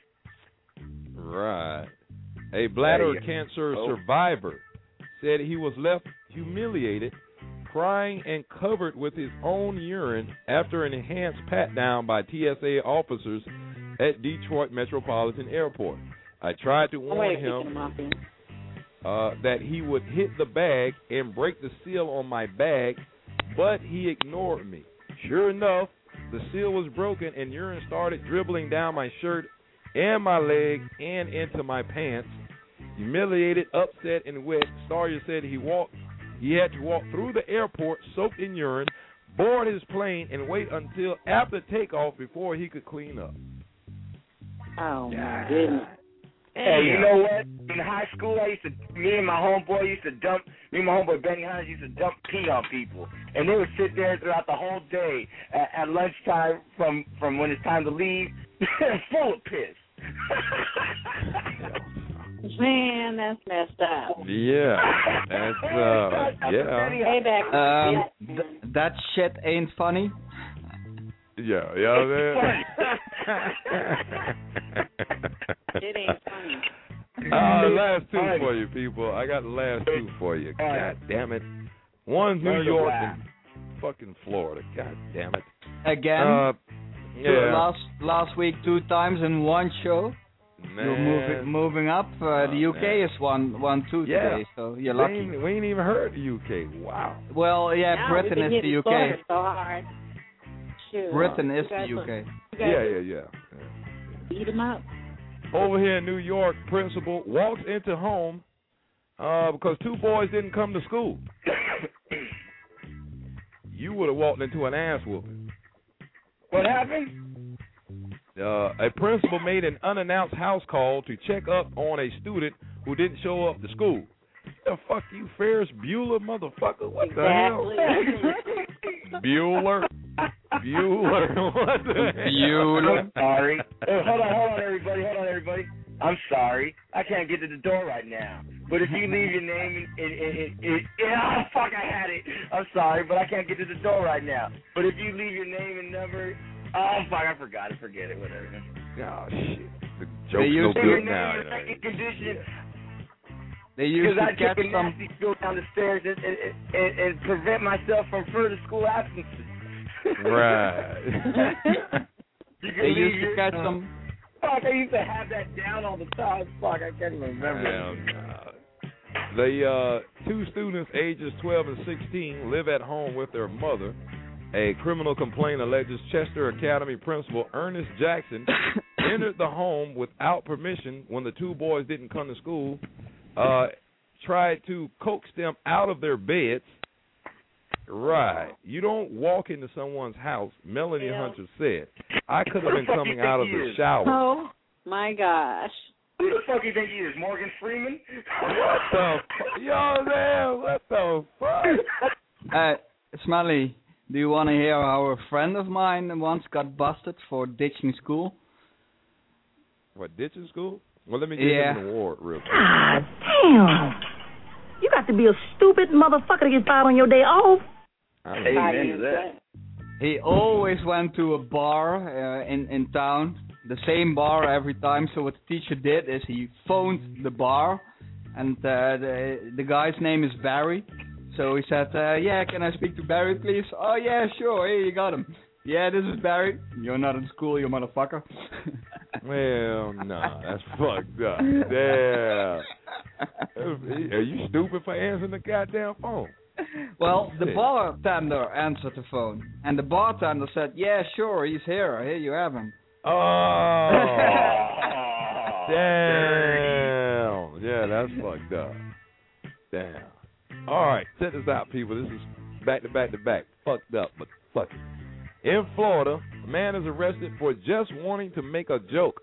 Right. A bladder Hey. cancer Oh. survivor said he was left humiliated, crying and covered with his own urine after an enhanced pat-down by T S A officers at Detroit Metropolitan Airport. I tried to warn Wait, him uh, that he would hit the bag and break the seal on my bag, but he ignored me. Sure enough, the seal was broken and urine started dribbling down my shirt and my leg and into my pants. Humiliated, upset, and wet, Sawyer said he walked. He had to walk through the airport soaked in urine, board his plane, and wait until after takeoff before he could clean up. Oh my goodness. Hey, you know what? In high school, I used to, me and my homeboy used to dump, me and my homeboy Benny Hines used to dump pee on people. And they would sit there throughout the whole day at, at lunchtime from, from when it's time to leave, full of piss. Man, that's messed up. Yeah, that's, uh, yeah. Hey, back. Um, th- that shit ain't funny. Yeah, yeah, man. It ain't funny. Uh, last two for you, people. I got the last two for you. God damn it. One's New York and fucking Florida. God damn it. Again, Uh, yeah. last last week two times in one show. Man. You're moving moving up. Uh, the U K man. is one one two Yeah. today, so you're We lucky. ain't, we ain't even heard the U K. Wow. Well, yeah, Now Britain we've been is the hitting U K. Florida so hard. Shoot. Britain You is the guys U look- K. you guys Yeah, look- yeah, yeah. Beat them up. Over here in New York, principal walks into home uh, because two boys didn't come to school. You would have walked into an ass whooping. What happened? Uh, a principal made an unannounced house call to check up on a student who didn't show up to school. The fuck you, Ferris Bueller, motherfucker? What Exactly. the hell? Bueller? Bueller? What the hell? Bueller. I'm sorry. Hey, hold on, hold on, everybody. Hold on, everybody. I'm sorry. I can't get to the door right now. But if you leave your name and, and, and, and, and oh fuck, I had it. I'm sorry, but I can't get to the door right now. But if you leave your name and number, oh fuck, I forgot it. Forget it. Whatever. Oh shit. The They joke's no used to- good Your name now. and second condition. They used Because I to catch take a some. nasty go down the stairs and, and, and, and prevent myself from further school absences. Right. You can They leave used to your- catch some. Fuck, I used to have that down all the time. Fuck, I can't even remember. Hell no. The uh, two students, ages twelve and sixteen, live at home with their mother. A criminal complaint alleges Chester Academy principal Ernest Jackson entered the home without permission when the two boys didn't come to school, uh, tried to coax them out of their beds. Right. You don't walk into someone's house, Melanie Yeah. Hunter said. I could have been Who the fuck coming you think out of he the is? shower. Oh my gosh. Who the fuck you think he is, Morgan Freeman? What the fuck? Yo, man, what the fuck? Uh, Smelly, do you want to hear how a friend of mine once got busted for ditching school? What, ditching school? Well, let me give Yeah. him an award real quick. God damn. You got to be a stupid motherfucker to get fired on your day off. Amen to that. He always went to a bar uh, in in town, the same bar every time. So what the teacher did is he phoned the bar, and uh, the the guy's name is Barry. So he said, uh, "Yeah, can I speak to Barry, please?" "Oh yeah, sure. Here, you got him." "Yeah, this is Barry." "You're not in school, you motherfucker." Well, no, that's fucked up. Yeah. Are you stupid for answering the goddamn phone? Well, the Shit. bartender answered the phone, and the bartender said, "Yeah, sure, he's here. Here you have him." Oh, damn. Yeah, that's fucked up. Damn. All right, check this out, people. This is back to back to back. Fucked up, but fuck it. In Florida, a man is arrested for just wanting to make a joke.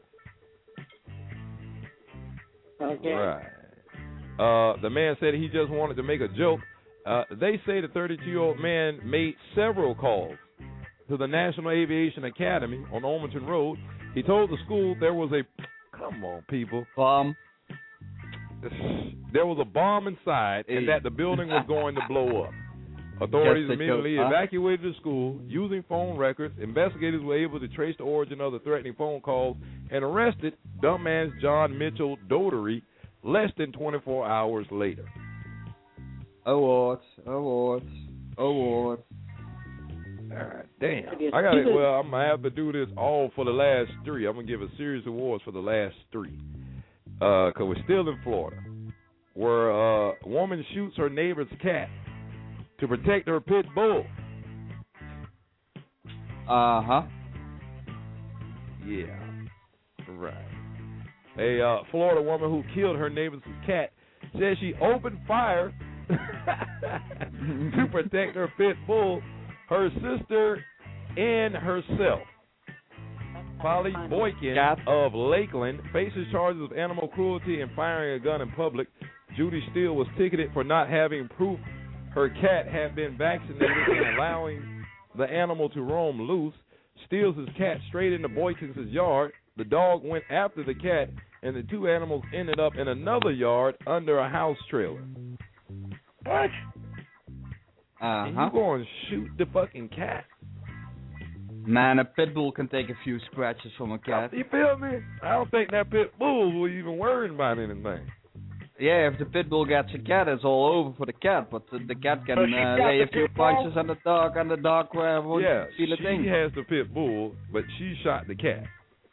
Okay. Right. Uh, the man said he just wanted to make a joke. Uh, they say the thirty-two-year-old man made several calls to the National Aviation Academy on Olmonton Road. He told the school there was a, come on, people, bomb. There was a bomb inside, and that the building was going to blow up. Authorities Just a immediately joke, huh? evacuated the school using phone records. Investigators were able to trace the origin of the threatening phone calls and arrested dumbass John Mitchell Dotery less than twenty-four hours later. Awards, awards, awards. All right, damn. I got it. Well, I'm gonna have to do this all for the last three. I'm gonna give a series of awards for the last three. Uh, cause we're still in Florida, where uh, a woman shoots her neighbor's cat to protect her pit bull. Uh huh. Yeah. Right. A uh, Florida woman who killed her neighbor's cat says she opened fire to protect her pit bull, her sister, and herself. Polly Boykin of Lakeland faces charges of animal cruelty and firing a gun in public. Judy Steele was ticketed for not having proof her cat had been vaccinated and allowing the animal to roam loose. Steals his cat straight into Boykins' yard. The dog went after the cat, and the two animals ended up in another yard under a house trailer. What? Uh And huh. you go and shoot the fucking cat? Man, a pit bull can take a few scratches from a cat. You feel me? I don't think that pit bull was even worrying about anything. Yeah, if the pit bull gets a cat, it's all over for the cat. But the, the cat can But she uh, got lay the a few pit bull? punches on the dog, and the dog uh, won't Yeah, feel a she thing. has the pit bull, but she shot the cat.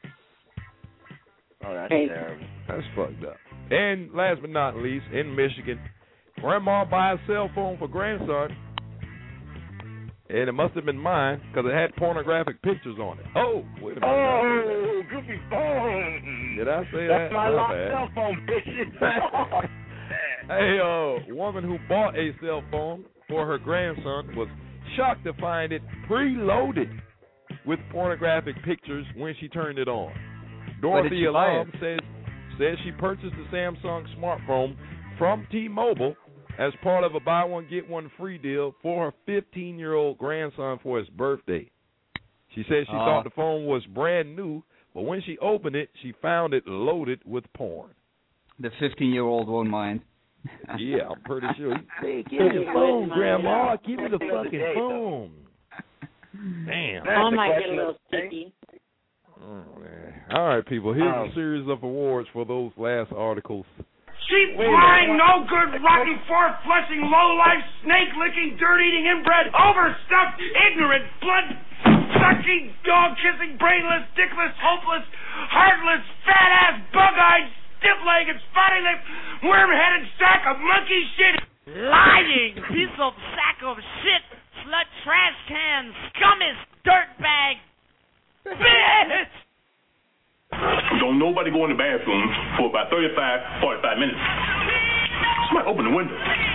Oh, that's Hey. terrible. That's fucked up. And last but not least, in Michigan, grandma buys cell phone for grandson, and it must have been mine because it had pornographic pictures on it. Oh, wait a minute. Oh, goofy phone. Did I say That's that? my My lost bad. cell phone, bitches. A uh, woman who bought a cell phone for her grandson was shocked to find it preloaded with pornographic pictures when she turned it on. Where did Dorothy she buy Alam says says she purchased the Samsung smartphone from T-Mobile as part of a buy one get one free deal for her fifteen-year-old grandson for his birthday. She said she Oh. thought the phone was brand new, but when she opened it, she found it loaded with porn. The fifteen-year-old won't mind. Yeah, I'm pretty sure. Hey, give me the phone, Grandma. Give me the fucking phone. Damn. I might get a little sticky. Oh, man. All right, people. Here's Um, a series of awards for those last articles. Cheap, Wait a lying, minute. no good, rotten, four-flushing, low-life, snake-licking, dirt-eating, inbred, overstuffed, ignorant, blood-sucking, dog-kissing, brainless, dickless, hopeless, heartless, fat-ass, bug-eyed, stiff-legged, spotty-lipped, worm-headed sack of monkey shit. Lying piece of sack of shit, slut trash can, scummiest dirtbag, bitch! Don't nobody go in the bathroom for about thirty-five, forty-five minutes. Somebody open the window.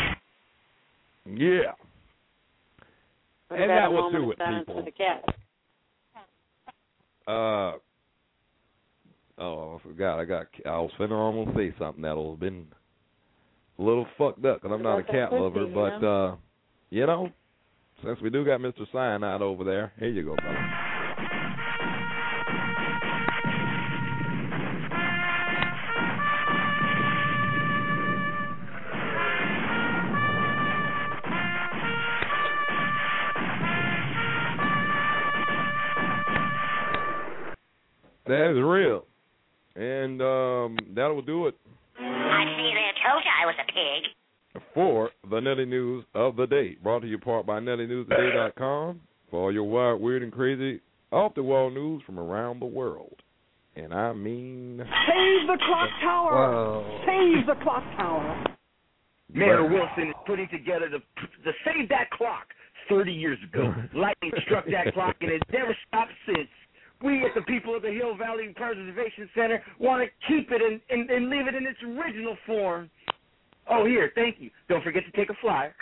Yeah. What And about that a will moment do of it, silence people. for the cat? Uh, oh, I forgot. I got. I was finna almost say something that'll been a little fucked up because I'm not a About that cat pussy, lover, you but know? uh, you know, since we do got Mister Cyanide over there, here you go, brother. That is real. And um, that will do it. I see there, told you I was a pig. For the Nelly News of the Day, brought to you part by Nelly News Today dot com for all your wild, weird, and crazy off-the-wall news from around the world. And I mean... Save the clock tower! Whoa. Save the clock tower! Mayor Wilson is putting together the the Save That Clock thirty years ago. Lightning struck that clock and it's never stopped since. We, as the people of the Hill Valley Preservation Center, want to keep it and, and, and leave it in its original form. Oh, here, thank you. Don't forget to take a flyer.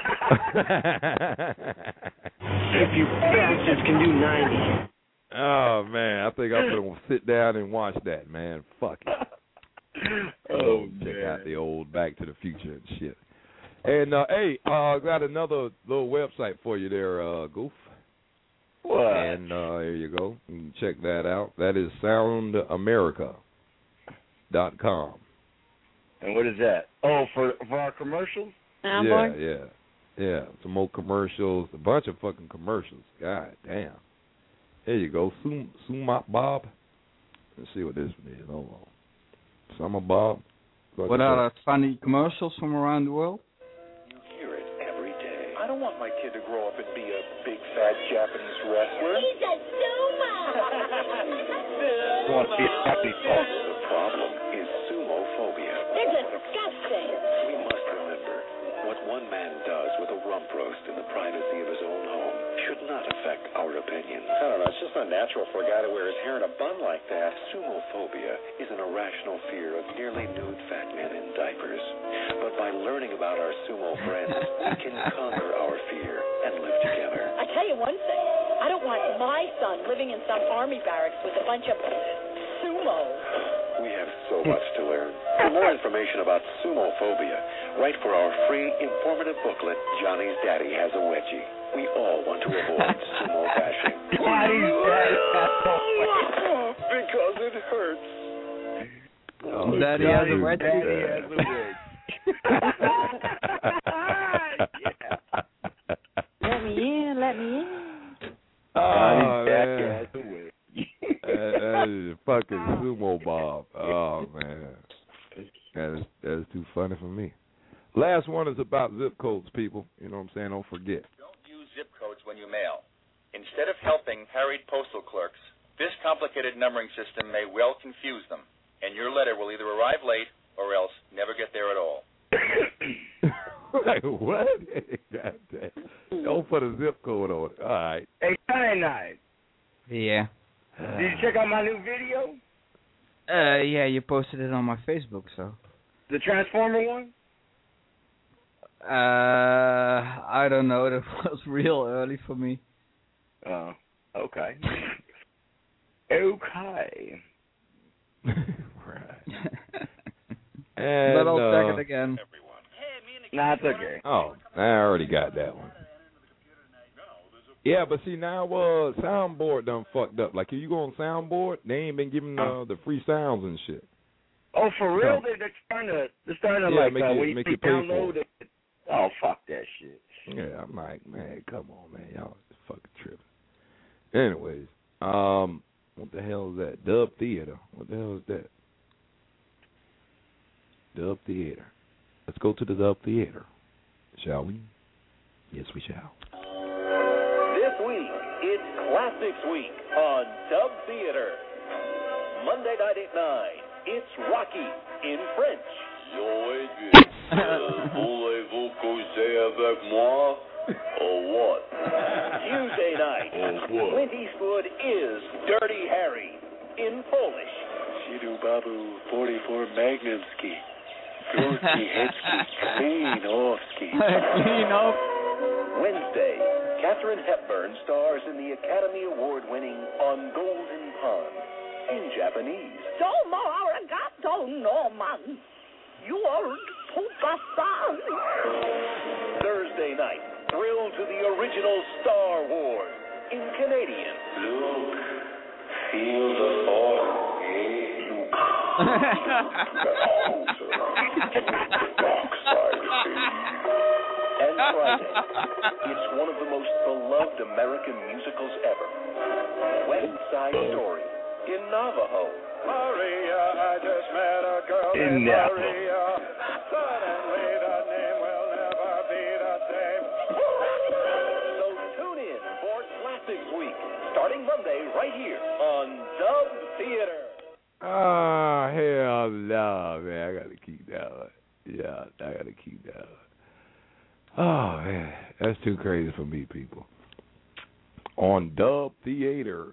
If you bastards can do ninety. Oh, man, I think I'm going to sit down and watch that, man. Fuck it. Oh, Check man. out the old Back to the Future and shit. And, uh, hey, I uh, got another little website for you there, uh, Goof. What? And uh, there you go. You can check that out. That is sound america dot com. And what is that? Oh, for for our commercials? Yeah, yeah. Yeah, some more commercials, a bunch of fucking commercials. God damn. There you go. Sum, Sumat Bob. Let's see what this one is. Hold on. Summer Bob. Go What ahead. are the funny commercials from around the world? You hear it every day. I don't want my kid to grow up and be a big fat Japanese wrestler. He's a sumo! You want to see a Japanese talk? The problem is sumophobia. They're disgusting. We must remember, what one man does with a rump roast in the privacy of his own home should not affect our opinions. I don't know, it's just unnatural for a guy to wear his hair in a bun like that. Sumophobia is an irrational fear of nearly nude fat men in diapers. But by learning about our sumo friends, we can conquer our fear and live together. I tell you one thing. I don't want my son living in some army barracks with a bunch of sumo. We have so much to learn. For more information about sumophobia, write for our free informative booklet, Johnny's Daddy Has a Wedgie. We all want to avoid sumo bashing. Johnny's Daddy Has a Wedgie. Because it hurts. Oh, Daddy has a wedgie. Daddy has a wedgie. Let me in, let me in. Oh, Daddy man. has a wedgie. that, that is fucking Sumo Bob. Oh, man. That is, that is too funny for me. Last one is about zip codes, people. You know what I'm saying? Don't forget. Don't use zip codes when you mail. Instead of helping harried postal clerks, this complicated numbering system may well confuse them, and your letter will either arrive late or else never get there at all. Like, what? God damn. Don't put a zip code on it. All right. Hey, Cyanide, Yeah. did you check out my new video? Uh, yeah, you posted it on my Facebook, so. The Transformer one? Uh, I don't know. That was real early for me. Oh, okay. Okay. Right. And, but I'll uh, check it again. Nah, it's okay. Oh, I already got that one. Yeah, but see now, uh, soundboard done fucked up. Like if you go on soundboard, they ain't been giving uh, the free sounds and shit. Oh, for real? No. They're, they're starting to, they're starting to Yeah, like make uh, it- when you make say it pay for download it. it. Oh, fuck that shit. Yeah, I'm like, man, come on, man, y'all just fucking tripping. Anyways, um, what the hell is that? Dub Theater. What the hell is that? Dub Theater. Let's go to the Dub Theater, shall we? Yes, we shall. This week, it's Classics Week on Dub Theater. Monday night at nine, it's Rocky in French. Yo, Adrian, uh, voulez-vous causer avec moi, or what? Tuesday night, Or what? Clint Eastwood is Dirty Harry in Polish. Shidu Babu forty-four Magnumski. Kruski Hetsky Klinovsky. Clean Wednesday, Katharine Hepburn stars in the Academy Award-winning On Golden Pond in Japanese. Domo arigato, Norman. You are Pupa-san. Thursday night, thrill to the original Star Wars in Canadian. Luke, feel the force, eh, Luke? Dark side of me. And Friday, it's one of the most beloved American musicals ever, West Side Story, in Navajo. Maria, I just met a girl In named Navajo. Maria. Suddenly the name will never be the same. So tune in for Classics Week, starting Monday right here on Dub Theater. Ah, hell no, man. I got to keep that one. Yeah, I got to keep that one. Oh, man. That's too crazy for me, people. On Dub Theater.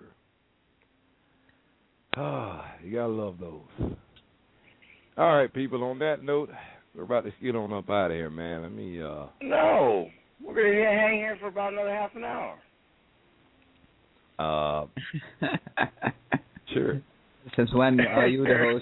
Ah, you got to love those. All right, people, on that note, we're about to get on up out of here, man. Let me, uh... No. We're going to hang here for about another half an hour. Uh... Sure. Since when are you the host?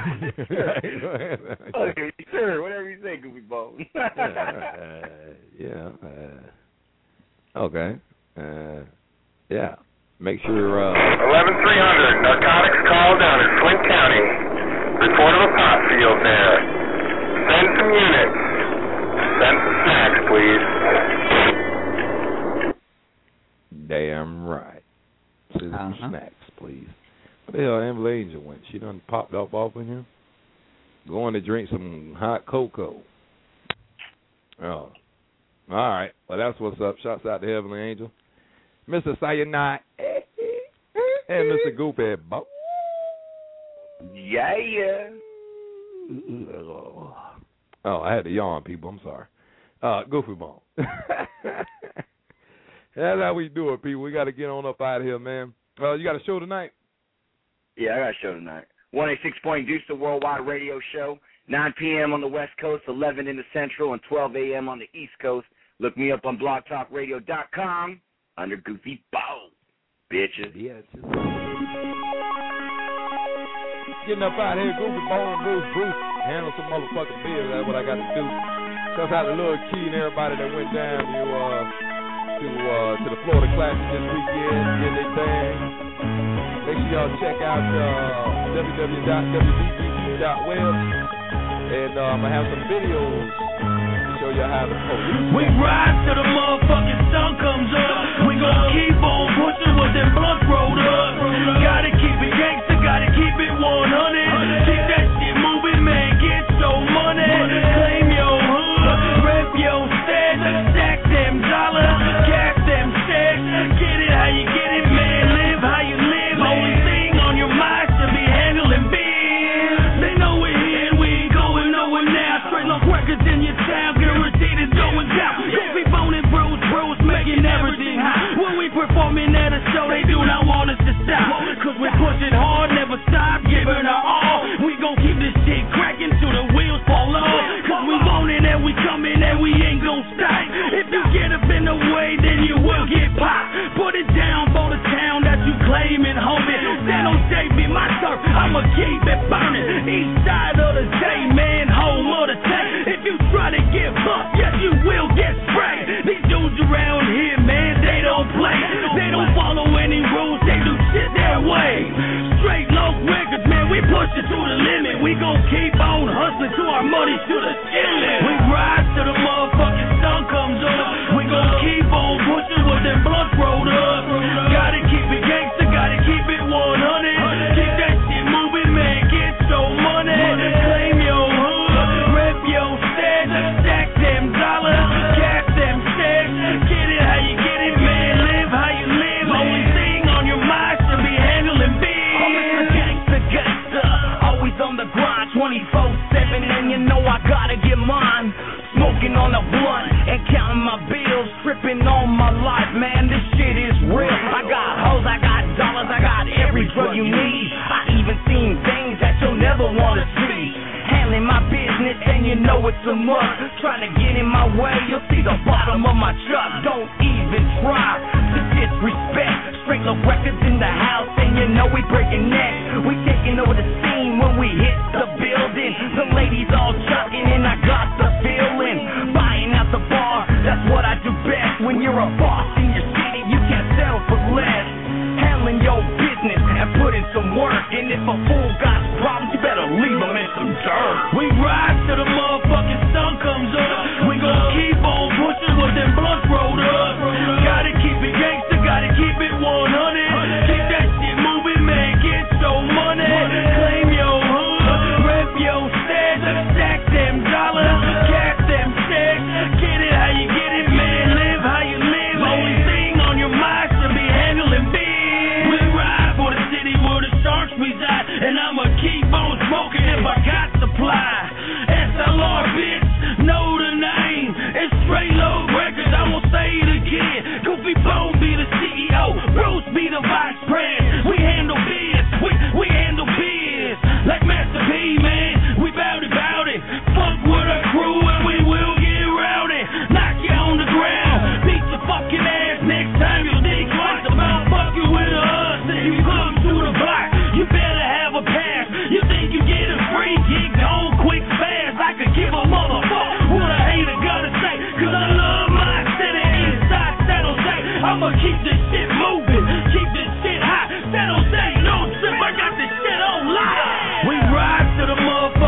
Okay, sure, whatever you say, Goofy Bone. uh, yeah. Uh, okay. Uh, yeah. Make sure. Uh, eleven three hundred, narcotics call down in Flint County. Report of a pot field there. Send some units. Send some snacks, please. Damn right. Send some Uh-huh. snacks, please. Where the hell Amber Angel went? She done popped up off in here? Going to drink some hot cocoa. Oh. All right. Well, that's what's up. Shouts out to Heavenly Angel. Mister Sayonara. And Mister Goopy. Yeah, yeah. Oh, I had to yawn, people. I'm sorry. Uh, Goofy Bone. That's how we do it, people. We got to get on up out of here, man. Uh, you got a show tonight? Yeah, I got a show tonight. one eighty-six point Deuce, the Worldwide Radio Show. nine p.m. on the West Coast, eleven in the Central, and twelve a.m. on the East Coast. Look me up on blog talk radio dot com under Goofy Bone. Bitches. Yeah, just... Getting up out of here, Goofy Bone, Bruce, Bruce. Handle some motherfucking bills. That's what I got to do. Shouts out to Lil Key and everybody that went down to, uh, to, uh, to the Florida Classic this weekend. Did their thing. Make sure y'all check out uh, w w w dot w b b c dot web. And uh, I'm going to have some videos to show you how the police. We ride till the motherfucking sun comes up. We gon' keep on pushing with them blunts rolled up. Gotta keep it gangsta, gotta keep it one hundred. Keep that shit moving, man, get your money. Claim your hood, rep your set, stack them dollars, cash them checks. Get it how you get it, man, live how you live. Only thing on your mind should be handling bills. They know we're here and we ain't going nowhere now. Straight long records in your town, guaranteed it's going down. Goofy Bone and Bruce, Bruce making everything hot. When we performing at a show, they do not want us to stop. Cause we're pushing hard, never stop, giving our all. We gon' keep this shit cracking till the wheels fall off. Cause we want it and we coming and we ain't gon' stop. If you get up in the way, then you will get popped. Put it down for the town that you claiming, homie. San Jose be my turf, I'ma keep it burning. East side of the day, man, home of the tank. If you try to give up, yes, you will get sprayed. These dudes around here, man, they don't play. They don't follow any rules, they do shit their way. Straight low records, man, we push it to the limit. We gon' keep on hustling till our money to the ceiling. We ride till the motherfucking sun comes up. We gon' keep on pushing with them blunts rolled up. Gotta keep it gangsta, gotta keep it one hundred. Keep that shit moving, man, get your money. Claim your hood, rep your set, stack them dollars, cash them checks. Get it how you get it, man, live how you live. Only thing on your mind should be handling bills. I'm Mister Gangsta Gangsta, always on the grind, twenty-four seven, and you know I gotta get mine. Smoking on a blunt and counting my bills, tripping on my life, man, this shit is real. I got hoes, I got dollars, I got every drug you need. I even seen things that you'll never wanna see. Handling my business and you know it's a must. Trying to get in my way, you'll see the bottom of my truck. Don't even try to disrespect. Straight low records in the house and you know we breaking necks. We taking over the scene when we hit the building. The ladies all chucking and I got the feeling. Buying out the bar, that's what I do best. When you're a boss in your city, you can't settle for less. Handling your business and putting some work. And if a fool got problems, you better leave him in some dirt. We ride till the motherfucking sun comes up. We gon' keep on pushing with them blunts rolled up. Gotta keep it gangsta, gotta keep it one hundred. Keep that shit moving, man, get Thug Records, I won't say it again. Goofy Bone be the C E O, Bruce be the vice president. We handle biz, we, we handle biz. Like Master P, man, we bout it, bout it. Fuck with our crew and we will get rowdy. Knock you on the ground, beat your fucking ass. Next time you'll think twice about fucking with us. If you come to the block, you better have a pass. You think you get it free, get gone quick fast. I could give a motherfucker what a hater gotta say. Cause I love my city inside San Jose. I'ma keep this shit moving, keep this shit hot. San Jose, no trip, I got this shit on live. We ride to the motherfucker.